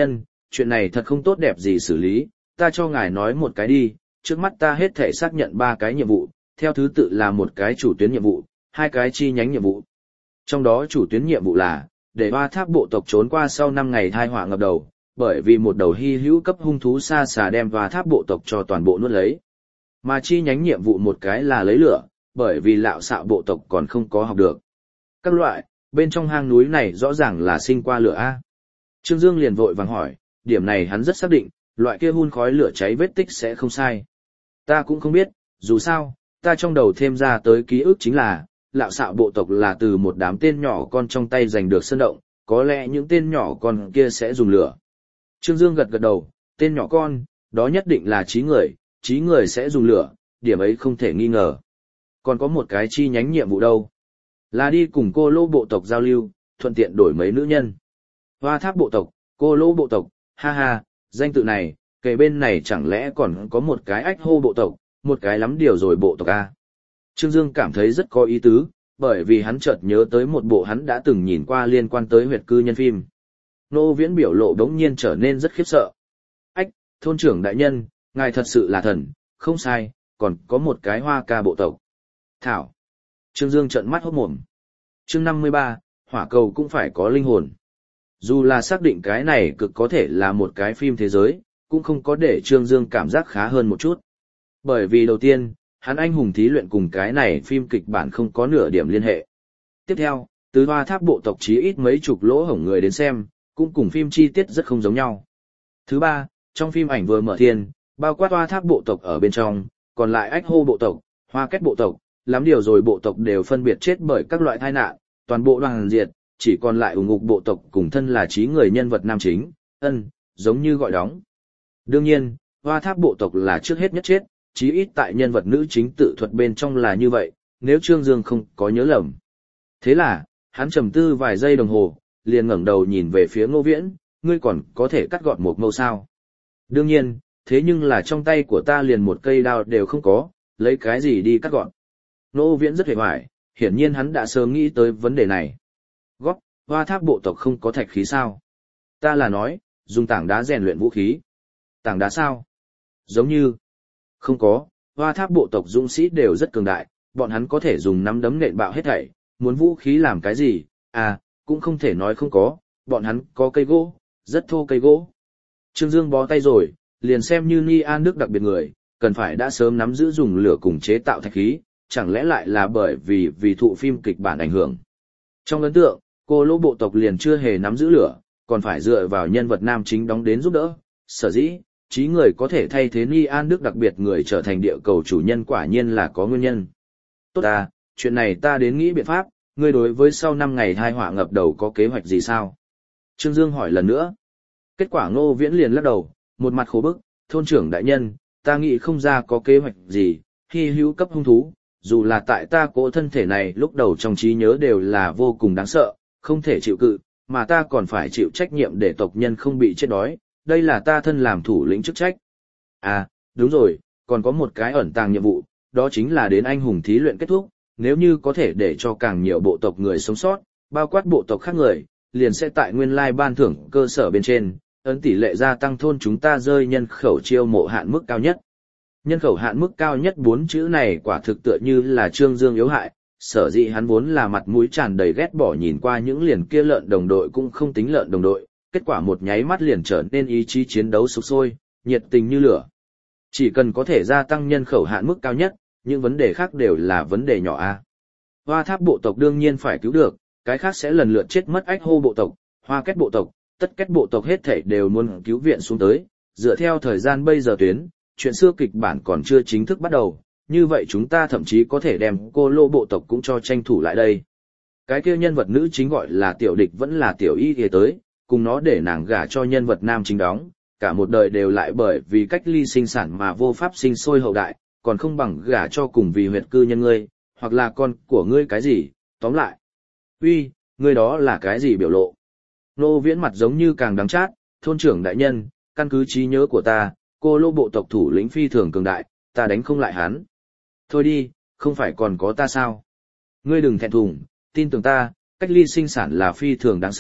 chuyện này thật không tốt đẹp gì xử lý, ta cho ngài nói một cái đi, trước mắt ta hết thể xác nhận ba cái nhiệm vụ, theo thứ tự là một cái chủ tuyến nhiệm vụ, hai cái chi nhánh nhiệm vụ. Trong đó chủ tuyến nhiệm vụ là, để Hoa Tháp bộ tộc trốn qua sau năm ngày thai họa ngập đầu, bởi vì một đầu hy hữu cấp hung thú sa xà đem Hoa Tháp bộ tộc cho toàn bộ nuốt lấy. Mà chi nhánh nhiệm vụ một cái là lấy lửa, bởi vì lạo xạo bộ tộc còn không có học được. Các loại, bên trong hang núi này rõ ràng là sinh qua lửa A. Trương Dương liền vội vàng hỏi, điểm này hắn rất xác định, loại kia hun khói lửa cháy vết tích sẽ không sai. Ta cũng không biết, dù sao, ta trong đầu thêm ra tới ký ức chính là, lạo xạo bộ tộc là từ một đám tên nhỏ con trong tay giành được sơn động, có lẽ những tên nhỏ con kia sẽ dùng lửa. Trương Dương gật gật đầu, tên nhỏ con, đó nhất định là trí người, trí người sẽ dùng lửa, điểm ấy không thể nghi ngờ. Còn có một cái chi nhánh nhiệm vụ đâu? Là đi cùng cô lô bộ tộc giao lưu, thuận tiện đổi mấy nữ nhân. Hoa Tháp bộ tộc, cô lô bộ tộc, ha ha, danh tự này, kề bên này chẳng lẽ còn có một cái ách hô bộ tộc, một cái lắm điều rồi bộ tộc A. Trương Dương cảm thấy rất có ý tứ, bởi vì hắn chợt nhớ tới một bộ hắn đã từng nhìn qua liên quan tới huyệt cư nhân phim. Nô Viễn biểu lộ đống nhiên trở nên rất khiếp sợ. Ách, thôn trưởng đại nhân, ngài thật sự là thần, không sai, còn có một cái hoa ca bộ tộc. Thảo. Trương Dương trợn mắt hốt mồm. Chương năm mươi ba, hỏa cầu cũng phải có linh hồn. Dù là xác định cái này cực có thể là một cái phim thế giới, cũng không có để Trương Dương cảm giác khá hơn một chút. Bởi vì đầu tiên, hắn anh hùng thí luyện cùng cái này phim kịch bản không có nửa điểm liên hệ. Tiếp theo, từ Hoa Tháp bộ tộc chí ít mấy chục lỗ hổng người đến xem, cũng cùng phim chi tiết rất không giống nhau. Thứ ba, trong phim ảnh vừa mở thiên, bao quát Hoa Tháp bộ tộc ở bên trong, còn lại ách hô bộ tộc, hoa kết bộ tộc, lắm điều rồi bộ tộc đều phân biệt chết bởi các loại tai nạn, toàn bộ đoàn diệt, chỉ còn lại ủng ngục bộ tộc cùng thân là trí người nhân vật nam chính, ân, giống như gọi đóng. Đương nhiên, Hoa Tháp bộ tộc là trước hết nhất chết, chí ít tại nhân vật nữ chính tự thuật bên trong là như vậy, nếu Trương Dương không có nhớ lầm. Thế là, hắn trầm tư vài giây đồng hồ, liền ngẩng đầu nhìn về phía Ngô Viễn, ngươi còn có thể cắt gọt một mâu sao? Đương nhiên, thế nhưng là trong tay của ta liền một cây đao đều không có, lấy cái gì đi cắt gọt? Ngô Viễn rất hề hoài, hiển nhiên hắn đã sớm nghĩ tới vấn đề này. Góp, Hoa Tháp bộ tộc không có thạch khí sao? Ta là nói, dùng tảng đá rèn luyện vũ khí. Tảng đá sao? Giống như... Không có, Hoa Tháp bộ tộc dũng sĩ đều rất cường đại, bọn hắn có thể dùng nắm đấm nện bạo hết thảy, muốn vũ khí làm cái gì, à, cũng không thể nói không có, bọn hắn có cây gỗ, rất thô cây gỗ. Trương Dương bó tay rồi, liền xem như Ni An Đức đặc biệt người, cần phải đã sớm nắm giữ dùng lửa cùng chế tạo thạch khí, chẳng lẽ lại là bởi vì vì thụ phim kịch bản ảnh hưởng. Trong ấn tượng, cô lô bộ tộc liền chưa hề nắm giữ lửa, còn phải dựa vào nhân vật nam chính đóng đến giúp đỡ, sở dĩ. Chí người có thể thay thế Ni An Đức đặc biệt người trở thành địa cầu chủ nhân quả nhiên là có nguyên nhân. Tốt à, chuyện này ta đến nghĩ biện pháp, ngươi đối với sau năm ngày thai họa ngập đầu có kế hoạch gì sao? Trương Dương hỏi lần nữa. Kết quả Ngô Viễn liền lắc đầu, một mặt khổ bức, thôn trưởng đại nhân, ta nghĩ không ra có kế hoạch gì, hy hữu cấp hung thú, dù là tại ta cỗ thân thể này lúc đầu trong trí nhớ đều là vô cùng đáng sợ, không thể chịu cự, mà ta còn phải chịu trách nhiệm để tộc nhân không bị chết đói. Đây là ta thân làm thủ lĩnh chức trách. À, đúng rồi, còn có một cái ẩn tàng nhiệm vụ, đó chính là đến anh hùng thí luyện kết thúc, nếu như có thể để cho càng nhiều bộ tộc người sống sót, bao quát bộ tộc khác người, liền sẽ tại nguyên lai ban thưởng cơ sở bên trên, ấn tỷ lệ gia tăng thôn chúng ta rơi nhân khẩu chiêu mộ hạn mức cao nhất. Nhân khẩu hạn mức cao nhất bốn chữ này quả thực tựa như là Trương Dương yếu hại, sở dĩ hắn vốn là mặt mũi tràn đầy ghét bỏ nhìn qua những liền kia lợn đồng đội cũng không tính lợn đồng đội. Kết quả một nháy mắt liền trở nên ý chí chiến đấu sục sôi, nhiệt tình như lửa. Chỉ cần có thể gia tăng nhân khẩu hạn mức cao nhất, những vấn đề khác đều là vấn đề nhỏ a. Hoa Tháp bộ tộc đương nhiên phải cứu được, cái khác sẽ lần lượt chết mất ách hô bộ tộc, hoa kết bộ tộc, tất kết bộ tộc hết thảy đều muốn cứu viện xuống tới. Dựa theo thời gian bây giờ tuyến, chuyện xưa kịch bản còn chưa chính thức bắt đầu, như vậy chúng ta thậm chí có thể đem cô lô bộ tộc cũng cho tranh thủ lại đây. Cái kia nhân vật nữ chính gọi là tiểu địch vẫn là tiểu y ghề tới. Cùng nó để nàng gả cho nhân vật nam chính đóng, cả một đời đều lại bởi vì cách ly sinh sản mà vô pháp sinh sôi hậu đại, còn không bằng gả cho cùng vì huyệt cư nhân ngươi, hoặc là con của ngươi cái gì, tóm lại. Uy, ngươi đó là cái gì biểu lộ? Nô Viễn mặt giống như càng đắng chát, thôn trưởng đại nhân, căn cứ trí nhớ của ta, cô lô bộ tộc thủ lĩnh phi thường cường đại, ta đánh không lại hắn. Thôi đi, không phải còn có ta sao? Ngươi đừng thẹn thùng, tin tưởng ta, cách ly sinh sản là phi thường đáng sợ.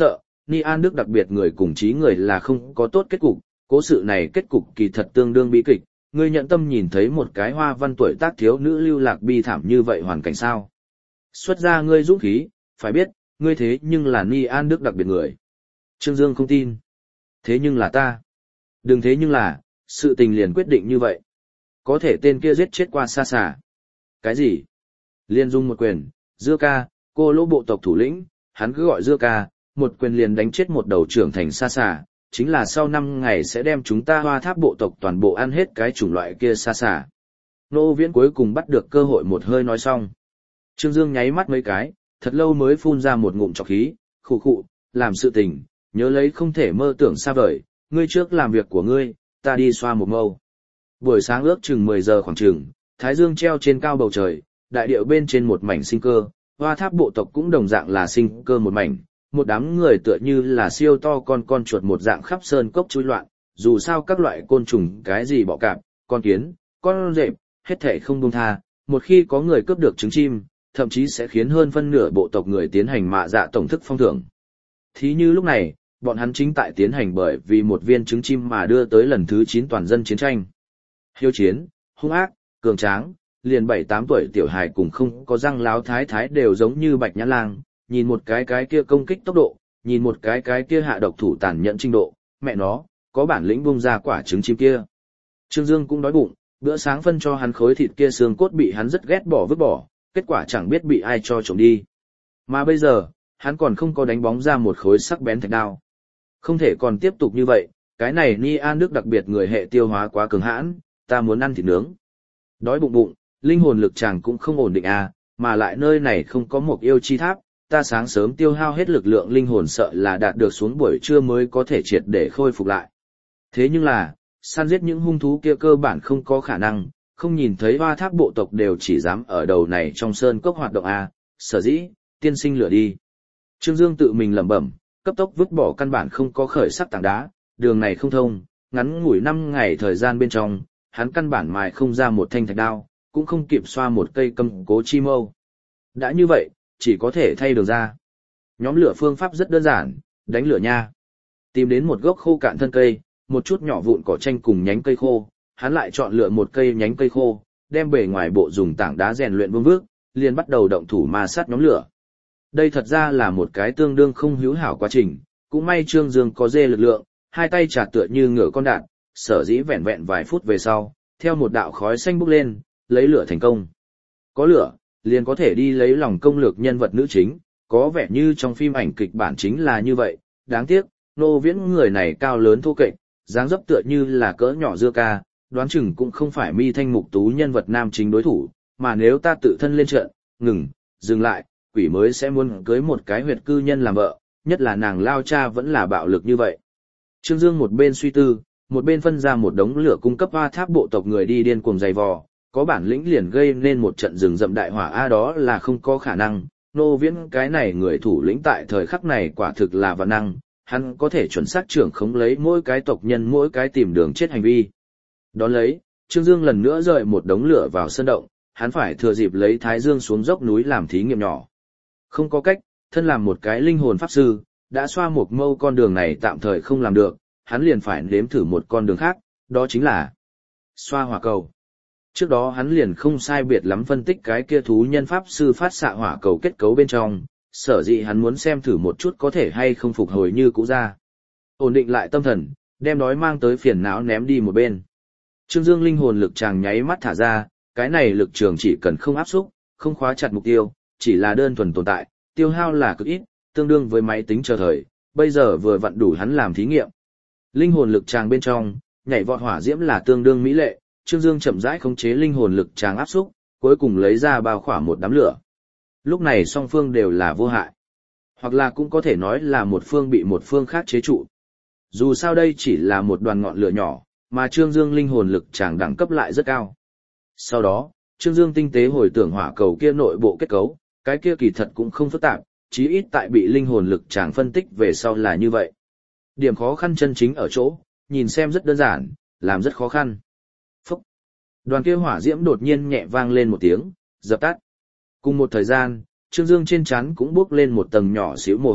Ni An Đức đặc biệt người cùng trí người là không có tốt kết cục, cố sự này kết cục kỳ thật tương đương bi kịch, ngươi nhận tâm nhìn thấy một cái hoa văn tuổi tác thiếu nữ lưu lạc bi thảm như vậy hoàn cảnh sao. Xuất ra ngươi dũng khí, phải biết, ngươi thế nhưng là Ni An Đức đặc biệt người. Trương Dương không tin. Thế nhưng là ta. Đừng thế nhưng là, sự tình liền quyết định như vậy. Có thể tên kia giết chết qua xa xả. Cái gì? Liên dung một quyền, Dưa Ca, cô lỗ bộ tộc thủ lĩnh, hắn cứ gọi Dưa Ca, một quyền liền đánh chết một đầu trưởng thành xa xả, chính là sau năm ngày sẽ đem chúng ta Hoa Tháp bộ tộc toàn bộ ăn hết cái chủng loại kia xa xả. Nô Viễn cuối cùng bắt được cơ hội một hơi nói xong. Trương Dương nháy mắt mấy cái, thật lâu mới phun ra một ngụm trọc khí, khụ khụ, làm sự tình, nhớ lấy không thể mơ tưởng xa vời, ngươi trước làm việc của ngươi, ta đi xoa một mâu. Buổi sáng ước chừng mười giờ khoảng chừng, thái dương treo trên cao bầu trời, đại điệu bên trên một mảnh sinh cơ, Hoa Tháp bộ tộc cũng đồng dạng là sinh cơ một mảnh, một đám người tựa như là siêu to con con chuột một dạng khắp sơn cốc chui loạn, dù sao các loại côn trùng cái gì bọ cạp, con kiến, con rệp, hết thảy không buông tha, một khi có người cướp được trứng chim, thậm chí sẽ khiến hơn phân nửa bộ tộc người tiến hành mạ dạ tổng thức phong thưởng. Thí như lúc này, bọn hắn chính tại tiến hành bởi vì một viên trứng chim mà đưa tới lần thứ chín toàn dân chiến tranh. Hiếu chiến, hung ác, cường tráng, liền bảy tám tuổi tiểu hài cùng không có răng láo thái thái đều giống như bạch nhã lang, nhìn một cái cái kia công kích tốc độ, nhìn một cái cái kia hạ độc thủ tàn nhẫn trình độ, mẹ nó, có bản lĩnh bung ra quả trứng chim kia. Trương Dương cũng đói bụng, bữa sáng phân cho hắn khối thịt kia xương cốt bị hắn rất ghét bỏ vứt bỏ, kết quả chẳng biết bị ai cho trộm đi. Mà bây giờ, hắn còn không có đánh bóng ra một khối sắc bén thạch đao. Không thể còn tiếp tục như vậy, cái này Ni An Đức đặc biệt người hệ tiêu hóa quá cường hãn, ta muốn ăn thịt nướng. Đói bụng bụng, linh hồn lực chàng cũng không ổn định à, mà lại nơi này không có một yêu chi tháp, ta sáng sớm tiêu hao hết lực lượng linh hồn sợ là đạt được xuống buổi trưa mới có thể triệt để khôi phục lại. Thế nhưng là, săn giết những hung thú kia cơ bản không có khả năng, không nhìn thấy Hoa Tháp bộ tộc đều chỉ dám ở đầu này trong sơn cốc hoạt động à, sở dĩ, tiên sinh lửa đi. Trương Dương tự mình lẩm bẩm, cấp tốc vứt bỏ căn bản không có khởi sắc tảng đá, đường này không thông, ngắn ngủi năm ngày thời gian bên trong, hắn căn bản mài không ra một thanh thạch đao, cũng không kịp xoa một cây cầm cố chi mâu. Đã như vậy, chỉ có thể thay đường ra. Nhóm lửa phương pháp rất đơn giản, đánh lửa nha. Tìm đến một gốc khô cạn thân cây, một chút nhỏ vụn cỏ tranh cùng nhánh cây khô, hắn lại chọn lựa một cây nhánh cây khô, đem bề ngoài bộ dùng tảng đá rèn luyện vương vước, liền bắt đầu động thủ ma sát nhóm lửa. Đây thật ra là một cái tương đương không hữu hảo quá trình, cũng may Trương Dương có dê lực lượng, hai tay chả tựa như ngựa con đạn, sở dĩ vẹn vẹn vài phút về sau, theo một đạo khói xanh bốc lên, lấy lửa thành công. Có lửa, liền có thể đi lấy lòng công lược nhân vật nữ chính, có vẻ như trong phim ảnh kịch bản chính là như vậy, đáng tiếc, Nô Viễn người này cao lớn thô kệch, dáng dấp tựa như là cỡ nhỏ Dưa Ca, đoán chừng cũng không phải mi thanh mục tú nhân vật nam chính đối thủ, mà nếu ta tự thân lên trận, ngừng, dừng lại, quỷ mới sẽ muốn cưới một cái huyệt cư nhân làm vợ, nhất là nàng lao cha vẫn là bạo lực như vậy. Trương Dương một bên suy tư, một bên phân ra một đống lửa cung cấp Hoa Tháp bộ tộc người đi điên cuồng dày vò, có bản lĩnh liền gây nên một trận rừng rậm đại hỏa a đó là không có khả năng. Nô Viễn cái này người thủ lĩnh tại thời khắc này quả thực là vạn năng, hắn có thể chuẩn xác trưởng khống lấy mỗi cái tộc nhân mỗi cái tìm đường chết hành vi. Đón lấy, Trương Dương lần nữa rời một đống lửa vào sơn động, hắn phải thừa dịp lấy Thái Dương xuống dốc núi làm thí nghiệm nhỏ. Không có cách, thân làm một cái linh hồn pháp sư, đã xoa một mâu con đường này tạm thời không làm được, hắn liền phải nếm thử một con đường khác, đó chính là xoa hỏa cầu. Trước đó hắn liền không sai biệt lắm phân tích cái kia thú nhân pháp sư phát xạ hỏa cầu kết cấu bên trong, sở dĩ hắn muốn xem thử một chút có thể hay không phục hồi như cũ ra. Ổn định lại tâm thần, đem đói mang tới phiền não ném đi một bên. Trương Dương linh hồn lực chàng nháy mắt thả ra, cái này lực trường chỉ cần không áp xúc, không khóa chặt mục tiêu, chỉ là đơn thuần tồn tại, tiêu hao là cực ít, tương đương với máy tính chờ thời, bây giờ vừa vặn đủ hắn làm thí nghiệm. Linh hồn lực tràng bên trong, nhảy vọt hỏa diễm là tương đương mỹ lệ, Trương Dương chậm rãi khống chế linh hồn lực tràng áp xúc, cuối cùng lấy ra bao khỏa một đám lửa. Lúc này song phương đều là vô hại, hoặc là cũng có thể nói là một phương bị một phương khác chế trụ. Dù sao đây chỉ là một đoàn ngọn lửa nhỏ, mà Trương Dương linh hồn lực tràng đẳng cấp lại rất cao. Sau đó, Trương Dương tinh tế hồi tưởng hỏa cầu kia nội bộ kết cấu, cái kia kỳ thật cũng không phức tạp, chí ít tại bị linh hồn lực tràng phân tích về sau là như vậy. Điểm khó khăn chân chính ở chỗ, nhìn xem rất đơn giản, làm rất khó khăn. Phúc! Đoàn kia hỏa diễm đột nhiên nhẹ vang lên một tiếng, dập tắt. Cùng một thời gian, Trương Dương trên trán cũng bốc lên một tầng nhỏ xíu mồ hôi,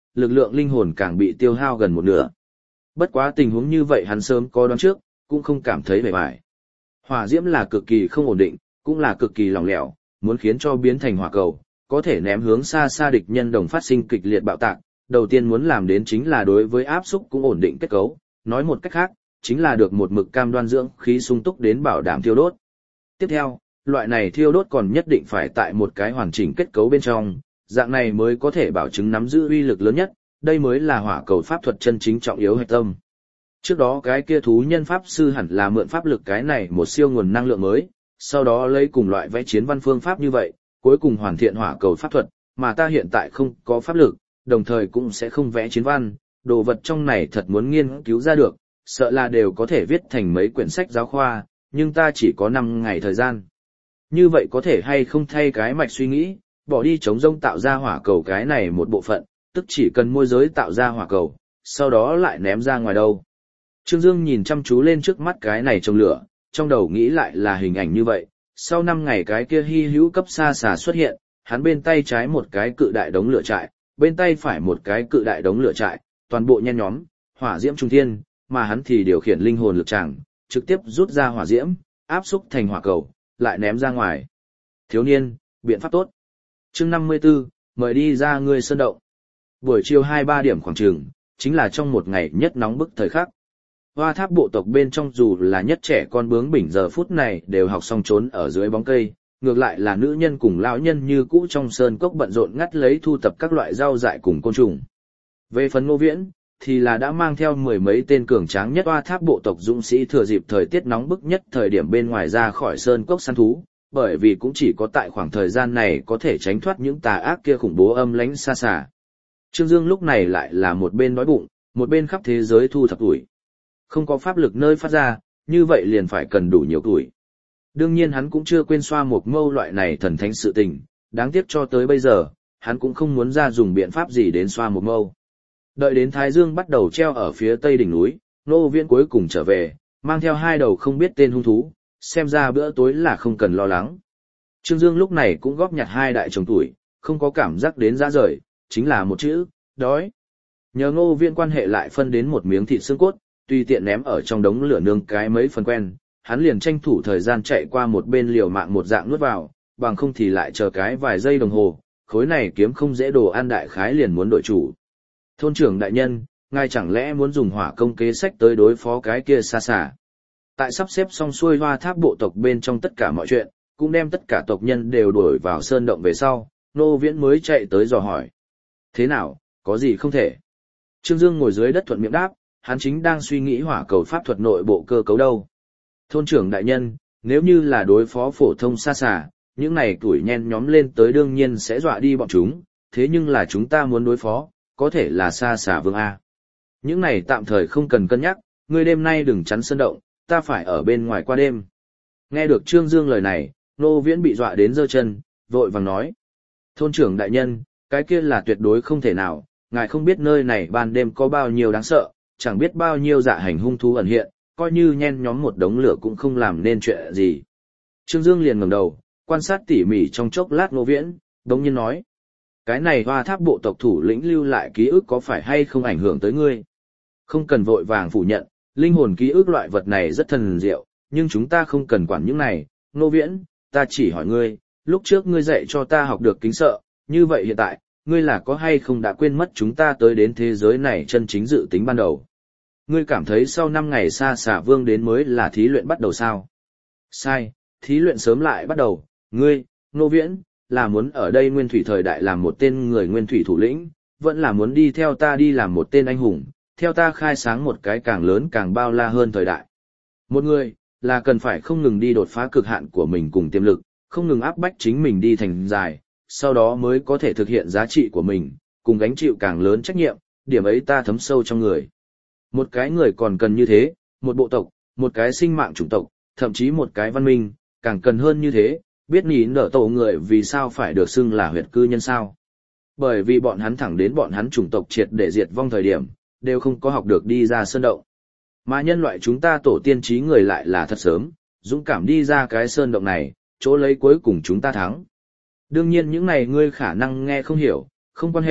lực lượng linh hồn càng bị tiêu hao gần một nửa. Bất quá tình huống như vậy hắn sớm có đoán trước, cũng không cảm thấy bề bại. Hỏa diễm là cực kỳ không ổn định, cũng là cực kỳ lỏng lẻo, muốn khiến cho biến thành hỏa cầu, có thể ném hướng xa xa địch nhân đồng phát sinh kịch liệt bạo tạc. Đầu tiên muốn làm đến chính là đối với áp xúc cũng ổn định kết cấu, nói một cách khác, chính là được một mực cam đoan dưỡng khí sung túc đến bảo đảm thiêu đốt. Tiếp theo, loại này thiêu đốt còn nhất định phải tại một cái hoàn chỉnh kết cấu bên trong, dạng này mới có thể bảo chứng nắm giữ uy lực lớn nhất, đây mới là hỏa cầu pháp thuật chân chính trọng yếu hạch tâm. Trước đó cái kia thú nhân pháp sư hẳn là mượn pháp lực cái này một siêu nguồn năng lượng mới, sau đó lấy cùng loại vẽ chiến văn phương pháp như vậy, cuối cùng hoàn thiện hỏa cầu pháp thuật, mà ta hiện tại không có pháp lực, đồng thời cũng sẽ không vẽ chiến văn, đồ vật trong này thật muốn nghiên cứu ra được, sợ là đều có thể viết thành mấy quyển sách giáo khoa, nhưng ta chỉ có năm ngày thời gian. Như vậy có thể hay không thay cái mạch suy nghĩ, bỏ đi chống rông tạo ra hỏa cầu cái này một bộ phận, tức chỉ cần môi giới tạo ra hỏa cầu, sau đó lại ném ra ngoài đâu. Trương Dương nhìn chăm chú lên trước mắt cái này trong lửa, trong đầu nghĩ lại là hình ảnh như vậy, sau năm ngày cái kia hy hữu cấp xa xà xuất hiện, hắn bên tay trái một cái cự đại đống lửa trại, bên tay phải một cái cự đại đống lửa trại, toàn bộ nhen nhóm, hỏa diễm trung thiên, mà hắn thì điều khiển linh hồn lực tràng, trực tiếp rút ra hỏa diễm, áp xúc thành hỏa cầu, lại ném ra ngoài. Thiếu niên, biện pháp tốt. Chương năm mươi 54, mời đi ra ngươi sơn động. Buổi chiều hai ba điểm khoảng trường, chính là trong một ngày nhất nóng bức thời khắc. Hoa tháp bộ tộc bên trong dù là nhất trẻ con bướng bỉnh giờ phút này đều học xong trốn ở dưới bóng cây, ngược lại là nữ nhân cùng lão nhân như cũ trong sơn cốc bận rộn ngắt lấy thu tập các loại rau dại cùng côn trùng. Về phần Ngô Viễn, thì là đã mang theo mười mấy tên cường tráng nhất hoa tháp bộ tộc dũng sĩ thừa dịp thời tiết nóng bức nhất thời điểm bên ngoài ra khỏi sơn cốc săn thú, bởi vì cũng chỉ có tại khoảng thời gian này có thể tránh thoát những tà ác kia khủng bố âm lãnh xa xả. Trương Dương lúc này lại là một bên đói bụng, một bên khắp thế giới thu thập tuổi. Không có pháp lực nơi phát ra, như vậy liền phải cần đủ nhiều tuổi. Đương nhiên hắn cũng chưa quên xoa một mâu loại này thần thánh sự tình, đáng tiếc cho tới bây giờ, hắn cũng không muốn ra dùng biện pháp gì đến xoa một mâu. Đợi đến Thái Dương bắt đầu treo ở phía tây đỉnh núi, Ngô Viễn cuối cùng trở về, mang theo hai đầu không biết tên hung thú, xem ra bữa tối là không cần lo lắng. Trương Dương lúc này cũng góp nhặt hai đại chồng tuổi, không có cảm giác đến ra rời, chính là một chữ, đói. Nhờ Ngô Viễn quan hệ lại phân đến một miếng thịt xương cốt, tùy tiện ném ở trong đống lửa nương cái mấy phần quen, hắn liền tranh thủ thời gian chạy qua một bên liều mạng một dạng nuốt vào, bằng không thì lại chờ cái vài giây đồng hồ, khối này kiếm không dễ đồ ăn đại khái liền muốn đổi chủ. Thôn trưởng đại nhân, ngài chẳng lẽ muốn dùng hỏa công kế sách tới đối phó cái kia xa xả? Tại sắp xếp xong xuôi hoa tháp bộ tộc bên trong tất cả mọi chuyện, cũng đem tất cả tộc nhân đều đuổi vào sơn động về sau, Ngô Viễn mới chạy tới dò hỏi. Thế nào, có gì không thể? Trương Dương ngồi dưới đất thuận miệng đáp, hắn chính đang suy nghĩ hỏa cầu pháp thuật nội bộ cơ cấu đâu. Thôn trưởng đại nhân, nếu như là đối phó phổ thông xa xả, những này tuổi nhen nhóm lên tới đương nhiên sẽ dọa đi bọn chúng, thế nhưng là chúng ta muốn đối phó, có thể là xa xả vương A. Những này tạm thời không cần cân nhắc, ngươi đêm nay đừng chắn sơn động, ta phải ở bên ngoài qua đêm. Nghe được Trương Dương lời này, Ngô Viễn bị dọa đến giơ chân, vội vàng nói. Thôn trưởng đại nhân, cái kia là tuyệt đối không thể nào, ngài không biết nơi này ban đêm có bao nhiêu đáng sợ, chẳng biết bao nhiêu dạ hành hung thú ẩn hiện, coi như nhen nhóm một đống lửa cũng không làm nên chuyện gì. Trương Dương liền ngẩng đầu, quan sát tỉ mỉ trong chốc lát Ngô Viễn, đống nhiên nói. Cái này hoa tháp bộ tộc thủ lĩnh lưu lại ký ức có phải hay không ảnh hưởng tới ngươi? Không cần vội vàng phủ nhận, linh hồn ký ức loại vật này rất thần diệu, nhưng chúng ta không cần quản những này. Ngô Viễn, ta chỉ hỏi ngươi, lúc trước ngươi dạy cho ta học được kính sợ, như vậy hiện tại, ngươi là có hay không đã quên mất chúng ta tới đến thế giới này chân chính dự tính ban đầu? Ngươi cảm thấy sau năm ngày xa xả vương đến mới là thí luyện bắt đầu sao? Sai, thí luyện sớm lại bắt đầu, ngươi, Ngô Viễn, là muốn ở đây nguyên thủy thời đại làm một tên người nguyên thủy thủ lĩnh, vẫn là muốn đi theo ta đi làm một tên anh hùng, theo ta khai sáng một cái càng lớn càng bao la hơn thời đại. Một người, là cần phải không ngừng đi đột phá cực hạn của mình cùng tiềm lực, không ngừng áp bách chính mình đi thành dài, sau đó mới có thể thực hiện giá trị của mình, cùng gánh chịu càng lớn trách nhiệm, điểm ấy ta thấm sâu trong người. Một cái người còn cần như thế, một bộ tộc, một cái sinh mạng chủng tộc, thậm chí một cái văn minh, càng cần hơn như thế, biết nhỉ nở tổ người vì sao phải được xưng là huyệt cư nhân sao. Bởi vì bọn hắn thẳng đến bọn hắn chủng tộc triệt để diệt vong thời điểm, đều không có học được đi ra sơn động. Mà nhân loại chúng ta tổ tiên trí người lại là thật sớm, dũng cảm đi ra cái sơn động này, chỗ lấy cuối cùng chúng ta thắng. Đương nhiên những này ngươi khả năng nghe không hiểu, không quan hệ,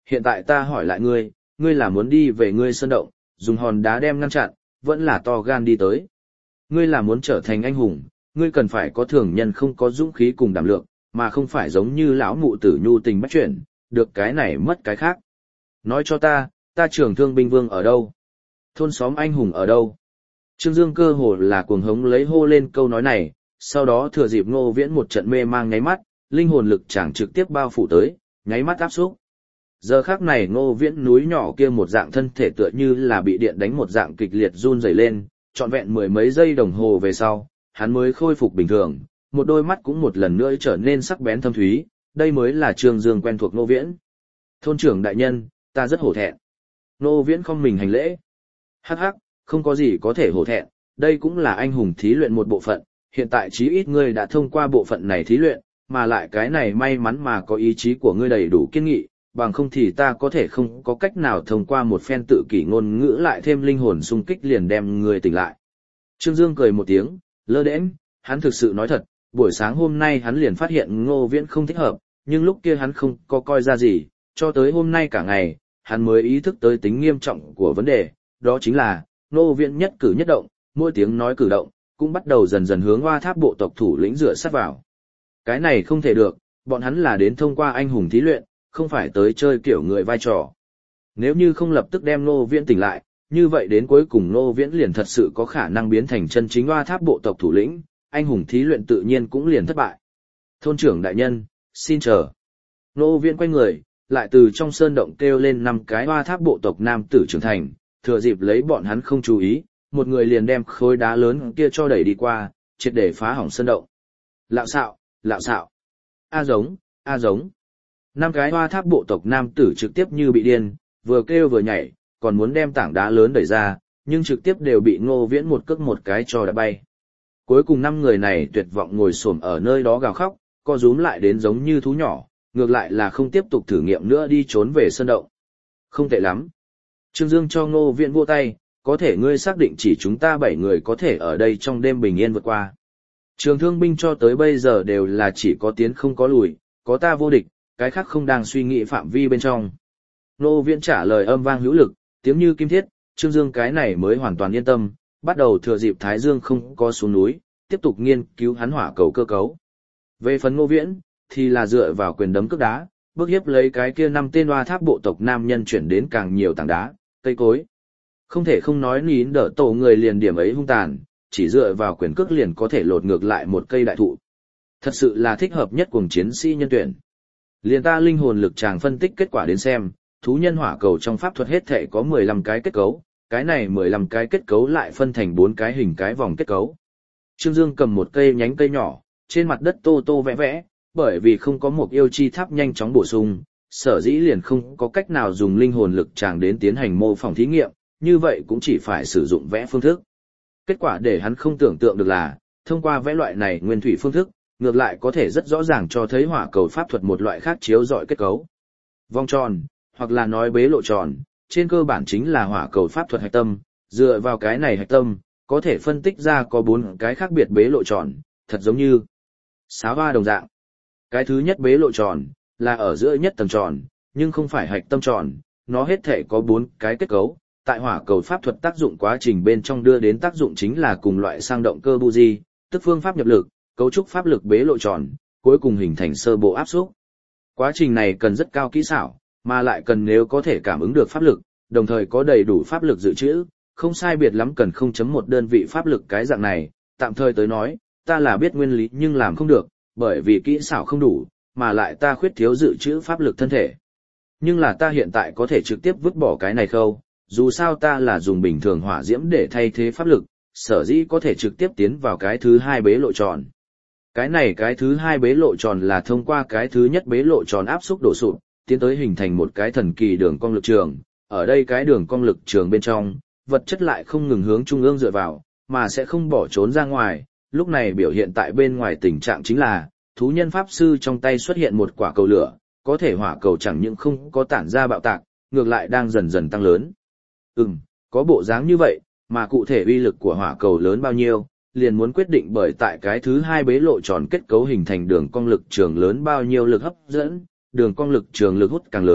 Hiện tại ta hỏi lại ngươi, ngươi là muốn đi về ngươi sơn động, dùng hòn đá đem ngăn chặn, vẫn là to gan đi tới. Ngươi là muốn trở thành anh hùng, ngươi cần phải có thường nhân không có dũng khí cùng đảm lượng, mà không phải giống như lão mụ tử nhu tình bách chuyển, được cái này mất cái khác. Nói cho ta, ta trưởng thương binh vương ở đâu? Thôn xóm anh hùng ở đâu? Trương Dương cơ hồ là cuồng hống lấy hô lên câu nói này, sau đó thừa dịp Ngô Viễn một trận mê mang nháy mắt, linh hồn lực chẳng trực tiếp bao phủ tới, nháy mắt áp xúc. Giờ khắc này Ngô Viễn núi nhỏ kia một dạng thân thể tựa như là bị điện đánh một dạng kịch liệt run rẩy lên, trọn vẹn mười mấy giây đồng hồ về sau, hắn mới khôi phục bình thường, một đôi mắt cũng một lần nữa trở nên sắc bén thâm thúy, đây mới là Trương Dương quen thuộc Ngô Viễn. Thôn trưởng đại nhân, ta rất hổ thẹn. Ngô Viễn không mình hành lễ. Hắc hắc, không có gì có thể hổ thẹn, đây cũng là anh hùng thí luyện một bộ phận, hiện tại chí ít ngươi đã thông qua bộ phận này thí luyện, mà lại cái này may mắn mà có ý chí của ngươi đầy đủ kiên nghị, bằng không thì ta có thể không có cách nào thông qua một phen tự kỷ ngôn ngữ lại thêm linh hồn xung kích liền đem ngươi tỉnh lại. Trương Dương cười một tiếng, lơ đễnh, hắn thực sự nói thật, buổi sáng hôm nay hắn liền phát hiện Ngô Viễn không thích hợp, nhưng lúc kia hắn không có coi ra gì, cho tới hôm nay cả ngày, hắn mới ý thức tới tính nghiêm trọng của vấn đề, đó chính là, Ngô Viễn nhất cử nhất động, mỗi tiếng nói cử động, cũng bắt đầu dần dần hướng Hoa Tháp bộ tộc thủ lĩnh dựa sát vào. Cái này không thể được, bọn hắn là đến thông qua anh hùng thí luyện, không phải tới chơi kiểu người vai trò. Nếu như không lập tức đem Ngô Viễn tỉnh lại, như vậy đến cuối cùng Ngô Viễn liền thật sự có khả năng biến thành chân chính Hoa Tháp bộ tộc thủ lĩnh, anh hùng thí luyện tự nhiên cũng liền thất bại. Thôn trưởng đại nhân, xin chờ. Ngô Viễn quay người, lại từ trong sơn động kêu lên năm cái Hoa Tháp bộ tộc nam tử trưởng thành, thừa dịp lấy bọn hắn không chú ý, một người liền đem khối đá lớn kia cho đẩy đi qua, triệt để phá hỏng sơn động. Lạo xạo, lạo xạo. A giống, a giống. Năm cái Hoa Tháp bộ tộc nam tử trực tiếp như bị điên, vừa kêu vừa nhảy, còn muốn đem tảng đá lớn đẩy ra, nhưng trực tiếp đều bị Ngô Viễn một cước một cái cho đã bay. Cuối cùng năm người này tuyệt vọng ngồi xổm ở nơi đó gào khóc, co rúm lại đến giống như thú nhỏ, ngược lại là không tiếp tục thử nghiệm nữa đi trốn về sơn động. Không tệ lắm. Trương Dương cho Ngô Viễn vỗ tay, có thể ngươi xác định chỉ chúng ta bảy người có thể ở đây trong đêm bình yên vượt qua. Trường thương binh cho tới bây giờ đều là chỉ có tiến không có lùi, có ta vô địch, cái khác không đang suy nghĩ phạm vi bên trong. Ngô Viễn trả lời âm vang hữu lực, tiếng như kim thiết, Trương Dương cái này mới hoàn toàn yên tâm, bắt đầu thừa dịp Thái Dương không có xuống núi, tiếp tục nghiên cứu hắn hỏa cầu cơ cấu. Về phần Ngô Viễn, thì là dựa vào quyền đấm cước đá, bước hiếp lấy cái kia năm tên Hoa Tháp bộ tộc nam nhân chuyển đến càng nhiều tảng đá, cây cối. Không thể không nói nín đỡ tổ người liền điểm ấy hung tàn, chỉ dựa vào quyền cước liền có thể lột ngược lại một cây đại thụ. Thật sự là thích hợp nhất cùng chiến sĩ nhân tuyển. Liền ta linh hồn lực chàng phân tích kết quả đến xem, thú nhân hỏa cầu trong pháp thuật hết thể có mười lăm cái kết cấu, cái này mười lăm cái kết cấu lại phân thành bốn cái hình cái vòng kết cấu. Trương Dương cầm một cây nhánh cây nhỏ, trên mặt đất tô tô vẽ vẽ, bởi vì không có một yêu chi tháp nhanh chóng bổ sung, sở dĩ liền không có cách nào dùng linh hồn lực chàng đến tiến hành mô phỏng thí nghiệm, như vậy cũng chỉ phải sử dụng vẽ phương thức. Kết quả để hắn không tưởng tượng được là, thông qua vẽ loại này nguyên thủy phương thức, ngược lại có thể rất rõ ràng cho thấy hỏa cầu pháp thuật một loại khác chiếu rọi kết cấu. Vòng tròn, hoặc là nói bế lộ tròn, trên cơ bản chính là hỏa cầu pháp thuật hạch tâm, dựa vào cái này hạch tâm, có thể phân tích ra có bốn cái khác biệt bế lộ tròn, thật giống như sáo hoa đồng dạng. Cái thứ nhất bế lộ tròn, là ở giữa nhất tầng tròn, nhưng không phải hạch tâm tròn, nó hết thể có bốn cái kết cấu. Tại hỏa cầu pháp thuật tác dụng quá trình bên trong đưa đến tác dụng chính là cùng loại sang động cơ buji, tức phương pháp nhập lực, cấu trúc pháp lực bế lộ tròn, cuối cùng hình thành sơ bộ áp xúc. Quá trình này cần rất cao kỹ xảo, mà lại cần nếu có thể cảm ứng được pháp lực, đồng thời có đầy đủ pháp lực dự trữ, không sai biệt lắm cần không chấm một đơn vị pháp lực cái dạng này, tạm thời tới nói, ta là biết nguyên lý nhưng làm không được, bởi vì kỹ xảo không đủ, mà lại ta khuyết thiếu dự trữ pháp lực thân thể. Nhưng là ta hiện tại có thể trực tiếp vứt bỏ cái này khâu, dù sao ta là dùng bình thường hỏa diễm để thay thế pháp lực, sở dĩ có thể trực tiếp tiến vào cái thứ hai bế lộ tròn. Cái này cái thứ hai bế lộ tròn là thông qua cái thứ nhất bế lộ tròn áp xúc đổ sụp, tiến tới hình thành một cái thần kỳ đường cong lực trường. Ở đây cái đường cong lực trường bên trong, vật chất lại không ngừng hướng trung ương dựa vào, mà sẽ không bỏ trốn ra ngoài. Lúc này biểu hiện tại bên ngoài tình trạng chính là, thú nhân pháp sư trong tay xuất hiện một quả cầu lửa, có thể hỏa cầu chẳng những không có tản ra bạo tạc, ngược lại đang dần dần tăng lớn. Ừm, có bộ dáng như vậy, mà cụ thể uy lực của hỏa cầu lớn bao nhiêu, liền muốn quyết định bởi tại cái thứ hai bế lộ tròn kết cấu hình thành đường cong lực trường lớn bao nhiêu lực hấp dẫn, đường cong lực trường lực hút càng lớn,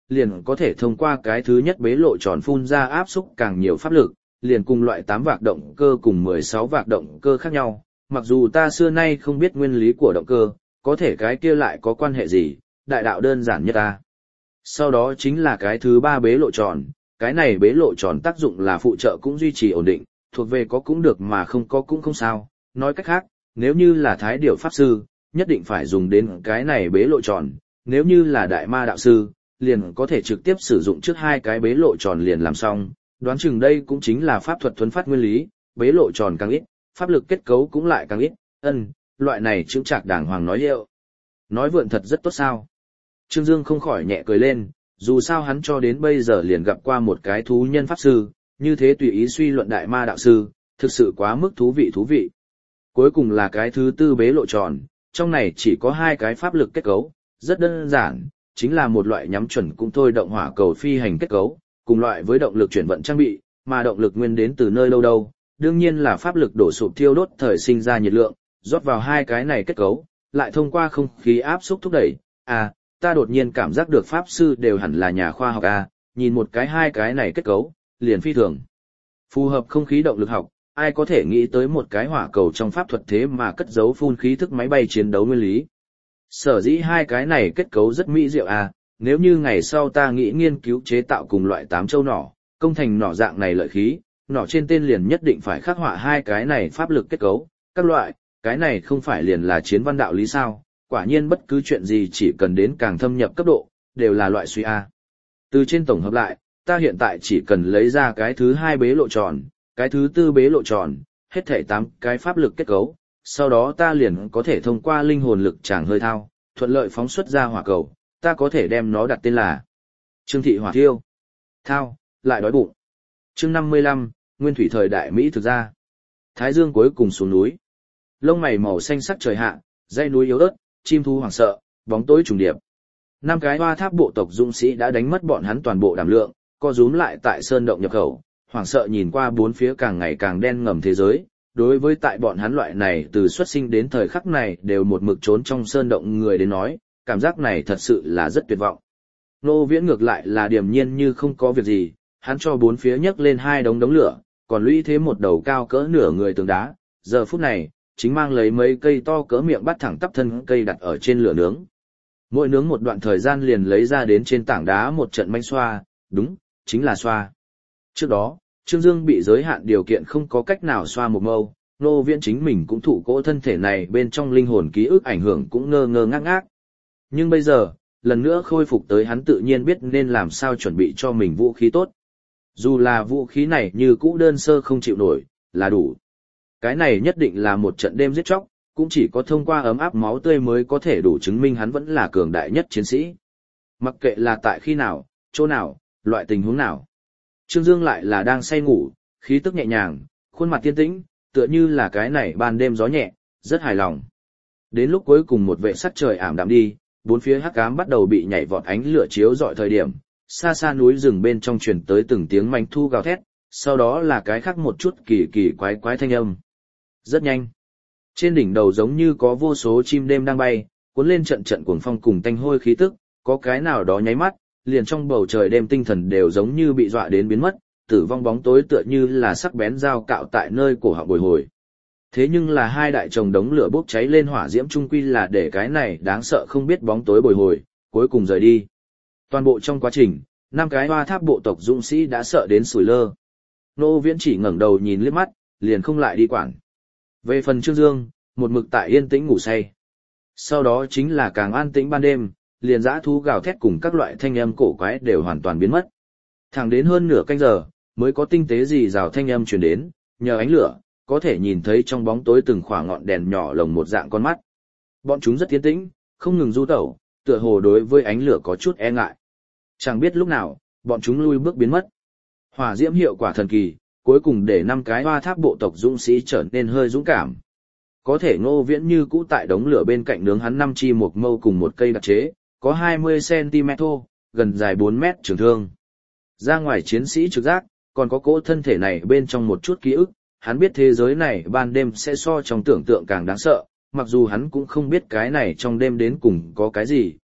liền có thể thông qua cái thứ nhất bế lộ tròn phun ra áp xúc càng nhiều pháp lực, liền cùng loại tám vạc động cơ cùng mười sáu vạc động cơ khác nhau. Mặc dù ta xưa nay không biết nguyên lý của động cơ, có thể cái kia lại có quan hệ gì, đại đạo đơn giản nhất ta. Sau đó chính là cái thứ ba bế lộ tròn, cái này bế lộ tròn tác dụng là phụ trợ cũng duy trì ổn định, thuộc về có cũng được mà không có cũng không sao. Nói cách khác, nếu như là thái điểu pháp sư, nhất định phải dùng đến cái này bế lộ tròn, nếu như là đại ma đạo sư, liền có thể trực tiếp sử dụng trước hai cái bế lộ tròn liền làm xong, đoán chừng đây cũng chính là pháp thuật thuần phát nguyên lý, bế lộ tròn càng ít, pháp lực kết cấu cũng lại càng ít, ân, loại này chững chạc đàng hoàng nói hiệu. Nói vượn thật rất tốt sao. Trương Dương không khỏi nhẹ cười lên, dù sao hắn cho đến bây giờ liền gặp qua một cái thú nhân pháp sư, như thế tùy ý suy luận đại ma đạo sư, thực sự quá mức thú vị thú vị. Cuối cùng là cái thứ tư bế lộ tròn, trong này chỉ có hai cái pháp lực kết cấu, rất đơn giản, chính là một loại nhắm chuẩn cũng thôi động hỏa cầu phi hành kết cấu, cùng loại với động lực chuyển vận trang bị, mà động lực nguyên đến từ nơi lâu đâu, đương nhiên là pháp lực đổ sụp thiêu đốt thời sinh ra nhiệt lượng, rót vào hai cái này kết cấu, lại thông qua không khí áp xúc thúc đẩy. À, ta đột nhiên cảm giác được pháp sư đều hẳn là nhà khoa học à, nhìn một cái hai cái này kết cấu, liền phi thường. Phù hợp không khí động lực học, ai có thể nghĩ tới một cái hỏa cầu trong pháp thuật thế mà cất giấu phun khí thức máy bay chiến đấu nguyên lý. Sở dĩ hai cái này kết cấu rất mỹ diệu à, nếu như ngày sau ta nghĩ nghiên cứu chế tạo cùng loại tám châu nỏ, công thành nỏ dạng này lợi khí, nỏ trên tên liền nhất định phải khắc họa hai cái này pháp lực kết cấu, các loại, cái này không phải liền là chiến văn đạo lý sao, quả nhiên bất cứ chuyện gì chỉ cần đến càng thâm nhập cấp độ, đều là loại suy A. Từ trên tổng hợp lại, ta hiện tại chỉ cần lấy ra cái thứ hai bế lộ tròn, cái thứ tư bế lộ tròn, hết thảy tám cái pháp lực kết cấu, sau đó ta liền có thể thông qua linh hồn lực tràng hơi thao, thuận lợi phóng xuất ra hỏa cầu, ta có thể đem nó đặt tên là Trương Thị Hỏa Thiêu. Thao, lại đói bụng. Chương năm mươi lăm, Nguyên thủy thời đại Mỹ thực ra. Thái Dương cuối cùng xuống núi. Lông mày màu xanh sắc trời hạ, dãy núi yếu ớt, chim thú hoảng sợ, bóng tối trùng điệp. Năm cái hoa tháp bộ tộc dũng sĩ đã đánh mất bọn hắn toàn bộ đảm lượng, co rúm lại tại sơn động nhập khẩu, hoảng sợ nhìn qua bốn phía càng ngày càng đen ngầm thế giới. Đối với tại bọn hắn loại này từ xuất sinh đến thời khắc này đều một mực trốn trong sơn động người đến nói, cảm giác này thật sự là rất tuyệt vọng. Nô Viễn ngược lại là điềm nhiên như không có việc gì, hắn cho bốn phía nhấc lên hai đống đống lửa, còn lũy thế một đầu cao cỡ nửa người tường đá, giờ phút này, chính mang lấy mấy cây to cỡ miệng bắt thẳng tắp thân cây đặt ở trên lửa nướng. Mỗi nướng một đoạn thời gian liền lấy ra đến trên tảng đá một trận manh xoa, đúng, chính là xoa. Trước đó, Trương Dương bị giới hạn điều kiện không có cách nào xoa một mâu, Nô Viễn chính mình cũng thụ cỗ thân thể này bên trong linh hồn ký ức ảnh hưởng cũng ngơ ngơ ngác ngác. Nhưng bây giờ, lần nữa khôi phục tới hắn tự nhiên biết nên làm sao chuẩn bị cho mình vũ khí tốt. Dù là vũ khí này như cũ đơn sơ không chịu nổi, là đủ. Cái này nhất định là một trận đêm giết chóc, cũng chỉ có thông qua ấm áp máu tươi mới có thể đủ chứng minh hắn vẫn là cường đại nhất chiến sĩ. Mặc kệ là tại khi nào, chỗ nào, loại tình huống nào. Trương Dương lại là đang say ngủ, khí tức nhẹ nhàng, khuôn mặt tiên tĩnh, tựa như là cái này ban đêm gió nhẹ, rất hài lòng. Đến lúc cuối cùng một vệ sắc trời ảm đạm đi, bốn phía hắc ám bắt đầu bị nhảy vọt ánh lửa chiếu rọi thời điểm, xa xa núi rừng bên trong truyền tới từng tiếng manh thu gào thét, sau đó là cái khác một chút kỳ kỳ quái quái thanh âm. Rất nhanh. Trên đỉnh đầu giống như có vô số chim đêm đang bay, cuốn lên trận trận cuồng phong cùng tanh hôi khí tức, có cái nào đó nháy mắt, liền trong bầu trời đêm tinh thần đều giống như bị dọa đến biến mất, tử vong bóng tối tựa như là sắc bén dao cạo tại nơi cổ họng bồi hồi. Thế nhưng là hai đại chồng đống lửa bốc cháy lên hỏa diễm trung quy là để cái này đáng sợ không biết bóng tối bồi hồi, cuối cùng rời đi. Toàn bộ trong quá trình, năm cái hoa tháp bộ tộc dũng sĩ đã sợ đến sủi lơ. Nô Viễn chỉ ngẩng đầu nhìn liếc mắt, liền không lại đi quản. Về phần Trương Dương, một mực tại yên tĩnh ngủ say. Sau đó chính là càng an tĩnh ban đêm, liền dã thú gào thét cùng các loại thanh âm cổ quái đều hoàn toàn biến mất. Thẳng đến hơn nửa canh giờ, mới có tinh tế gì rào thanh âm truyền đến, nhờ ánh lửa, có thể nhìn thấy trong bóng tối từng khỏa ngọn đèn nhỏ lồng một dạng con mắt. Bọn chúng rất tiến tĩnh, không ngừng du tẩu, tựa hồ đối với ánh lửa có chút e ngại. Chẳng biết lúc nào, bọn chúng lui bước biến mất. Hỏa diễm hiệu quả thần kỳ, cuối cùng để năm cái hoa tháp bộ tộc dũng sĩ trở nên hơi dũng cảm. Có thể Ngô Viễn như cũ tại đống lửa bên cạnh nướng hắn năm chi một mâu cùng một cây đặc chế, có hai mươi xăng-ti-mét thô, gần dài bốn mét trường thương. Ra ngoài chiến sĩ trực giác, còn có cỗ thân thể này bên trong một chút ký ức, hắn biết thế giới này ban đêm sẽ so trong tưởng tượng càng đáng sợ, mặc dù hắn cũng không biết cái này trong đêm đến cùng có cái gì,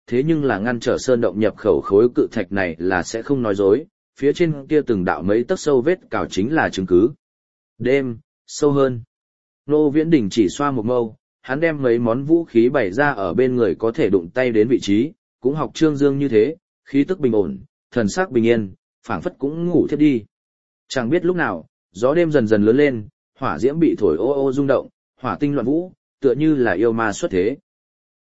thế nhưng là ngăn trở sơn động nhập khẩu khối cự thạch này là sẽ không nói dối, phía trên kia từng đạo mấy tấc sâu vết cào chính là chứng cứ. Đêm, sâu hơn. Nô Viễn Đình chỉ xoa một mâu, hắn đem mấy món vũ khí bày ra ở bên người có thể đụng tay đến vị trí, cũng học Trương Dương như thế, khí tức bình ổn, thần sắc bình yên, phảng phất cũng ngủ thiếp đi. Chẳng biết lúc nào, gió đêm dần dần lớn lên, hỏa diễm bị thổi ô ô rung động, hỏa tinh loạn vũ, tựa như là yêu ma xuất thế.